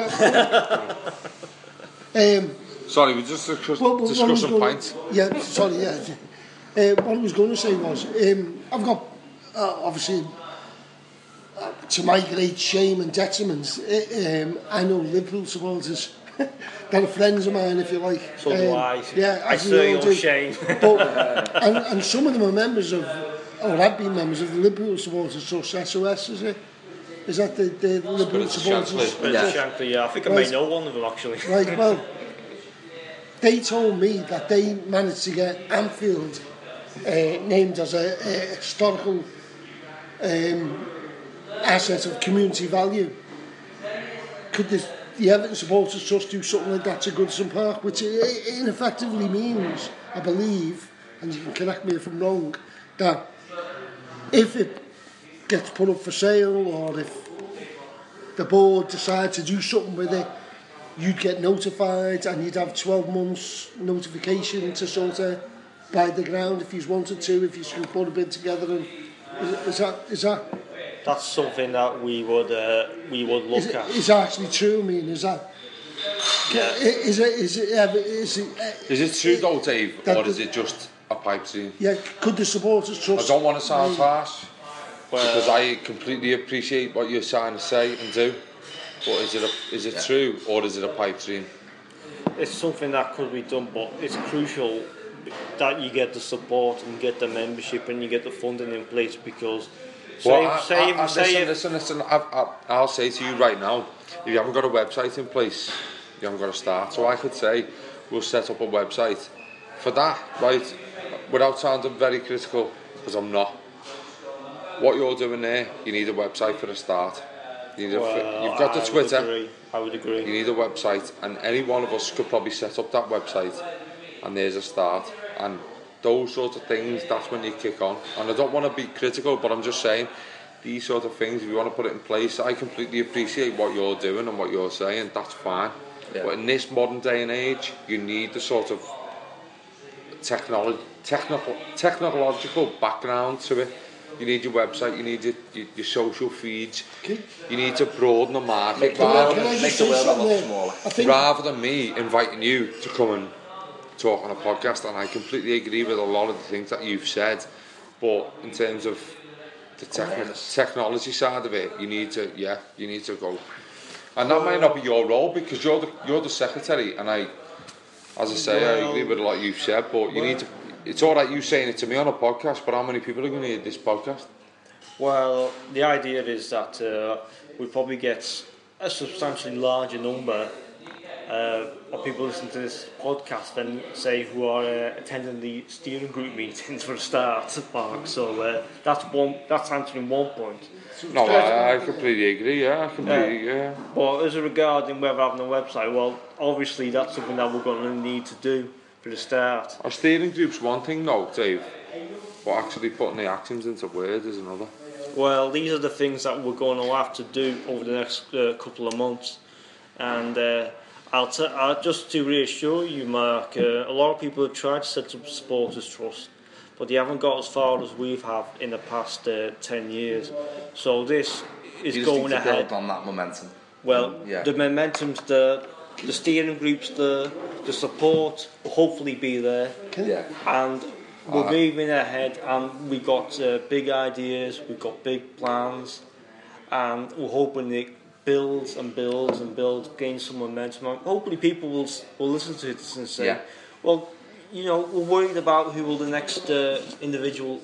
Yeah. Sorry, we just discussing pints. Yeah, sorry, yeah. What I was going to say was, I've got, obviously, to my great shame and detriment, I know Liverpool supporters that are friends of mine, if you like. So do I. Yeah, I see your shame. But, and some of them are members of, or have been members of the Liverpool Supporters Trust, SOS, is it? Is that the Liverpool Supporters? Yeah, I think I may know one of them actually. Right, well, they told me that they managed to get Anfield named as a historical asset of community value. Could the Everton Supporters Trust do something like that to Goodison Park, which it effectively means, I believe, and you can correct me if I'm wrong, that if it gets put up for sale, or if the board decide to do something with it, you'd get notified and you'd have 12 months notification to sort of buy the ground if you wanted to, if you should put a bid together. And is that that's something that we would look at. Is that actually true? I mean, is that? Yeah. Is it true though, Dave, or is it just a pipe dream? Yeah. Could the supporters trust? I don't want to sound harsh, because I completely appreciate what you're trying to say and do. But is it true, or is it a pipe dream? It's something that could be done, but it's crucial that you get the support and get the membership and you get the funding in place, because listen, I'll say to you right now, if you haven't got a website in place, you haven't got to start. So I could say we'll set up a website for that, right? Without sounding very critical, because I'm not. What you're doing there, you need a website for a start. You've got the Twitter. I would agree. You need a website, and any one of us could probably set up that website, and there's a start. And those sort of things, that's when you kick on. And I don't want to be critical, but I'm just saying, these sort of things, if you want to put it in place, I completely appreciate what you're doing and what you're saying, that's fine. Yeah. But in this modern day and age, you need the sort of technological background to it. You need your website, you need your social feeds, you need to broaden the market make the world a lot smaller. Rather than me inviting you to come and talk on a podcast. And I completely agree with a lot of the things that you've said, but in terms of the technology side of it, you need to go. And that might not be your role, because you're the secretary, and I agree with a lot you've said, but you need to. It's all right you saying it to me on a podcast, but how many people are going to hear this podcast? Well, the idea is that we probably get a substantially larger number of people listening to this podcast than, say, who are attending the steering group meetings for a start, Mark. So that's answering one point. No, I completely agree, yeah. But as regarding whether having a website, well, obviously that's something that we're going to need to do for the start. Our steering group's one thing though, Dave, but actually putting the actions into words is another. Well, these are the things that we're going to have to do over the next couple of months, and I'll just to reassure you, Mark, a lot of people have tried to set up supporters trust, but they haven't got as far as we've had in the past 10 years. So this is going ahead. Build on that momentum. Well, the momentum's there, the steering group's there, the support will hopefully be there, and we're moving ahead, and we've got big ideas, we've got big plans, and we're hoping it builds and builds and builds, gains some momentum. And hopefully people will listen to this and say, well, you know, we're worried about who will the next individual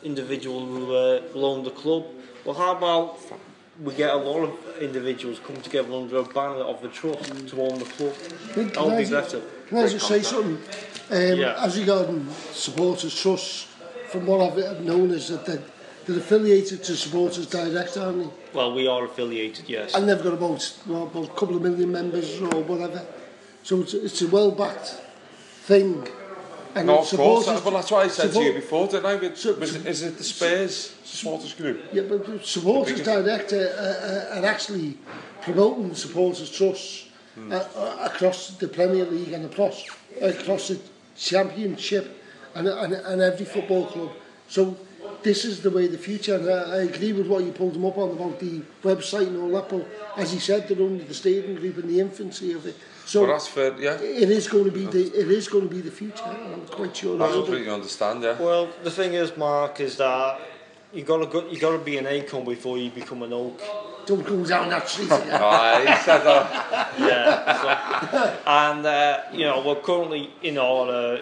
who will own the club. Well, how about we get a lot of individuals come together under a banner of the trust to own the club? That would be better. Can I just say something? As regarding supporters trust, from what I've known, is that they're affiliated to Supporters Direct, aren't they? Well, we are affiliated, yes. And they've got about a couple of million members or whatever. So it's a well-backed thing. And no, of course. Well, that's why I said to you before, didn't I? Is it the Spurs supporters group? Yeah, but Supporters Direct are actually promoting Supporters Trust across the Premier League and across the Championship and every football club. So this is the way of the future, and I agree with what you pulled them up on about the website and all that, but as he said, they're only the steering group in the infancy of it. So well, that's fair, yeah. It is going to be the future. I'm quite sure. I completely understand, yeah. Well, the thing is, Mark, is that you got to be an acorn before you become an oak. Don't go down that street. He said that. Yeah. And you know, we're currently in our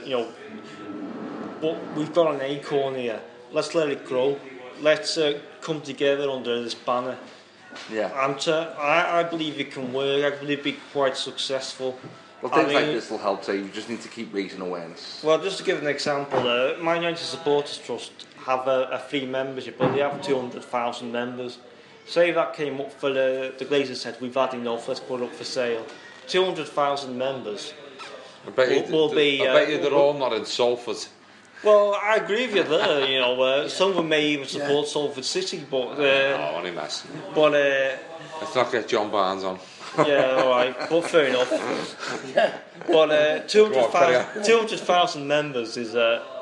but we've got an acorn here. Let's let it grow. Let's come together under this banner. Yeah. And I believe it can work. I believe it'll be quite successful. Well, things like this will help too. You just need to keep raising awareness. Well, just to give an example, Man United Supporters Trust have a free membership, but they have 200,000 members. Say that came up for the Glazers said, we've had enough, let's put it up for sale. 200,000 members. I bet you they're all not in Salford. Well, I agree with you there. You know, some of them may even support Salford City, but only mess. But let's not get John Barnes on. Yeah, all right, but fair enough. Yeah. But 200,000 members is,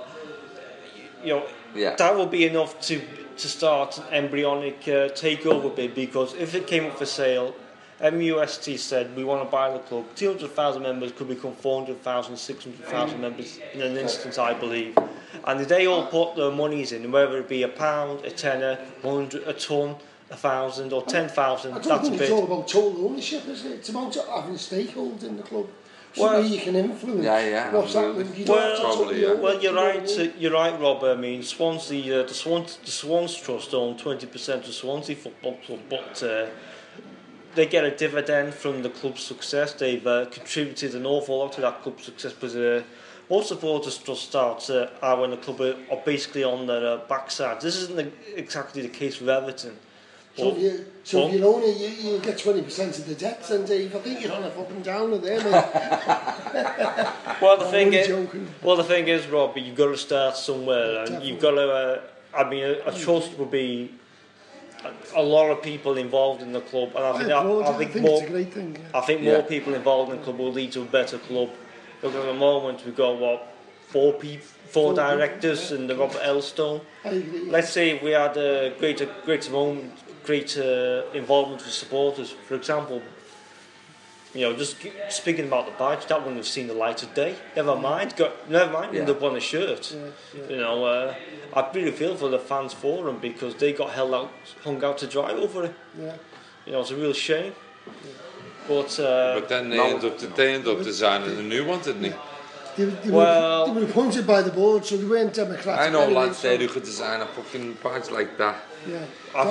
that will be enough to start an embryonic takeover bid, because if it came up for sale, MUST said we want to buy the club. 200,000 members could become 400,000, 600,000 members in an instant, I believe. And if they all put their monies in, whether it be £1, a tenner, 100, a ton, 1,000 or 10,000, that's a bit. It's all about total ownership, isn't it? It's about having stakeholders in the club. So you can influence what's happening. Well, you're right, Rob. I mean, Swansea, the Swans Trust own 20% of Swansea Football Club, but they get a dividend from the club's success. They've contributed an awful lot to that club's success, because most supporters trust starts are when the club are basically on their backside. This isn't exactly the case with Everton. So if you own it, you'll get 20% of the debt, then Dave. I think you're on a fucking downer there, mate. Well, the thing is, Rob, you've got to start somewhere, and you've got to. A trust would be a lot of people involved in the club, and I think more people involved in the club will lead to a better club. Look, at the moment we've got four directors and Robert Elstone. Let's say if we had a greater involvement with supporters, for example. Just speaking about the badge, that wouldn't have seen the light of day. Never mind, ended up on a shirt. I really feel for the fans for them, because they got hung out to dry over it. It's a real shame. But then they ended up designing a new one, didn't they? They were appointed by the board, so they weren't democratic. I know lads there who could design a fucking badge like that. Yeah, I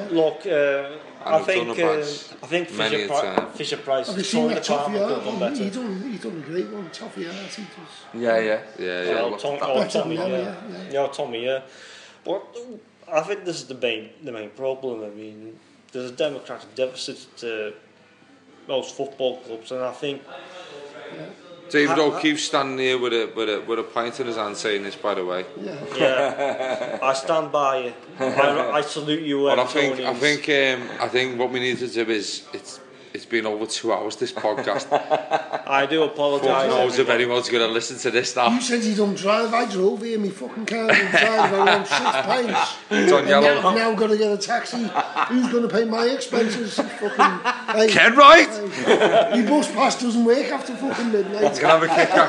think Fisher Price. Have you seen that Toffee Art? He done a great one. Toffee Art, he does. Tommy. But I think this is the main problem. I mean, there's a democratic deficit to most football clubs, and I think. David O'Keefe standing here with a pint in his hand saying this, by the way. Yeah. I stand by you. I salute you. But I think what we need to do is it's been over 2 hours, this podcast. I do apologise. Fuck knows if anyone's going to listen to this now. You said you don't drive. I drove here, me fucking car drive around 6 pints. It's on yellow. I've now got to get a taxi. Who's going to pay my expenses? Ken Wright! My bus pass doesn't work after fucking midnight. It's going to have a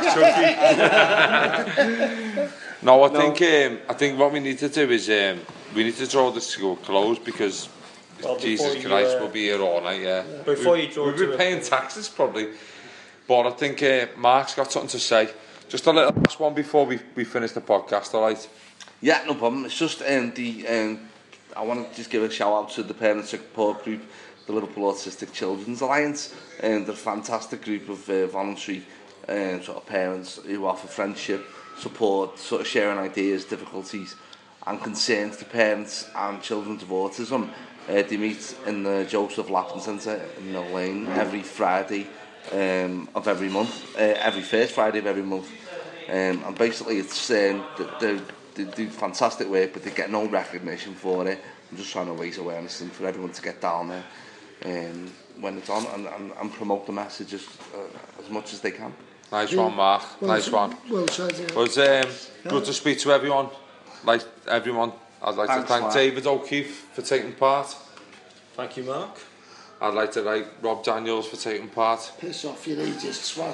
kick-back, Chucky. No, I think what we need to do is we need to draw this to a close, because Jesus Christ, we'll be here all night, We'll be paying taxes probably. But I think Mark's got something to say. Just a little last one before we finish the podcast, alright? Yeah, no problem. It's just I want to just give a shout out to the parent support group, the Liverpool Autistic Children's Alliance. They're a fantastic group of voluntary sort of parents who offer friendship, support, sort of sharing ideas, difficulties and concerns to parents and children with autism. They meet in the Joseph Lapton Centre in Mill Lane every Friday of every month, every first Friday of every month. And basically it's they do fantastic work, but they get no recognition for it. I'm just trying to raise awareness and for everyone to get down there when it's on and promote the message as much as they can. Nice one, Mark. Nice one. Well said, It was good to speak to everyone. I'd like to thank David O'Keefe for taking part. Thank you, Mark. I'd like to thank Rob Daniels for taking part. Piss off, you ageist swat.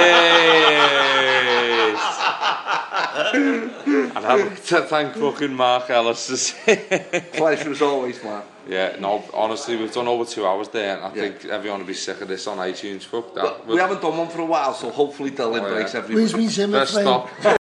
Hey! And I'd like to thank fucking Mark Ellis. Pleasure as always, Mark. Yeah, no, honestly, we've done over 2 hours there, and I think everyone will be sick of this on iTunes. Fuck that. We haven't done one for a while, so hopefully they'll embrace everyone. Where's me Zimmer? Let's stop.